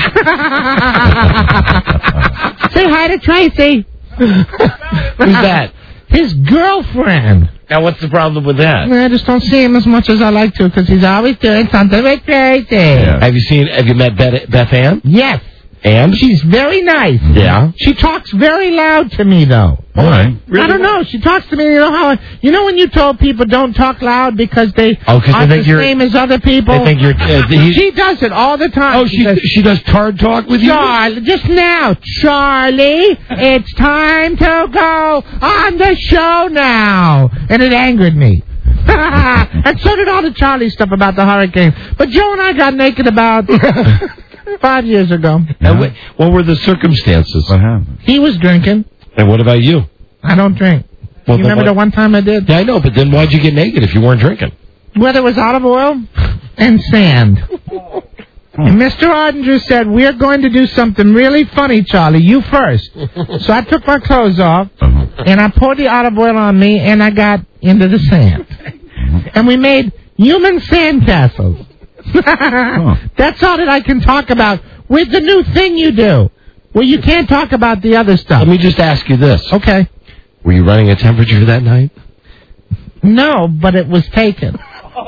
Say hi to Tracy. Who's that? His girlfriend. Now, what's the problem with that? I just don't see him as much as I like to because he's always doing something with Tracy. Yeah. Have you met Beth Ann? Yes. And? She's very nice. Yeah. She talks very loud to me, though. All right. Really? I don't know. She talks to me. You know when you told people don't talk loud because they aren't the same as other people? They think you're... she does it all the time. Oh, she does hard talk with you? Just now. Charlie, it's time to go on the show now. And it angered me. And so did all the Charlie stuff about the hurricane. But Joe and I got naked about... 5 years ago. And what were the circumstances? What happened? He was drinking. And what about you? I don't drink. Well, you remember the one time I did? Yeah, I know, but then why'd you get naked if you weren't drinking? Well, there was olive oil and sand. And Mr. Ardinger said, we're going to do something really funny, Charlie. You first. So I took my clothes off, and I poured the olive oil on me, and I got into the sand. And we made human sandcastles. That's all that I can talk about with the new thing you do, where you can't talk about the other stuff. Let me just ask you this. Okay. Were you running a temperature that night? No, but it was taken.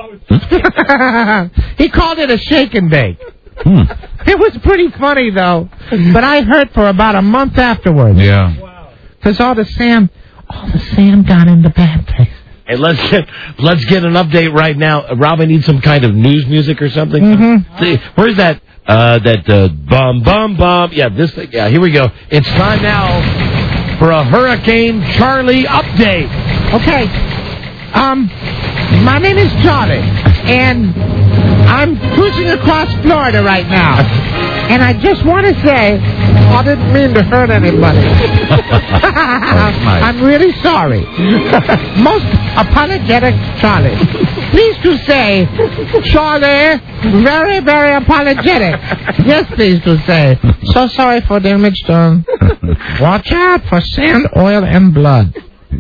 He called it a shake and bake. It was pretty funny, though. But I hurt for about a month afterwards. Yeah. Because all the sand got into bad places. Hey, let's get an update right now. Rob, I need some kind of news music or something. Mm-hmm. See, where's that? Bum bum bum. Yeah, this thing. Yeah, here we go. It's time now for a Hurricane Charlie update. Okay. My name is Charlie, and I'm cruising across Florida right now. And I just want to say, I didn't mean to hurt anybody. I'm really sorry. Most apologetic Charlie. Please do say, Charlie, very, very apologetic. Yes, please do say. So sorry for the image done. Watch out for sand, oil, and blood.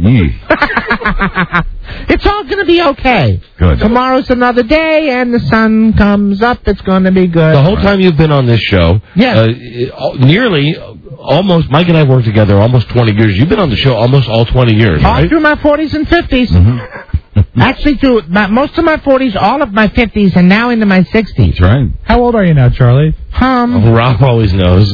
It's all going to be okay. Good. Tomorrow's another day, and the sun comes up. It's going to be good. The whole time you've been on this show, almost, Mike and I worked together almost 20 years. You've been on the show almost all 20 years, right? All through my 40s and 50s. Mm-hmm. Actually, through most of my 40s, all of my 50s, and now into my 60s. That's right. How old are you now, Charlie? Rob always knows.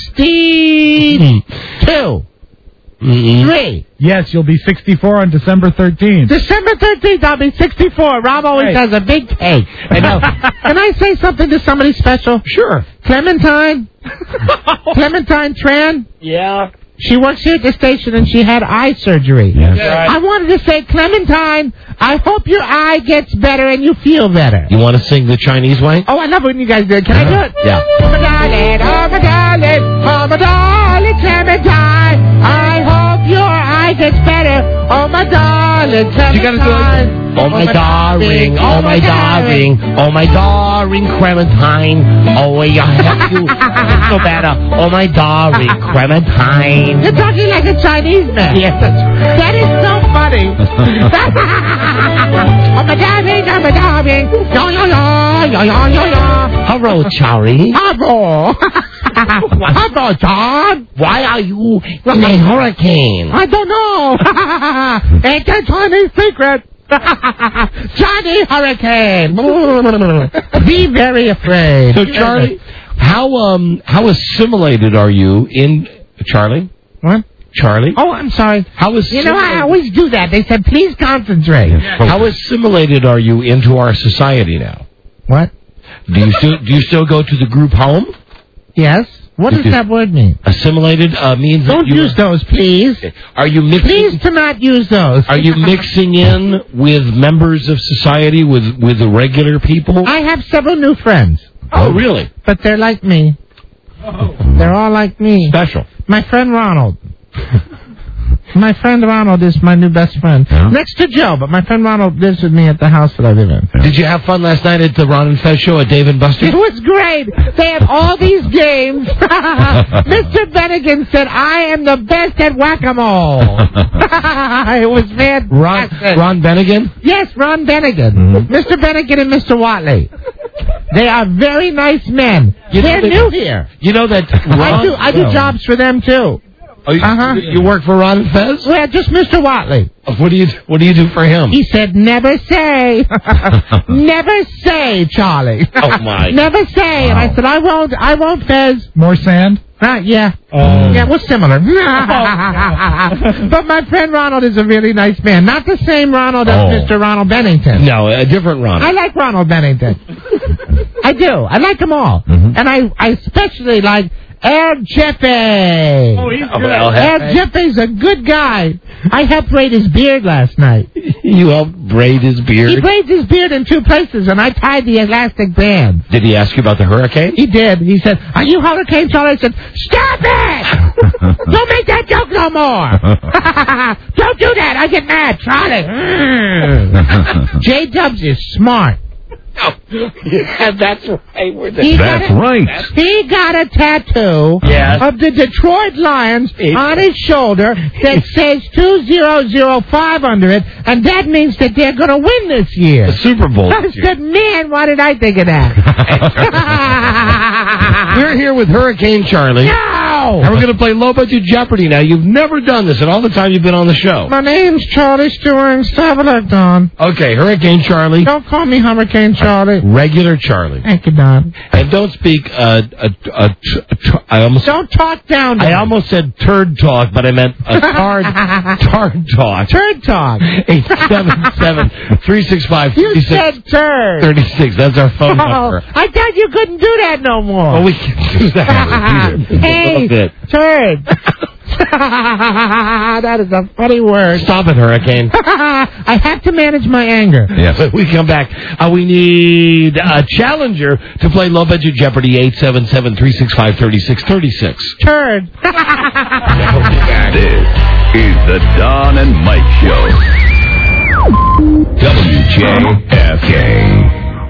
62. 3. Yes, you'll be 64 on December 13th. December 13th, I'll be 64. Rob always has a big cake. Can I say something to somebody special? Sure. Clementine Tran? Yeah. She works here at the station, and she had eye surgery. Yes. Right. I wanted to say, Clementine, I hope your eye gets better and you feel better. You want to sing the Chinese way? Oh, I love when you guys do it. Can I do it? Yeah. Oh, my darling, oh, my darling, oh, my darling, Clementine, I hope your eye gets better. Oh, my darling, Clementine. You gotta do it. Oh, my darling, oh, my darling, oh, my darling, Clementine. Oh, I help you. It's so better. Oh, my darling, Clementine. You're talking like a Chinese man. Yes, that's right. That is so funny. Oh, my darling, oh, my darling. Yo, yo, yo, yo, yo, yo, yo. Hello, Charlie. Hello. Hello, John. Why are you in a hurricane? I don't know. It's a Chinese secret. Johnny Hurricane. Be very afraid. So, Charlie, how assimilated are you in... Charlie? What? Charlie? Oh, I'm sorry. How I always do that. They said, please concentrate. How assimilated are you into our society now? What? Do you still go to the group home? Yes. What does that word mean? Assimilated means... Don't use those, please. Are you mixing... Please to not use those. Are you mixing in with members of society, with the regular people? I have several new friends. Oh, really? But they're like me. They're all like me. Special. My friend Ronald. My friend Ronald is my new best friend. Yeah. Next to Joe, but my friend Ronald lives with me at the house that I live in. Did you have fun last night at the Ron and Fez show at Dave & Buster's? It was great. They had all these games. Mr. Bennigan said, I am the best at whack-a-mole. It was fantastic. Ron Bennigan? Yes, Ron Bennigan. Mm-hmm. Mr. Bennigan and Mr. Watley. They are very nice men. They're new here. You know that Ron... I do jobs for them, too. Oh, you work for Ron and Fez? Yeah, just Mr. Watley. What do you do for him? He said, never say. Never say, Charlie. Oh, my. Never say. Wow. And I said, I won't, Fez. More sand? Yeah. Yeah, we're similar. But my friend Ronald is a really nice man. Not the same Ronald as Mr. Ronald Bennington. No, a different Ronald. I like Ronald Bennington. I do. I like them all. Mm-hmm. And I especially like El Jefe. Oh, he's good. El Jefe's a good guy. I helped braid his beard last night. You helped braid his beard? He braids his beard in 2 places, and I tied the elastic band. Did he ask you about the hurricane? He did. He said, are you Hurricane Charlie? I said, stop it! Don't make that joke no more! Don't do that! I get mad, Charlie! J-Dubs is smart. Yeah, that's right. That's right. He got a tattoo of the Detroit Lions on his shoulder that says 2005 under it, and that means that they're going to win this year. The Super Bowl. I said, man, why did I think of that? We're here with Hurricane Charlie. No! And we're going to play Low Budget Jeopardy now. You've never done this in all the time you've been on the show. My name's Charlie Stewart. Stop it, Don. Okay, Hurricane Charlie. Don't call me Hurricane Charlie. Regular Charlie. Thank you, Don. And don't speak, I almost... Don't talk down to I me. almost said turd talk, but I meant a tard talk. Turd talk. 877-365-36. You said turd. 36. That's our phone number. I thought you couldn't do that no more. Well, we can do that. Hey, turd. That is a funny word. Stop it, Hurricane. I have to manage my anger. Yes. When we come back, we need a challenger to play Low Budget Jeopardy. 877-365-3636. Turd. This is the Don and Mike Show. WJFK.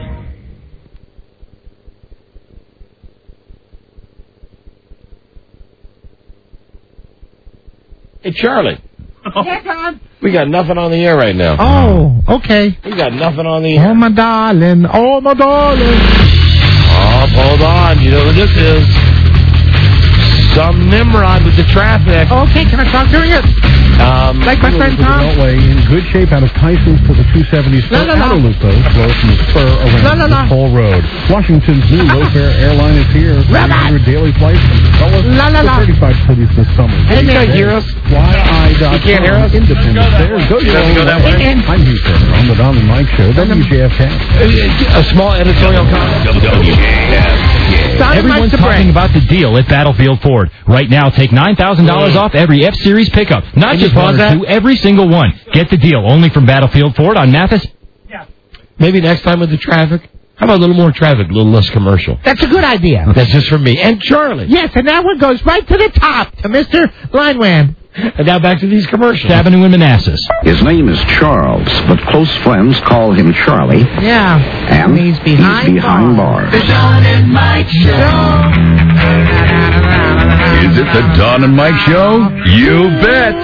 Hey, Charlie. Yeah, Don. We got nothing on the air right now. Oh, okay. We got nothing on the air. Oh, my darling. Oh, my darling. Oh, hold on. You know who this is? Some Nimrod with the traffic. Okay, can I talk during it? Like my friend Tom? Beltway in good shape out of Tyson's to the 270 spur. Outer loop, though, flow from the spur around the whole road. Washington's new low-fare airline is here. 300 daily flights from Dulles to 35 cities this summer. Hey, you can't hear us? FlyEye.com. You can't hear us? Independent there. Go that way. I'm Houston on the Don and Mike Show. WJFK. A small editorial comment. Everyone's talking about the deal at Battlefield Ford. Right now, take $9,000 off every F-Series pickup. Not just one or two, every single one. Get the deal only from Battlefield Ford on Mathis. Yeah. Maybe next time with the traffic. How about a little more traffic, a little less commercial? That's a good idea. That's just for me. And Charlie. Yes, and that one goes right to the top, to Mr. Lineman. And now back to these commercials. Avenue in Manassas. His name is Charles, but close friends call him Charlie. Yeah. And he's behind bars. The Don and Mike Show. Is it the Don and Mike Show? You bet.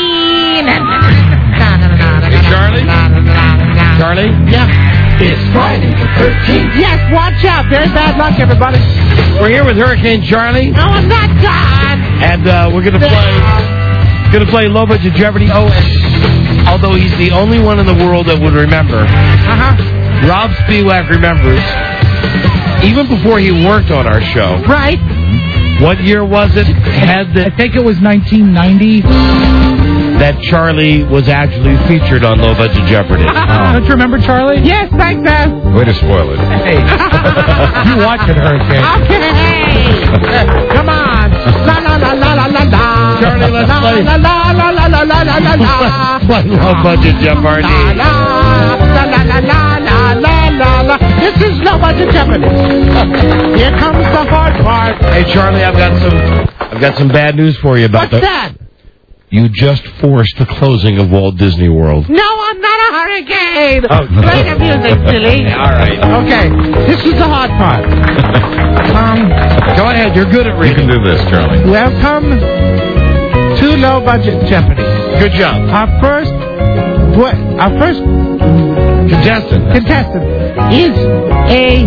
Charlie? Charlie? Yeah. It's Friday the 13th. Yes, watch out. Very bad luck, everybody. We're here with Hurricane Charlie. No, I'm not done. And we're going to play Low Budget Jeopardy. Oh, and although he's the only one in the world that would remember, Rob Spiewak remembers, even before he worked on our show. Right. What year was it? I think it was 1990. That Charlie was actually featured on Low Budget Jeopardy. Don't you remember Charlie? Yes, thanks, Beth. Way to spoil it. Hey. You watch it, Hurricane. Okay. Come on. La la la la la la la. Charlie, let's play. La la la la la la la la la. Low Budget Jeopardy. La la la la la la la la la. la. This is Low Budget Jeopardy. Here comes the hard part. Hey, Charlie, I've got some bad news for you about What's that? You just forced the closing of Walt Disney World. No, I'm not a hurricane. Oh. Play the music, silly. All right. Okay, this is the hard part. Go ahead. You're good at reading. You can do this, Charlie. Welcome to Low Budget Jeopardy. Good job. Our first contestant is a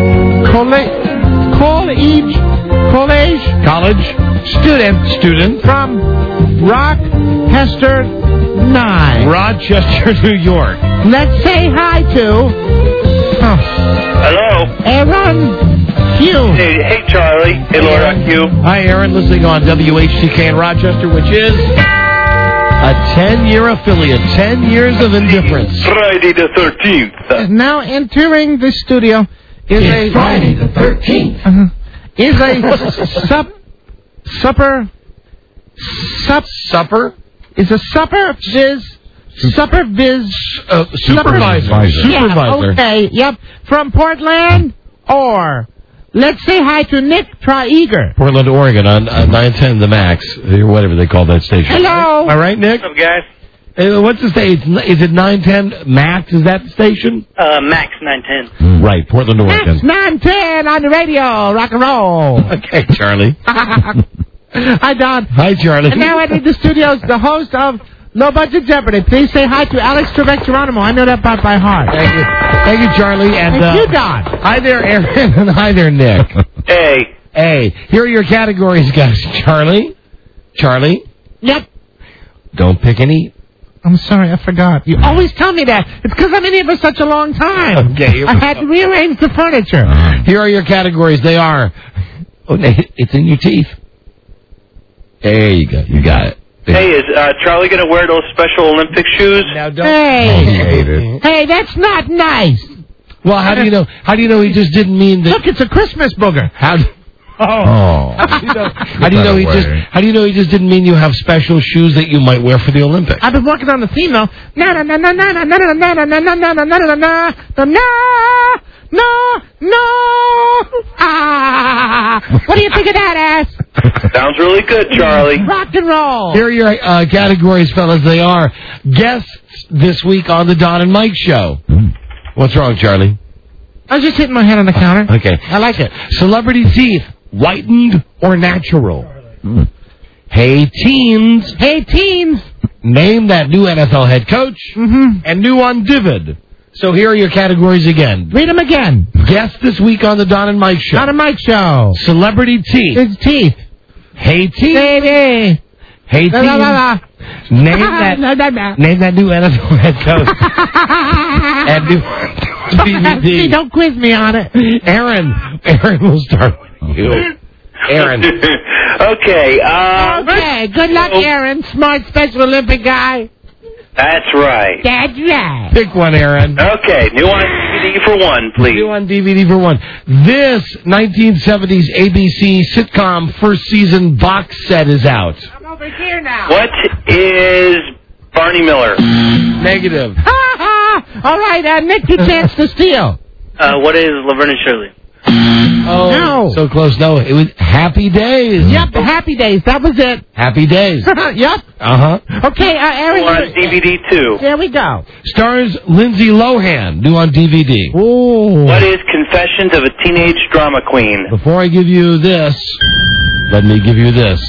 college student from Rochester, Rochester, New York. Let's say hi to Hello. Aaron Hughes. Hey, Charlie. Hey, Laura Q. Hi, Aaron. Listening on WHCK in Rochester, which is a 10-year affiliate. 10 years of indifference. Friday the 13th. Now entering the studio is a Friday the 13th. Is a supper supervisor. Yeah, okay, yep. From Portland, or let's say hi to Nick Trieger. Portland, Oregon, on 910 The Max, or whatever they call that station. Hello. Am I right, Nick? What's up, guys? What's the station? Is it 910 Max? Is that the station? Max 910. Right, Portland, Oregon. Max 910 on the radio, rock and roll. Okay, Charlie. Hi, Don. Hi, Charlie. And now entering the studio is the host of Low Budget Jeopardy. Please say hi to Alex Trebek Geronimo. I know that part by heart. Thank you. Thank you, Charlie. And thank you, Don. Hi there, Aaron, and hi there, Nick. Hey. Hey, here are your categories, guys. Charlie? Yep. Don't pick any. I'm sorry, I forgot. You always tell me that. It's because I'm in here for such a long time. Okay. I had to rearrange the furniture. Here are your categories. They are... Oh, it's in your teeth. There you go. You got it. Hey, is Charlie going to wear those Special Olympic shoes? Now, don't... Hey, that's not nice. Well, how do you know? How do you know he just didn't mean that? Look, it's a Christmas booger. How do you know he just didn't mean you have special shoes that you might wear for the Olympics? I've been working on the theme though. What do you think of that, ass? Sounds really good, Charlie. Rock and roll. Here are your categories, fellas. They are guests this week on the Don and Mike Show. What's wrong, Charlie? I was just hitting my head on the counter. Okay. I like it. Celebrity teeth, whitened or natural? Hey, teens. Name that new NFL head coach. And new on Divid. So here are your categories again. Read them again. Guest this week on the Don and Mike Show. Don and Mike Show. Celebrity teeth. It's teeth. Hey, teeth. Baby. Hey, teeth. Name that new NFL head coach. And new DVD. See, don't quiz me on it. Aaron, we'll start with you. Aaron. Okay. Okay. Good luck, Aaron. Smart Special Olympic guy. That's right. That's right. Pick one, Aaron. Okay. New on DVD for one, please. New on DVD for one. This 1970s ABC sitcom first season box set is out. I'm over here now. What is Barney Miller? Negative. All right, Nick, your chance to steal. What is Laverne and Shirley? Oh, no. So close. No, it was Happy Days. Yep, Happy Days. That was it. Happy Days. Yep. Okay, Aaron. On DVD too. There we go. Stars Lindsay Lohan, new on DVD. Ooh. What is Confessions of a Teenage Drama Queen? Before I give you this, let me give you this.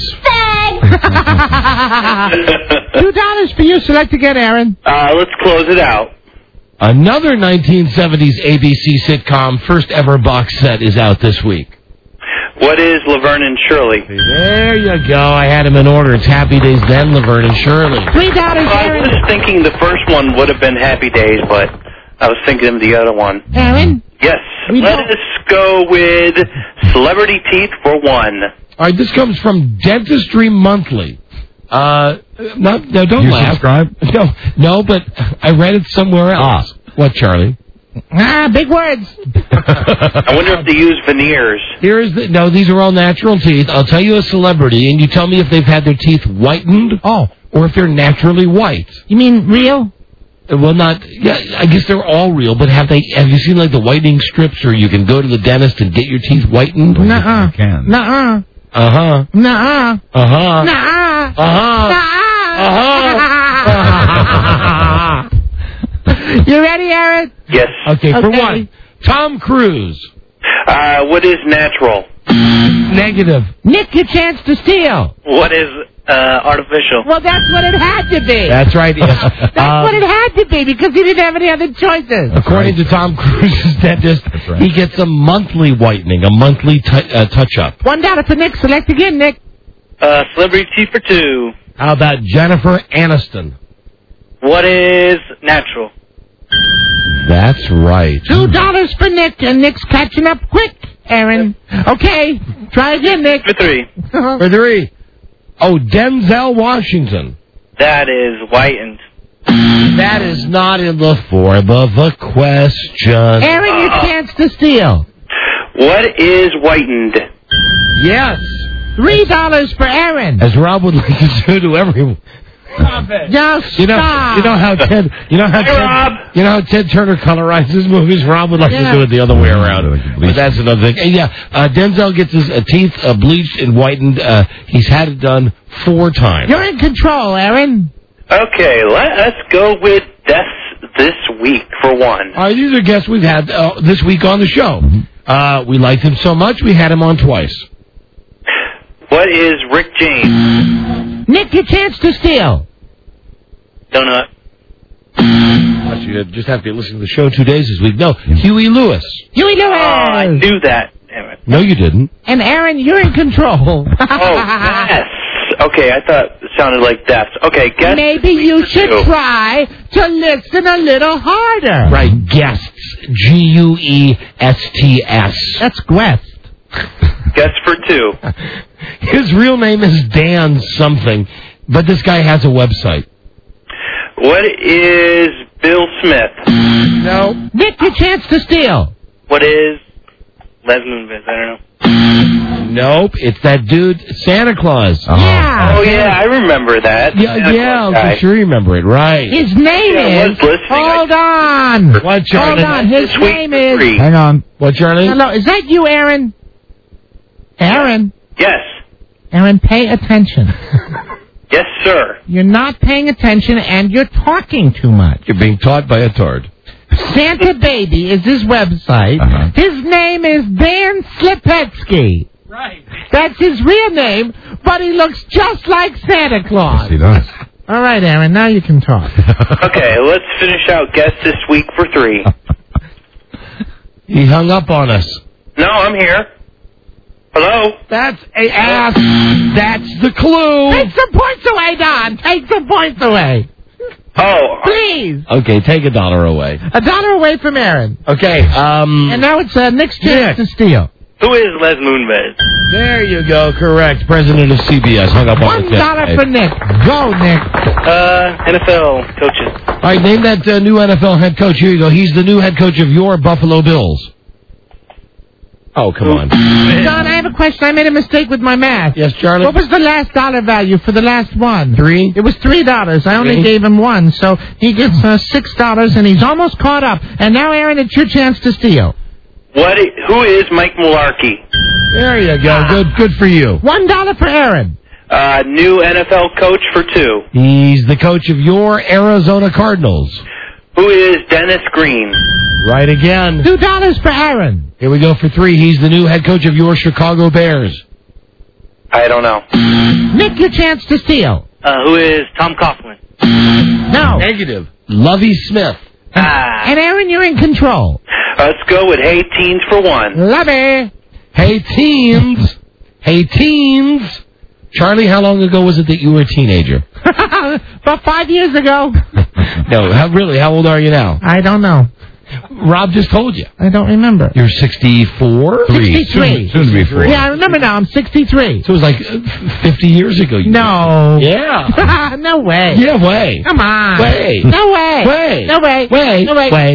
$2 for you. Select again, Aaron. Let's close it out. Another 1970s ABC sitcom first ever box set is out this week. What is Laverne and Shirley? There you go. I had them in order. It's Happy Days, then Laverne and Shirley. $3, I Aaron. was thinking the first one would have been Happy Days, but I was thinking of the other one. Aaron? Yes. Let us go with Celebrity Teeth for one. All right, this comes from Dentistry Monthly. No, don't laugh. Subscribe? No, but I read it somewhere else. What, Charlie? Big words. I wonder if they use veneers. No, these are all natural teeth. I'll tell you a celebrity, and you tell me if they've had their teeth whitened or if they're naturally white. You mean real? Well, not. Yeah, I guess they're all real. But have you seen like the whitening strips, or you can go to the dentist and get your teeth whitened? Nuh-uh. You can. Nuh-uh. Uh-huh. Nuh-uh. Uh-huh. Nuh-uh. Uh-huh. You ready, Aaron? Yes. Okay, for one, Tom Cruise. What is natural? Negative. Nick, your chance to steal. What is artificial? Well, that's what it had to be. That's right. Yes. That's what it had to be because he didn't have any other choices. According to Tom Cruise's dentist, he gets a monthly whitening, a monthly touch-up. $1 for Nick. Select again, Nick. Celebrity teeth for 2. How about Jennifer Aniston? What is natural? That's right. $2 for Nick, and Nick's catching up quick, Aaron. Okay, try again, Nick. For 3. For 3. Oh, Denzel Washington. That is whitened. That is not in the form of a question. Aaron, your chance to steal. What is whitened? Yes. $3 for Aaron. As Rob would like to do to everyone. Stop it. Just stop. You know how Ted Turner colorizes movies? Rob would like to do it the other way around. But that's another thing. And Denzel gets his teeth bleached and whitened. He's had it done 4 times. You're in control, Aaron. Okay, let's go with deaths this week for 1. All right, these are guests we've had this week on the show. We liked him so much, we had him on twice. What is Rick James? Nick, your chance to steal. Donut. You just have to listen to the show 2 days this week. No, Huey Lewis. Huey Lewis. Oh, I knew that. Damn it. No, you didn't. And Aaron, you're in control. Yes. Okay, I thought it sounded like deaths. Okay, guests. Maybe you should try to listen a little harder. Right, guests. Guests. That's Guest. Guests for 2. His real name is Dan something, but this guy has a website. What is Bill Smith? No. Nick, your chance to steal. What is Les Moonves? I don't know. Nope, it's that dude, Santa Claus. Yeah. Oh, yeah, I remember that. Yeah, I'm sure you remember it, right. His name is... Hold on. What, Charlie? Hold on, his name is... Hang on. What, Charlie? Hello, is that you, Aaron? Aaron? Yes. Aaron, pay attention. Yes, sir. You're not paying attention, and you're talking too much. You're being taught by a tard. Santa Baby is his website. His name is Dan Slipetsky. Right. That's his real name, but he looks just like Santa Claus. Yes, he does. All right, Aaron, now you can talk. Okay, let's finish out guests this week for 3. He hung up on us. No, I'm here. Hello? That's a ass. That's the clue. Take some points away, Don. Take some points away. Oh. Please. Okay, take $1 away. $1 away from Aaron. Okay, And now it's Nick's chance to steal. Who is Les Moonves? There you go, correct. President of CBS. Hung up on the $1 for Nick. Go, Nick. NFL coaches. All right, name that new NFL head coach. Here you go. He's the new head coach of your Buffalo Bills. Oh, come on. Don, I have a question. I made a mistake with my math. Yes, Charlie? What was the last dollar value for the last one? 3? It was $3. I only gave him 1, so he gets $6, and he's almost caught up. And now, Aaron, it's your chance to steal. Who is Mike Mularkey? There you go. Good for you. $1 for Aaron. New NFL coach for 2. He's the coach of your Arizona Cardinals. Who is Dennis Green? Right again. $2 for Aaron. Here we go for 3. He's the new head coach of your Chicago Bears. I don't know. Nick, your chance to steal. Who is Tom Coughlin? No. Negative. Lovie Smith. And Aaron, you're in control. Let's go with Hey Teens for 1. Lovey. Hey teens. Hey teens. Charlie, how long ago was it that you were a teenager? About 5 years ago. No, really, how old are you now? I don't know. Rob just told you. I don't remember. You're 64? 63. Soon to be 40. Yeah, I remember now. I'm 63. So it was like 50 years ago. No. Yeah. No way. Yeah, way. Come on. Way. No way. Way. No way. Way. No way. Way. Ah!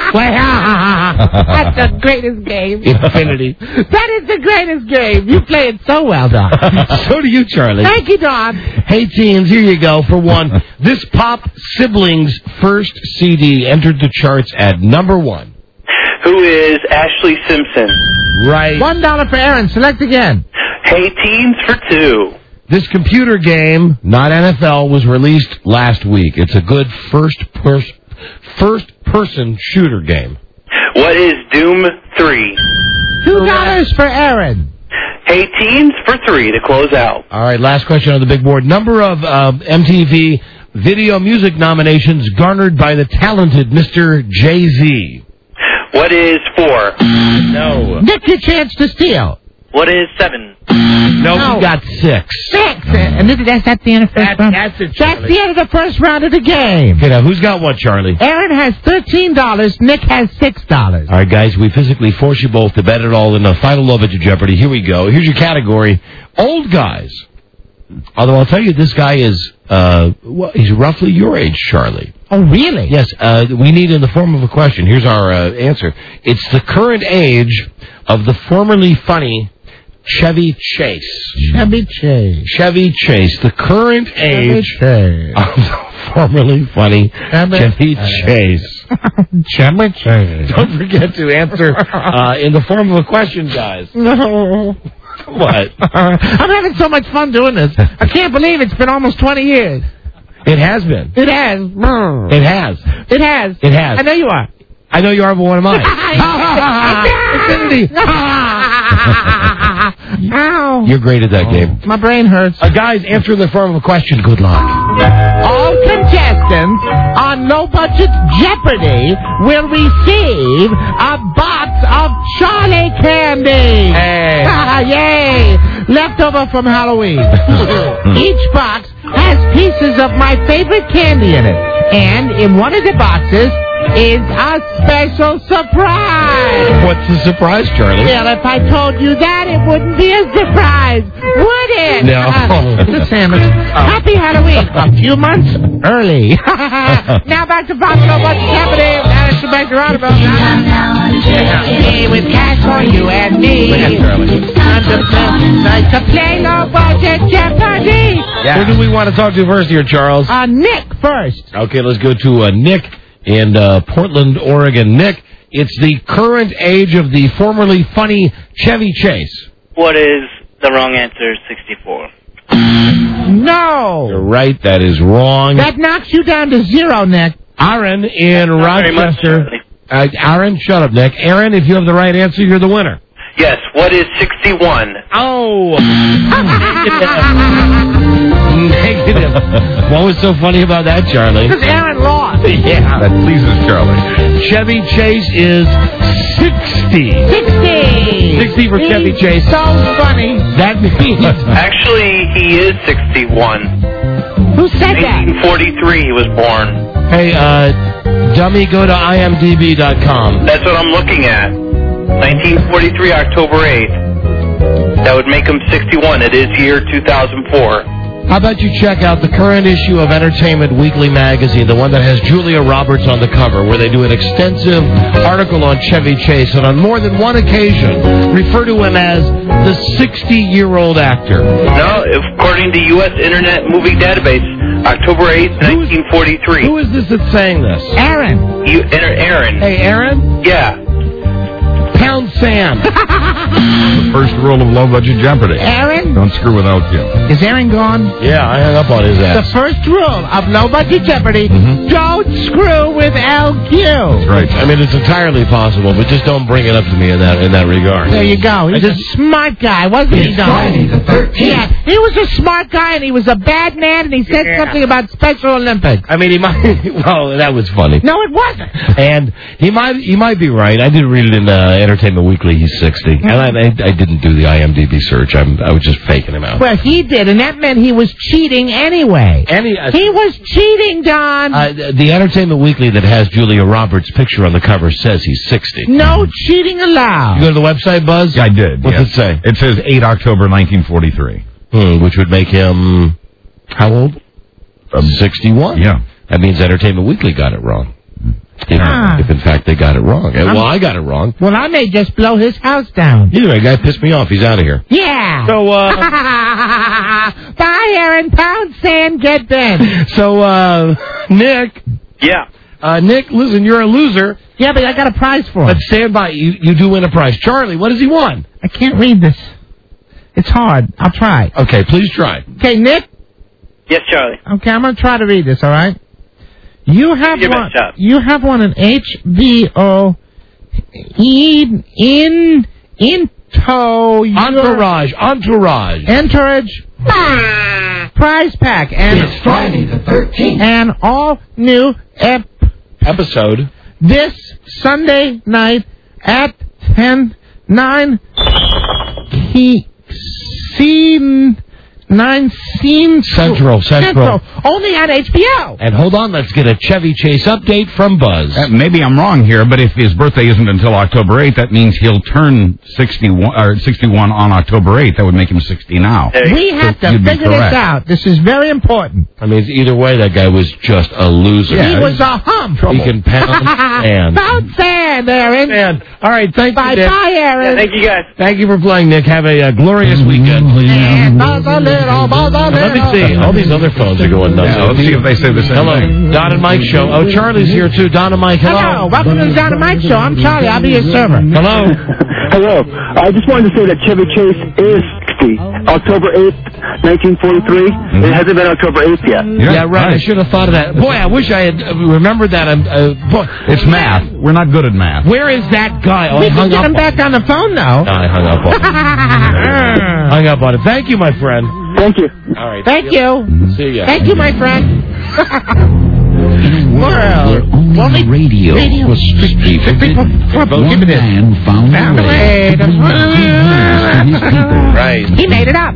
That's the greatest game. Infinity. That is the greatest game. You play it so well, Don. So do you, Charlie. Thank you, Don. Hey, teens, here you go. For one, this Pop Siblings first CD entered the charts at number 1. Who is Ashley Simpson? Right. $1 for Aaron. Select again. Hey, teens for 2. This computer game, not NFL, was released last week. It's a good first-person shooter game. What is Doom 3? $2 for Aaron. Hey, teens for 3 to close out. All right, last question on the big board. Number of MTV Video Music nominations garnered by the talented Mr. Jay-Z. What is 4? No. Nick, your chance to steal. What is 7? No, we got 6. 6. And that's the end of the first round. That's it, That's the end of the first round of the game. Okay, now who's got what, Charlie? Aaron has $13. Nick has $6. All right, guys, we physically force you both to bet it all in the final Low Budget Jeopardy. Here we go. Here's your category. Old guys. Although I'll tell you, this guy is, he's roughly your age, Charlie. Oh, really? Yes, we need in the form of a question. Here's our answer. It's the current age of the formerly funny Chevy Chase. Chevy Chase. Chevy Chase. The current age of the formerly funny Chevy Chase. Chevy Chase. Don't forget to answer in the form of a question, guys. No. What? I'm having so much fun doing this. I can't believe it's been almost 20 years. It has been. It has. It has. It has. It has. I know you are. I know you are, but what am I? Infinity. Ow. You're great at that game. My brain hurts. Guys, answer in the form of a question. Good luck. All contestants on Low Budget Jeopardy will receive a box of Charlie candy. Hey. Yay. Leftover from Halloween. Each box has pieces of my favorite candy in it. And in one of the boxes is a special surprise. What's the surprise, Charlie? Well, if I told you that, it wouldn't be a surprise, would it? No. The salmon. Happy Halloween. A few months early. Now back to Fox Low Budget Jeopardy. That's the back to Roundabout. With cash for you and me. Nice to play Low Budget Jeopardy. Yeah. Who do we want to talk to first here, Charles? Nick first. Okay, let's go to Nick in Portland, Oregon. Nick, it's the current age of the formerly funny Chevy Chase. What is the wrong answer? 64. No. You're right. That is wrong. That knocks you down to 0, Nick. Aaron in Rochester. Aaron, shut up, Nick. Aaron, if you have the right answer, you're the winner. Yes. What is 61? Oh. Negative. What was so funny about that, Charlie? Because Aaron lost. Yeah. That pleases Charlie. Chevy Chase is 60. 60 for Chevy Chase. So funny. That means... Actually, he is 61. Who said that? 1943 he was born. Hey, dummy, go to imdb.com. That's what I'm looking at. 1943, October 8th. That would make him 61. It is year 2004. How about you check out the current issue of Entertainment Weekly magazine, the one that has Julia Roberts on the cover, where they do an extensive article on Chevy Chase, and on more than one occasion refer to him as the 60-year-old actor. No, according to U.S. Internet Movie Database, October 8th, 1943. Who is this that's saying this? Aaron. Aaron. Hey, Aaron? Yeah. Pound Sam. The first rule of Low Budget Jeopardy. Aaron? Don't screw without you. Is Aaron gone? Yeah, I hung up on his ass. The first rule of Low Budget Jeopardy, don't screw with LQ. That's right. I mean, it's entirely possible, but just don't bring it up to me in that regard. There you go. He's a smart guy, wasn't he, Don? Friday the 13th. Yeah, he was a smart guy, and he was a bad man, and he said something about Special Olympics. I mean, he might... Well, that was funny. No, it wasn't. And he might be right. I did read it in Entertainment Weekly. He's 60. And I didn't do the IMDb search. I was just faking him out. Well, he did, and that meant he was cheating anyway. He was cheating, Don. The Entertainment Weekly that has Julia Roberts' picture on the cover says he's 60. No cheating allowed. You go to the website, Buzz? Yeah, I did. What's it say? It says 8 October 1943. Which would make him... How old? 61. Yeah. That means Entertainment Weekly got it wrong. If in fact they got it wrong. Well, I got it wrong. Well, I may just blow his house down. Anyway, guy pissed me off. He's out of here. Yeah. So, bye, Aaron. Pound sand, get Ben. So, Nick. Yeah. Nick, listen, you're a loser. Yeah, but I got a prize for him. But stand by. You do win a prize. Charlie, what does he want? I can't read this. It's hard. I'll try. Okay, please try. Okay, Nick? Yes, Charlie. Okay, I'm going to try to read this, all right? You have one. You have one in HBO. Entourage. Prize pack. And it's Friday the 13th. An all new episode. This Sunday night at 9 Central. Only on HBO. And hold on, let's get a Chevy Chase update from Buzz. Maybe I'm wrong here, but if his birthday isn't until October 8th, that means he'll turn 61 on October 8th. That would make him 60 now. We have to figure this out. This is very important. I mean, either way, that guy was just a loser. Yeah, he was a hump. He can pound sand. Pound sand, Aaron. And, all right, thank you, Nick. Bye, Aaron. Yeah, thank you, guys. Thank you for playing, Nick. Have a glorious weekend. And buzz a little, buzz a little. Let me see. All these other phones are going nuts. Yeah, let's see if they say the same thing. Don and Mike show. Oh, Charlie's here, too. Don and Mike, hello. Welcome to the Don and Mike show. I'm Charlie. I'll be your server. Hello. Hello. I just wanted to say that Chevy Chase is 60. October 8th, 1943. It hasn't been October 8th yet. Yeah, right. I should have thought of that. Boy, I wish I had remembered that. It's math. We're not good at math. Where is that guy? Oh, we can get him back on the phone now. No, I hung up on him. Thank you, my friend. Thank you. All right. Thank you. See ya. Thank you, my friend. Where only radio was strictly forbidden, one man found a way to his people. Right. He made it up.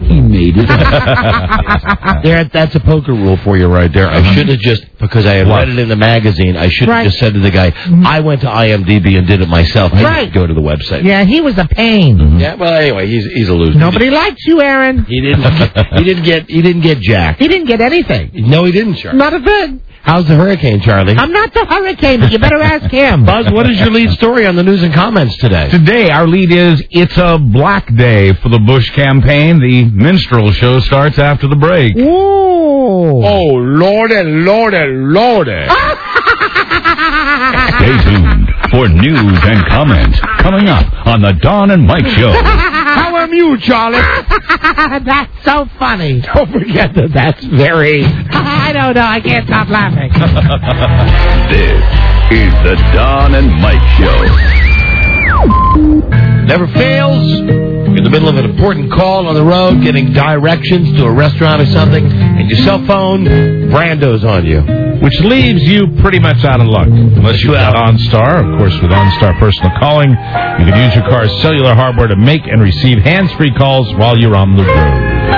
There, that's a poker rule for you right there. I should have just, because I had read it in the magazine, I should have just said to the guy, I went to IMDb and did it myself. I didn't go to the website. Yeah, he was a pain. Yeah, well, anyway, he's a loser. Nobody likes you, Aaron. He didn't get Jack. He didn't get anything. No, he didn't, Charlie. Not a thing. How's the hurricane, Charlie? I'm not the hurricane, but you better ask him. Buzz, what is your lead story on the news and comments today? Today, our lead is it's a black day for the Bush campaign. The minstrel show starts after the break. Ooh. Oh, Lordy. Stay tuned for news and comments coming up on the Don and Mike Show. How am you, Charlie? That's so funny. Don't forget that's very... I don't know. I can't stop laughing. This is the Don and Mike Show. Never fails. You're in the middle of an important call on the road, getting directions to a restaurant or something, and your cell phone, Brando's on you. Which leaves you pretty much out of luck. Unless you've got OnStar. Of course, with OnStar Personal Calling, you can use your car's cellular hardware to make and receive hands-free calls while you're on the road.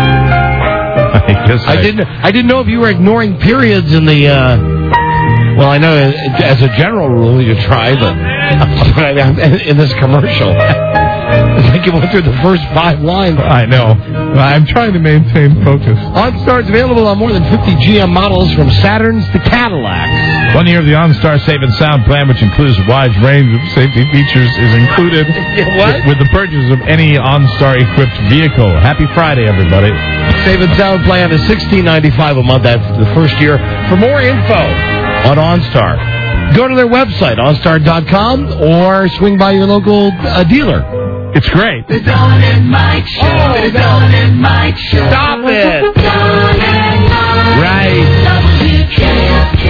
I didn't know if you were ignoring periods in the... Well, I know as a general rule you try, but in this commercial, it's like you went through the first 5 lines. I know. I'm trying to maintain focus. OnStar is available on more than 50 GM models from Saturns to Cadillacs. 1 year of the OnStar Save and Sound plan, which includes a wide range of safety features, is included with the purchase of any OnStar-equipped vehicle. Happy Friday, everybody. Save and Sound plan is $16.95 a month. That's the first year. For more info on OnStar, go to their website, OnStar.com, or swing by your local dealer. It's great. The Don and Mike Show. The Don and Mike Show. Stop it. Don and Mike. Right. WKFK.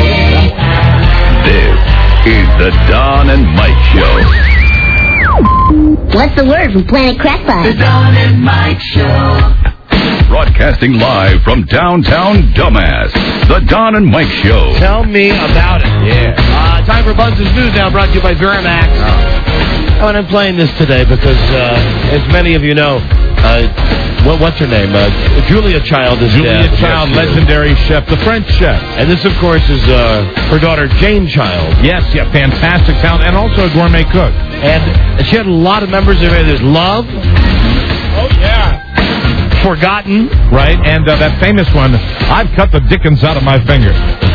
This is the Don and Mike Show. What's the word from Planet Crackpot? The Don and Mike Show. Broadcasting live from downtown Dumbass, the Don and Mike Show. Tell me about it. Yeah. Time for Buzz's News now, brought to you by Duramax. Oh, and I'm playing this today because, as many of you know, what's her name? Julia Child is Julia dead. Child, legendary chef, the French chef. And this, of course, is her daughter, Jane Child. Yes, yeah, fantastic talent, and also a gourmet cook. And she had a lot of members of it. There's Love. Oh, yeah. Forgotten. Right, and that famous one, I've cut the dickens out of my finger.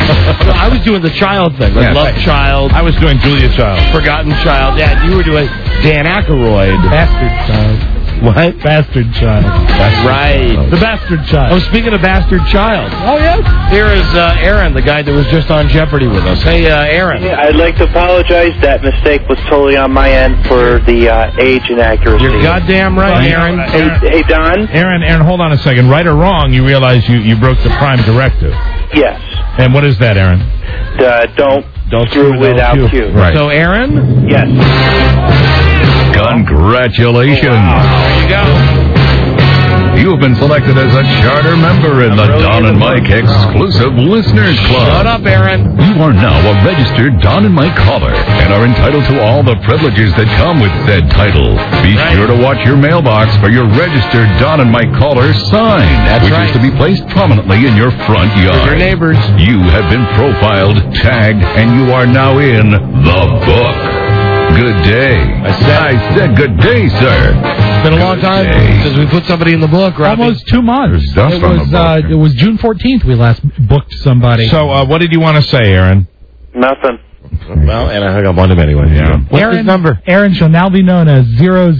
No, I was doing the child thing, like Love Child. I was doing Julia Child. Forgotten Child. Yeah, you were doing Dan Aykroyd. Bastard Child. What? Bastard Child. Right. The Bastard Child. Oh, speaking of Bastard Child. Oh, yes? Here is Aaron, the guy that was just on Jeopardy with us. Hey, Aaron. Yeah, I'd like to apologize. That mistake was totally on my end for the age inaccuracy. You're goddamn right, Aaron. Hey, Don. Aaron, hold on a second. Right or wrong, you realize you broke the Prime Directive. Yes. And what is that, Aaron? Don't screw without Q. Right. So, Aaron? Yes. Congratulations. Wow. There you go. You have been selected as a charter member in the Don and Mike Exclusive Listeners Club. Shut up, Aaron. You are now a registered Don and Mike caller and are entitled to all the privileges that come with said title. Be sure to watch your mailbox for your registered Don and Mike caller sign, which is to be placed prominently in your front yard. With your neighbors. You have been profiled, tagged, and you are now in the book. Good day. I said good day, sir. It's been a long time since we put somebody in the book, Robbie. Almost 2 months. There's dust on the book. It was June 14th we last booked somebody. So, what did you want to say, Aaron? Nothing. Well, and I hung up on him anyway. Yeah. What's his number? Aaron shall now be known as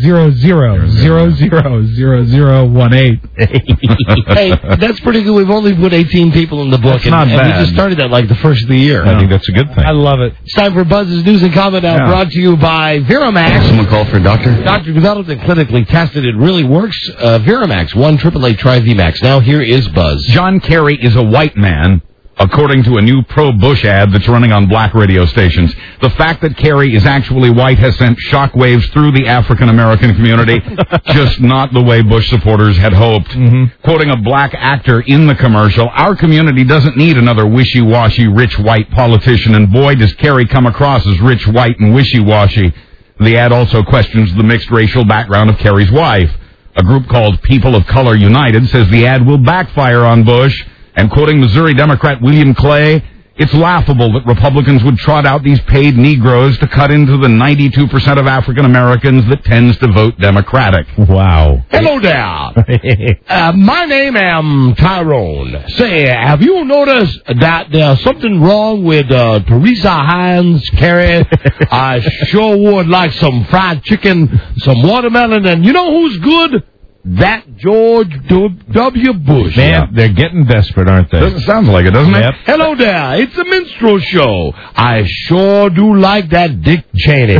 000000018. Hey, that's pretty good. We've only put 18 people in the book. That's not bad. We just started that like the first of the year. I think that's a good thing. I love it. It's time for Buzz's News and Comment now, brought to you by Viramax. Someone call for a doctor? Doctor developed and clinically tested. It really works. Viramax, 1-888-TRY-VMAX. Now here is Buzz. John Kerry is a white man, according to a new pro-Bush ad that's running on black radio stations. The fact that Kerry is actually white has sent shockwaves through the African-American community, just not the way Bush supporters had hoped. Quoting a black actor in the commercial, our community doesn't need another wishy-washy rich white politician, and boy, does Kerry come across as rich white and wishy-washy. The ad also questions the mixed racial background of Kerry's wife. A group called People of Color United says the ad will backfire on Bush. And quoting Missouri Democrat William Clay, it's laughable that Republicans would trot out these paid Negroes to cut into the 92% of African Americans that tends to vote Democratic. Wow. Hello there. My name am Tyrone. Say, have you noticed that there's something wrong with Teresa Hines, Kerry? I sure would like some fried chicken, some watermelon, and you know who's good? That George W. Bush. Man, they're getting desperate, aren't they? Sounds like it, doesn't it? Hello there. It's a minstrel show. I sure do like that Dick Cheney.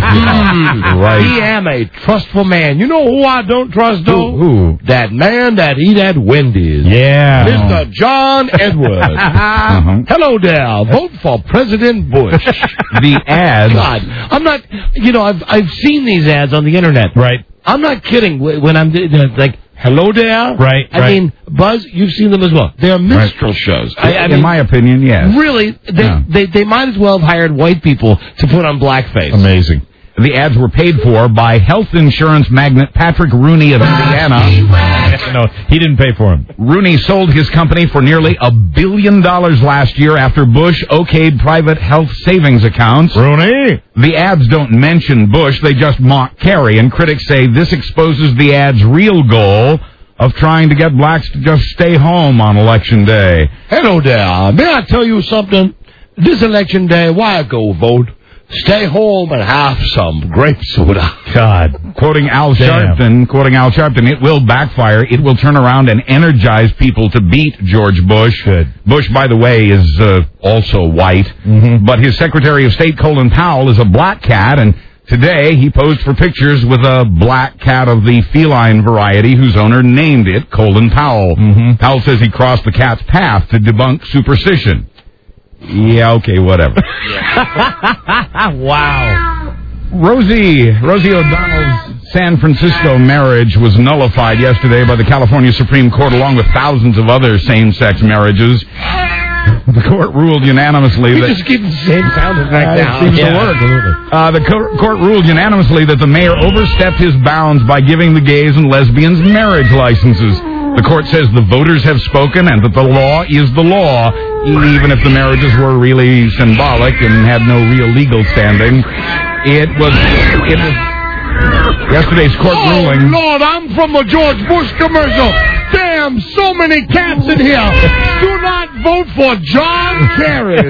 Right. He am a trustful man. You know who I don't trust, though? Who? That man that eat at Wendy's. Yeah. Mr. John Edwards. Hello there. Vote for President Bush. The ads. God, I'm not, I've seen these ads on the internet. Right. I'm not kidding when I'm like, hello there. Right. I mean, Buzz, you've seen them as well. They're minstrel shows. I mean, in my opinion, yes. Really, they might as well have hired white people to put on blackface. Amazing. The ads were paid for by health insurance magnate Patrick Rooney of Indiana. No, he didn't pay for them. Rooney sold his company for nearly $1 billion last year after Bush okayed private health savings accounts. Rooney? The ads don't mention Bush, they just mock Kerry, and critics say this exposes the ads' real goal of trying to get blacks to just stay home on Election Day. Hello there. May I tell you something? This Election Day, why go vote? Stay home and have some grape soda. God. Quoting Al Sharpton, it will backfire. It will turn around and energize people to beat George Bush. Good. Bush, by the way, is also white. But his Secretary of State, Colin Powell, is a black cat, and today he posed for pictures with a black cat of the feline variety whose owner named it Colin Powell. Powell says he crossed the cat's path to debunk superstition. Yeah, okay, whatever. Wow. Rosie O'Donnell's San Francisco marriage was nullified yesterday by the California Supreme Court along with thousands of other same-sex marriages. The court ruled unanimously that... just keep the same sound effect now. It seems to work. The court ruled unanimously that the mayor overstepped his bounds by giving the gays and lesbians marriage licenses. The court says the voters have spoken and that the law is the law, even if the marriages were really symbolic and had no real legal standing. It was yesterday's court ruling. Oh, Lord, I'm from a George Bush commercial. Damn, damn, so many cats in here. Do not vote for John Kerry.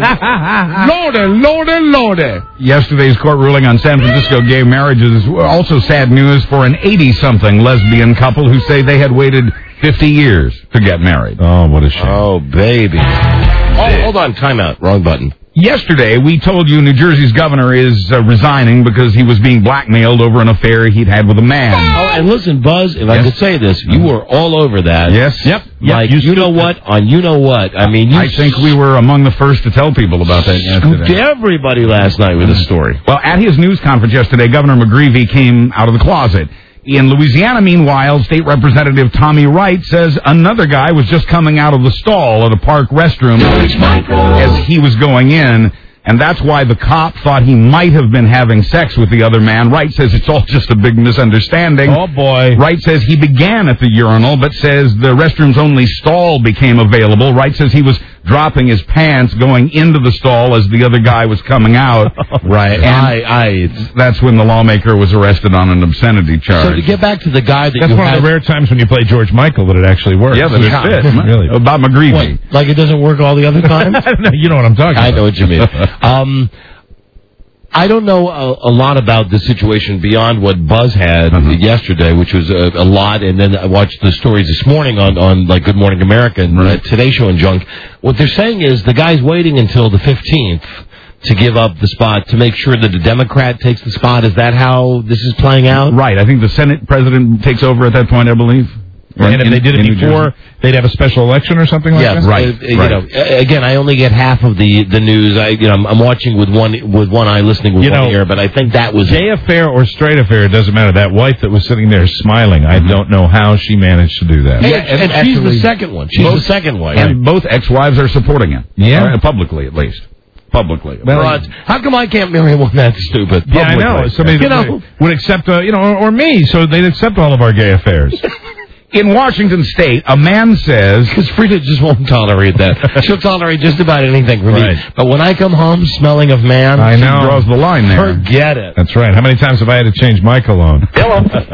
Lordy. Yesterday's court ruling on San Francisco gay marriages is also sad news for an 80-something lesbian couple who say they had waited 50 years to get married. Oh, what a shame. Oh, baby. Oh, hold on. Time out. Wrong button. Yesterday, we told you New Jersey's governor is resigning because he was being blackmailed over an affair he'd had with a man. Oh, and listen, Buzz, if I could say this, you were all over that. Yes. Yep. Like, you know what? On you know what? I mean, I think we were among the first to tell people about that yesterday. Scooped everybody last night with the story. Well, at his news conference yesterday, Governor McGreevey came out of the closet. In Louisiana, meanwhile, State Representative Tommy Wright says another guy was just coming out of the stall at a park restroom as he was going in, and that's why the cop thought he might have been having sex with the other man. Wright says it's all just a big misunderstanding. Oh, boy. Wright says he began at the urinal, but says the restroom's only stall became available. Wright says he was dropping his pants going into the stall as the other guy was coming out. Right. And that's when the lawmaker was arrested on an obscenity charge. So to get back to the guy that That's one of the rare times when you play George Michael that it actually works. Yeah, that it fits. Really. About McGreevey. What, like it doesn't work all the other times? No, you know what I'm talking about. I know what you mean. I don't know a lot about the situation beyond what Buzz had yesterday, which was a lot, and then I watched the stories this morning on like Good Morning America and Today Show and junk. What they're saying is the guy's waiting until the 15th to give up the spot to make sure that the Democrat takes the spot. Is that how this is playing out? Right. I think the Senate president takes over at that point, I believe. And if they did it before, they'd have a special election or something like that? Right. You know, again, I only get half of the news. I'm watching with one eye, listening with one ear, but I think that was gay affair or straight affair, it doesn't matter. That wife that was sitting there smiling, I don't know how she managed to do that. And she's the second one. She's the second wife. And both ex-wives are supporting him. Yeah. Publicly, at least. Publicly. Well, how come I can't marry one that's stupid? Yeah, I know. Somebody would accept, or me, so they'd accept all of our gay affairs. In Washington State, a man says... Because Frida just won't tolerate that. She'll tolerate just about anything from me. But when I come home smelling of man... I know. She draws the line there. Forget it. That's right. How many times have I had to change my cologne? Hello.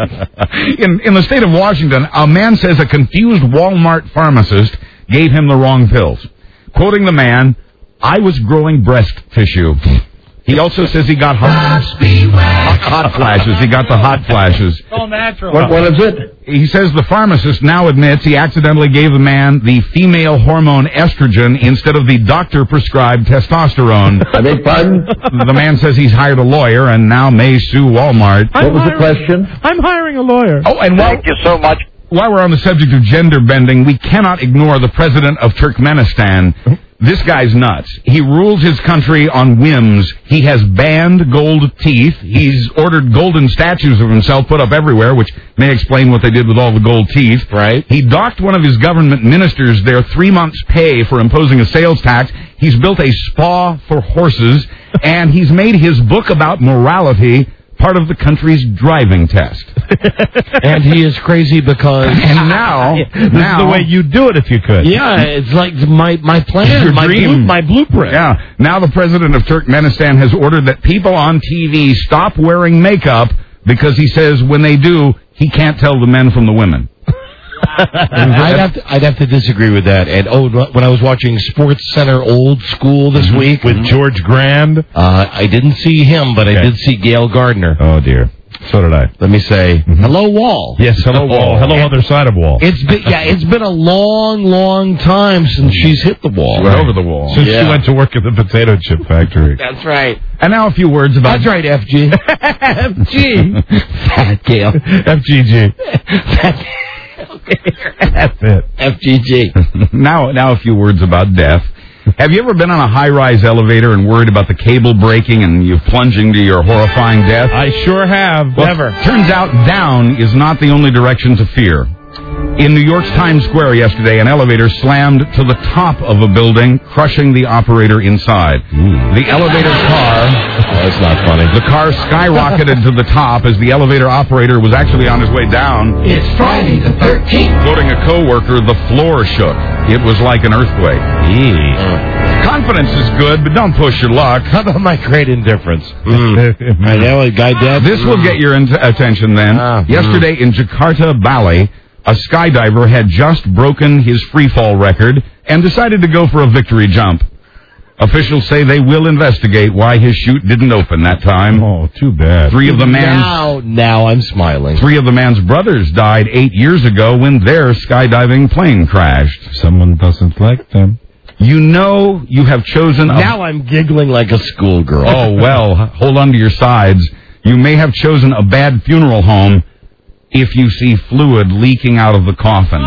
In the state of Washington, a man says a confused Walmart pharmacist gave him the wrong pills. Quoting the man, I was growing breast tissue. He also says he got hot flashes. He got the hot flashes. All natural. What is it? He says the pharmacist now admits he accidentally gave the man the female hormone estrogen instead of the doctor-prescribed testosterone. I beg pardon? The man says he's hired a lawyer and now may sue Walmart. What was the question? I'm hiring a lawyer. Oh, and thank you so much. While we're on the subject of gender bending, we cannot ignore the president of Turkmenistan. This guy's nuts. He rules his country on whims. He has banned gold teeth. He's ordered golden statues of himself put up everywhere, which may explain what they did with all the gold teeth. Right. He docked one of his government ministers their 3 months' pay for imposing a sales tax. He's built a spa for horses, and he's made his book about morality part of the country's driving test. And he is crazy because... And now... This is the way you'd do it if you could. Yeah, it's like my plan, my blueprint. Yeah. Now the president of Turkmenistan has ordered that people on TV stop wearing makeup because he says when they do, he can't tell the men from the women. I'd have to disagree with that. And when I was watching Sports Center Old School this week with George Grand, I didn't see him, but I did see Gail Gardner. Oh dear, so did I. Let me say hello, Wall. Yes, hello, Wall. Hello, other side of Wall. It's been a long time since she's hit the wall. Right over the wall. Since she went to work at the potato chip factory. That's right. And now a few words about... That's right, FG. FG. Fat Gail. FGG. That's it. FGG. Now a few words about death. Have you ever been on a high-rise elevator and worried about the cable breaking and you plunging to your horrifying death? I sure have. Well, Never. Turns out down is not the only direction to fear. In New York's Times Square yesterday, an elevator slammed to the top of a building, crushing the operator inside. The elevator car... That's not funny. The car skyrocketed to the top as the elevator operator was actually on his way down. It's Friday the 13th. Quoting a coworker, the floor shook. It was like an earthquake. Confidence is good, but don't push your luck. How about my great indifference? I know a guy dead. This will get your attention then. Yesterday in Jakarta, Bali, A skydiver had just broken his freefall record and decided to go for a victory jump. Officials say they will investigate why his chute didn't open that time. Oh, too bad. Now I'm smiling. 3 of the man's brothers died 8 years ago when their skydiving plane crashed. Someone doesn't like them. You know you have chosen Now I'm giggling like a schoolgirl. Oh, well, hold on to your sides. You may have chosen a bad funeral home if you see fluid leaking out of the coffin.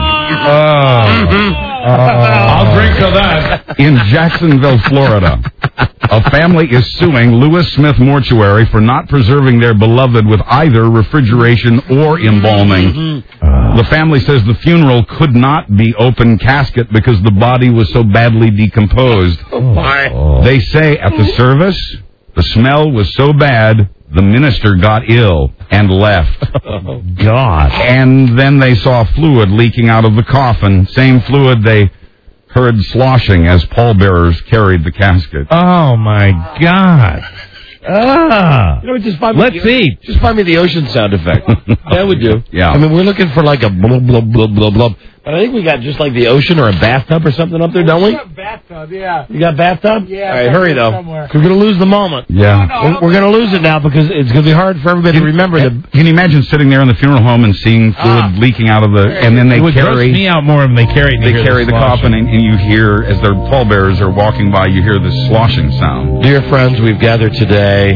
I'll drink to that. In Jacksonville, Florida, a family is suing Lewis Smith Mortuary for not preserving their beloved with either refrigeration or embalming. The family says the funeral could not be open casket because the body was so badly decomposed. They say at the service, the smell was so bad, the minister got ill and left. God. And then they saw fluid leaking out of the coffin. Same fluid they heard sloshing as pallbearers carried the casket. Oh, my God. Just find me Just find me the ocean sound effect. That would do. Yeah. I mean, we're looking for like a blub, blub, blub, blub, blub. But I think we got just like the ocean or a bathtub or something up there, don't we? Bathtub, yeah. You got bathtub? Yeah. All right, hurry, though. Somewhere. We're going to lose the moment. Yeah. We're going to lose it now because it's going to be hard for everybody to remember. Can you imagine sitting there in the funeral home and seeing fluid leaking out of the... And then they It would gross me out more when they carry the coffin, and you hear, as their pallbearers are walking by, you hear this sloshing sound. Dear friends, we've gathered today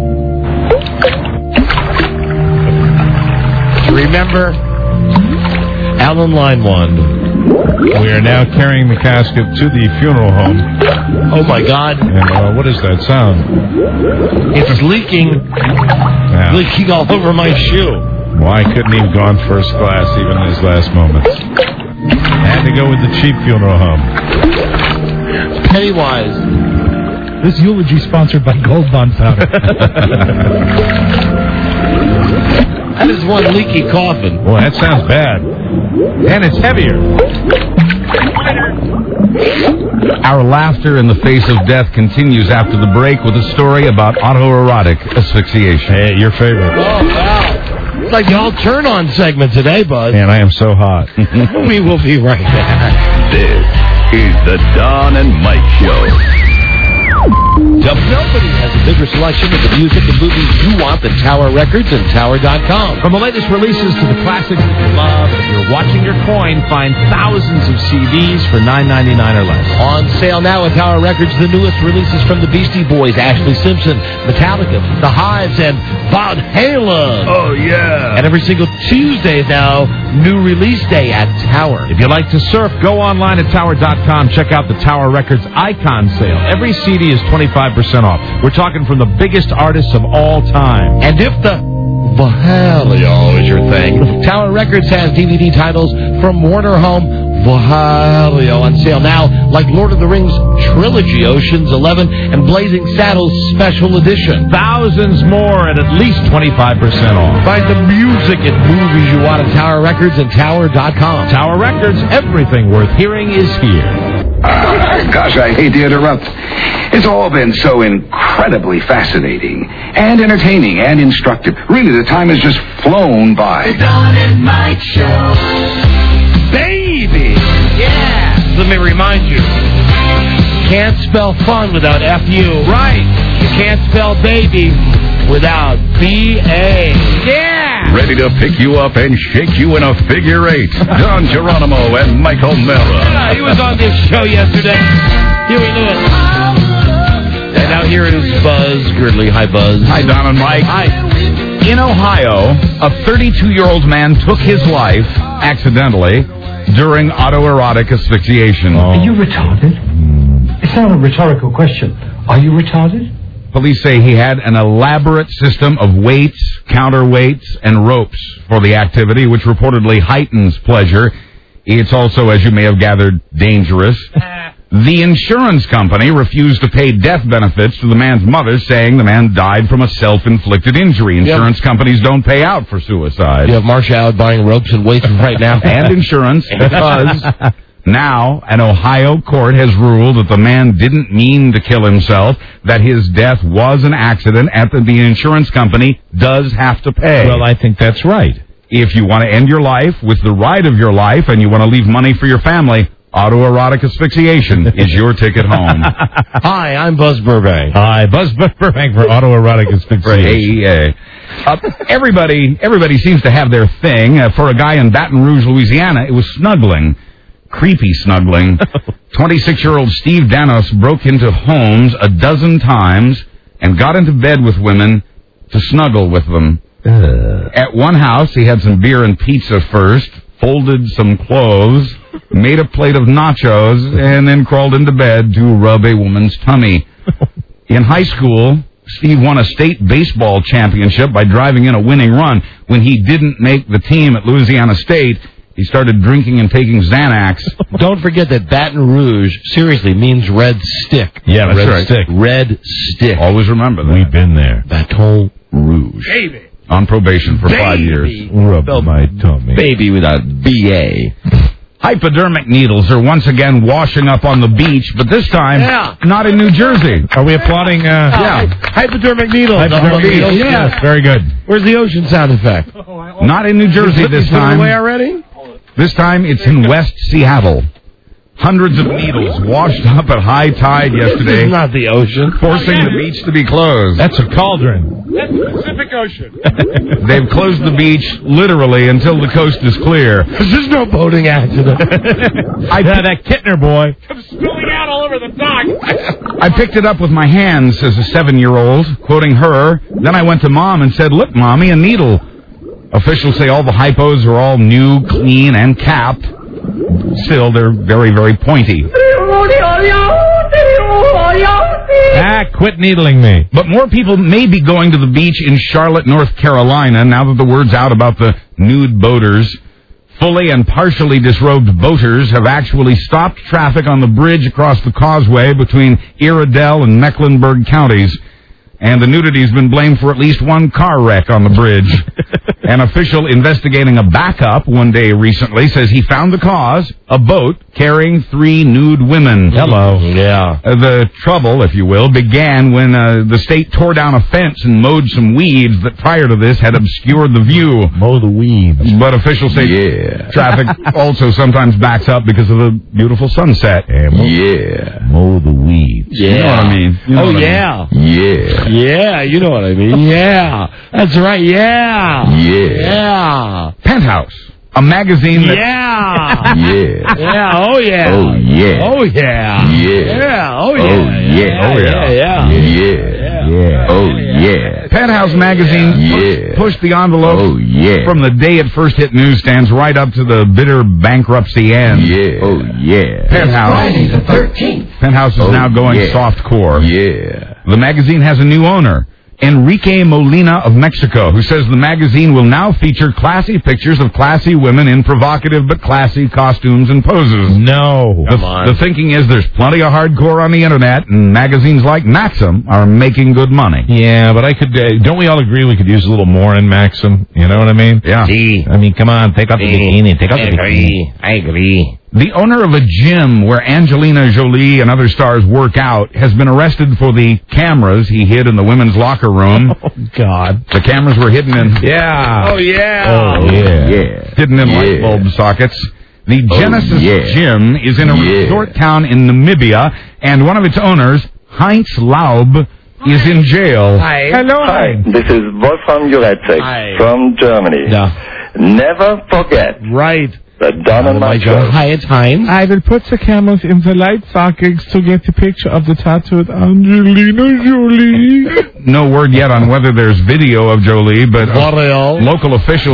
to remember Alan Leinwand. We are now carrying the casket to the funeral home. Oh, my God. And what is that sound? It's leaking. Yeah. Leaking all over my shoe. Why couldn't he have gone first class even in his last moments? Had to go with the cheap funeral home. Pennywise. This eulogy sponsored by Gold Bond Powder. That is one leaky coffin. Well, that sounds bad. And it's heavier. Our laughter in the face of death continues after the break with a story about autoerotic asphyxiation. Hey, your favorite. Oh, wow. It's like the all turn-on segment today, Buzz. Man, I am so hot. We will be right back. This is the Don and Mike Show. Nobody has a bigger selection of the music and movies you want than Tower Records and Tower.com. From the latest releases to the classics that you love, if you're watching your coin, find thousands of CDs for $9.99 or less. On sale now at Tower Records, the newest releases from the Beastie Boys, Ashley Simpson, Metallica, The Hives, and Van Halen. Oh, yeah. And every single Tuesday now, new release day at Tower. If you like to surf, go online at Tower.com. Check out the Tower Records Icon Sale. Every CD is 25% off. We're talking from the biggest artists of all time. And if the Valhalla is your thing, Tower Records has DVD titles from Warner Home Valhalla on sale now, like Lord of the Rings Trilogy, Ocean's 11, and Blazing Saddles Special Edition. Thousands more at least 25% off. Find the music and movies you want at Tower Records and Tower.com. Tower Records, everything worth hearing is here. Gosh, I hate to interrupt. It's all been so incredibly fascinating and entertaining and instructive. Really, the time has just flown by. The Don and Mike Show. Baby! Yeah! Let me remind you. Can't spell fun without F-U. Right. You can't spell baby without B-A. Yeah! Ready to pick you up and shake you in a figure eight. Don Geronimo and Michael Mara. Yeah, he was on this show yesterday. Here we do it. And now here it is Buzz Gridley. Hi, Buzz. Hi, Don and Mike. Hi. In Ohio, a 32-year-old man took his life, accidentally, during autoerotic asphyxiation. Are you retarded? It's not a rhetorical question. Are you retarded? Police say he had an elaborate system of weights, counterweights, and ropes for the activity, which reportedly heightens pleasure. It's also, as you may have gathered, dangerous. The insurance company refused to pay death benefits to the man's mother, saying the man died from a self-inflicted injury. Insurance companies don't pay out for suicide. You have Marsha out buying ropes and weights right now. And insurance, because now an Ohio court has ruled that the man didn't mean to kill himself, that his death was an accident, and that the insurance company does have to pay. Well, I think that's right. If you want to end your life with the ride of your life and you want to leave money for your family, autoerotic asphyxiation is your ticket home. Hi, I'm Buzz Burbank. Hi, Buzz Burbank for autoerotic asphyxiation. Everybody seems to have their thing. For a guy in Baton Rouge, Louisiana, it was snuggling. Creepy snuggling. 26-year-old Steve Danos broke into homes a dozen times and got into bed with women to snuggle with them. At one house, he had some beer and pizza first, folded some clothes, made a plate of nachos, and then crawled into bed to rub a woman's tummy. In high school, Steve won a state baseball championship by driving in a winning run. When he didn't make the team at Louisiana State, he started drinking and taking Xanax. Don't forget that Baton Rouge, seriously, means red stick. Yeah, that's right. Stick. Red stick. Always remember that. We've been there. Baton Rouge. Baby. On probation for 5 years. Rub my tummy. Baby with a B.A. Hypodermic needles are once again washing up on the beach, but this time not in New Jersey. Are we applauding? Hypodermic needles. Hypodermic needles. Yes, very good. Where's the ocean sound effect? Not in New Jersey this time. Away already? This time it's in West Seattle. Hundreds of needles washed up at high tide yesterday. This is not the ocean. Forcing the beach to be closed. That's a cauldron. That's the Pacific Ocean. They've closed the beach literally until the coast is clear. This is no boating accident. That Kittner boy. I'm spilling out all over the dock. I picked it up with my hands, says a 7-year-old, quoting her. Then I went to Mom and said, "Look, Mommy, a needle." Officials say all the hypos are all new, clean, and capped. Still, they're very, very pointy. Quit needling me. But more people may be going to the beach in Charlotte, North Carolina, now that the word's out about the nude boaters. Fully and partially disrobed boaters have actually stopped traffic on the bridge across the causeway between Iredell and Mecklenburg counties. And the nudity has been blamed for at least one car wreck on the bridge. An official investigating a backup one day recently says he found the cause, a boat carrying 3 nude women. Hello. Yeah. The trouble, if you will, began when the state tore down a fence and mowed some weeds that prior to this had obscured the view. Mow the weeds. But officials say traffic also sometimes backs up because of the beautiful sunset. Mow the weeds. Yeah. You know what I mean? You know what I mean. Yeah, you know what I mean. Yeah. That's right. Yeah. Penthouse, a magazine that... Yeah. Yeah. Oh, yeah. Oh, yeah. Oh, yeah. Yeah. Oh, yeah. Oh, yeah. Penthouse magazine pushed the envelope from the day it first hit newsstands right up to the bitter bankruptcy end. Penthouse. Friday the 13th. Penthouse is now going softcore. The magazine has a new owner, Enrique Molina of Mexico, who says the magazine will now feature classy pictures of classy women in provocative but classy costumes and poses. No. The thinking is there's plenty of hardcore on the internet, and magazines like Maxim are making good money. Yeah, but I could... don't we all agree we could use a little more in Maxim? You know what I mean? Yeah. I mean, come on, take off the bikini. Take off the bikini. I agree. The owner of a gym where Angelina Jolie and other stars work out has been arrested for the cameras he hid in the women's locker room. Oh, God. The cameras were hidden in... Hidden in light bulb sockets. The Genesis Gym is in a resort town in Namibia, and one of its owners, Heinz Laub, is in jail. Hi. Hello. Hi. This is Wolfgang Jureczek from Germany. Never forget. Right. The Don and Mike show. Hi, it's Heinz. I will put the cameras in the light sockets to get the picture of the tattooed Angelina Jolie. No word yet on whether there's video of Jolie, but local officials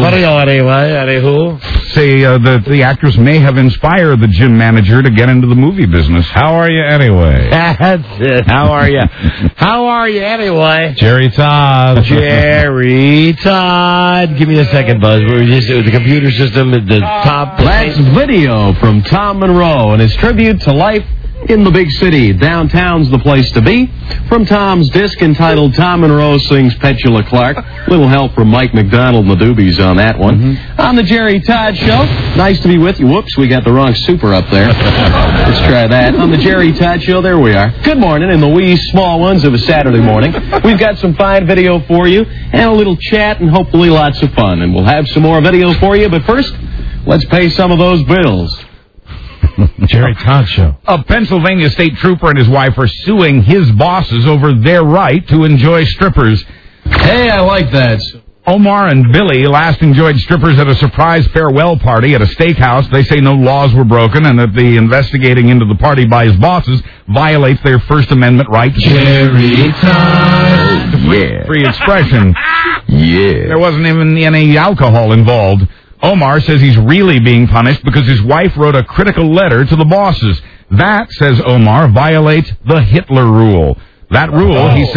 say that the actress may have inspired the gym manager to get into the movie business. How are you anyway? That's it. How are you? How are you anyway? Jerry Todd. Jerry Todd. Give me a second, Buzz. We're just the computer system at the top. That's video from Tom Monroe and his tribute to life in the big city. Downtown's the place to be. From Tom's disc entitled Tom Monroe Sings Petula Clark. Little help from Mike McDonald and the Doobies on that one. On the Jerry Todd Show, nice to be with you. Whoops, we got the wrong super up there. Let's try that. On the Jerry Todd Show, there we are. Good morning in the wee small ones of a Saturday morning. We've got some fine video for you and a little chat and hopefully lots of fun. And we'll have some more video for you, but first, let's pay some of those bills. Jerry Todd Show. A Pennsylvania state trooper and his wife are suing his bosses over their right to enjoy strippers. Hey, I like that. Omar and Billy last enjoyed strippers at a surprise farewell party at a steakhouse. They say no laws were broken and that the investigating into the party by his bosses violates their First Amendment right to Jerry Todd. Free expression. There wasn't even any alcohol involved. Omar says he's really being punished because his wife wrote a critical letter to the bosses. That, says Omar, violates the Hitler rule. That rule, he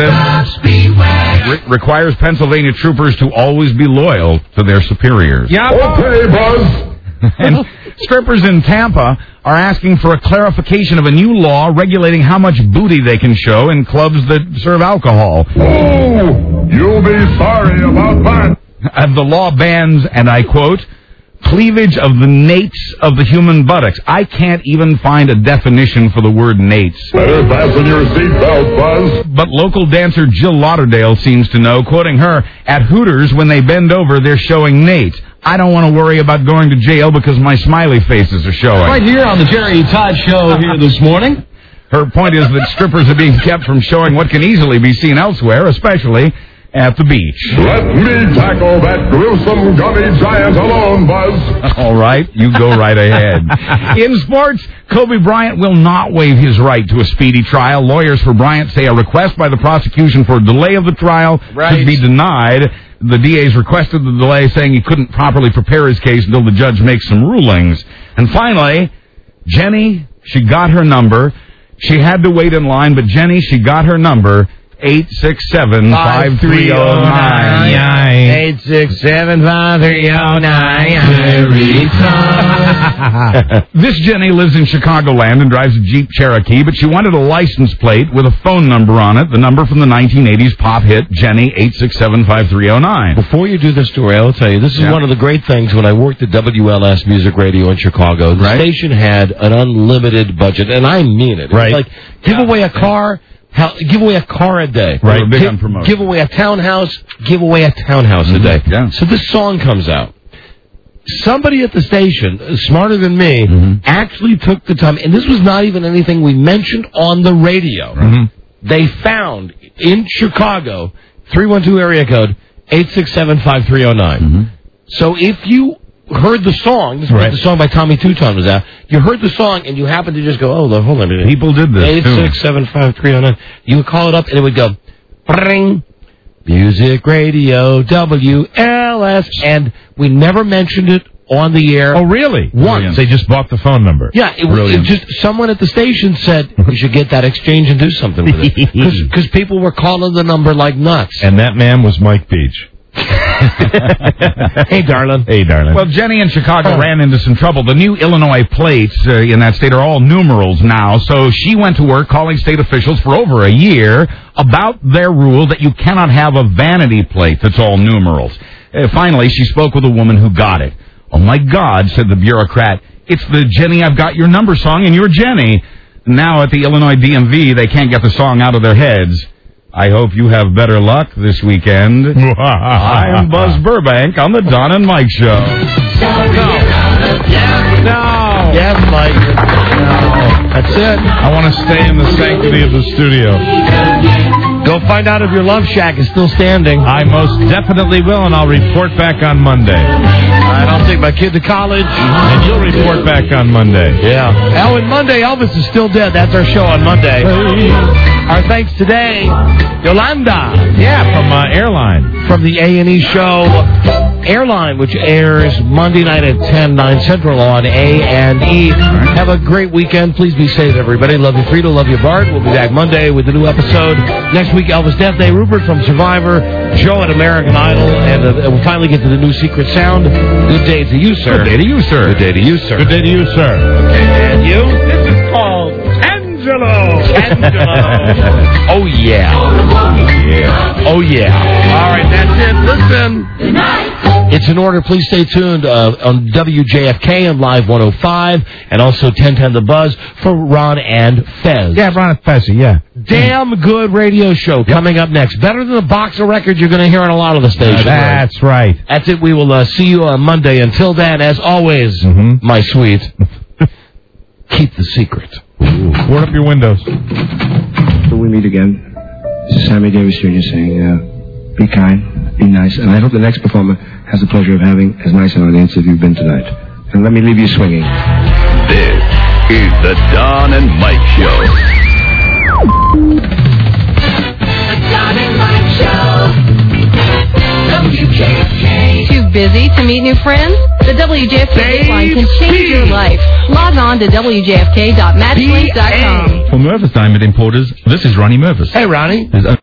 says, requires Pennsylvania troopers to always be loyal to their superiors. Yeah. Okay, Buzz. And strippers in Tampa are asking for a clarification of a new law regulating how much booty they can show in clubs that serve alcohol. Oh, you'll be sorry about that. The law bans, and I quote, cleavage of the nates of the human buttocks. I can't even find a definition for the word nates. Better fasten your seatbelt, Buzz. But local dancer Jill Lauderdale seems to know. Quoting her, at Hooters, when they bend over, they're showing nates. I don't want to worry about going to jail because my smiley faces are showing. Right here on the Jerry Todd Show here this morning. Her point is that strippers are being kept from showing what can easily be seen elsewhere, especially at the beach. Let me tackle that gruesome gummy giant alone, Buzz. All right, you go right ahead. In sports, Kobe Bryant will not waive his right to a speedy trial. Lawyers for Bryant say a request by the prosecution for a delay of the trial could be denied. The DA's requested the delay, saying he couldn't properly prepare his case until the judge makes some rulings. And finally, Jenny, she got her number. She had to wait in line, but Jenny, she got her number. 867-5309. 867-5309. This Jenny lives in Chicagoland and drives a Jeep Cherokee, but she wanted a license plate with a phone number on it, the number from the 1980s pop hit, Jenny, 867-5309. Before you do the story, I'll tell you, this is one of the great things when I worked at WLS Music Radio in Chicago. The station had an unlimited budget, and I mean it. Right. Like, give away a car... give away a car a day. Right, big on promotion. Give away a townhouse. Give away a townhouse a day. Yeah. So this song comes out. Somebody at the station, smarter than me, actually took the time, and this was not even anything we mentioned on the radio. They found in Chicago, 312 area code, 867-5309. So if you heard the song, this was the song by Tommy Tuton was out, you heard the song and you happened to just go, hold on a minute. People did this, 867-5309. You would call it up and it would go, ring, Music Radio, WLS, and we never mentioned it on the air. Oh, really? Once. They just bought the phone number. Yeah, it just someone at the station said, we should get that exchange and do something with it. Because people were calling the number like nuts. And that man was Mike Beach. Hey, darling. Hey, darling. Well, Jenny in Chicago ran into some trouble. The new Illinois plates in that state are all numerals now, so she went to work calling state officials for over a year about their rule that you cannot have a vanity plate that's all numerals. Finally, she spoke with a woman who got it. Oh, my God, said the bureaucrat. It's the Jenny, I've Got Your Number song, and you're Jenny. Now at the Illinois DMV, they can't get the song out of their heads. I hope you have better luck this weekend. I'm Buzz Burbank on the Don and Mike Show. Yes, Mike. No. That's it. I want to stay in the sanctity of the studio. Go find out if your Love Shack is still standing. I most definitely will, and I'll report back on Monday. All right, I'll take my kid to college. And you'll report back on Monday. Yeah. And Monday, Elvis is still dead. That's our show on Monday. Our thanks today, Yolanda. Yeah, from Airline. From the A&E show, Airline, which airs Monday night at 10, 9 Central on A&E. Have a great weekend. Please be safe, everybody. Love you, Frito. Love you, Bart. We'll be back Monday with a new episode. Next week, Elvis Death Day, Rupert from Survivor, Joe at American Idol, and we'll finally get to the new Secret Sound. Good day to you, sir. Good day to you, sir. Good day to you, sir. Good day to you, sir. Okay, and you? This is called Tens Oh, yeah. Oh, yeah. All right, that's it. Listen. It's in order. Please stay tuned on WJFK and Live 105 and also 1010 The Buzz for Ron and Fez. Yeah, Ron and Fez, yeah. Damn good radio show coming up next. Better than the box of records you're going to hear on a lot of the stations. That's right. That's it. We will see you on Monday. Until then, as always, my sweet, keep the secret. Board up your windows. Till we meet again, this is Sammy Davis Jr. saying, be kind, be nice, and I hope the next performer has the pleasure of having as nice an audience as you've been tonight. And let me leave you swinging. This is the Don and Mike Show. The Don and Mike Show. WJFK. Too busy to meet new friends? The WJFK line can change your life. Log on to WJFK.matchlink.com. For Mervis Diamond Importers, this is Ronnie Mervis. Hey, Ronnie.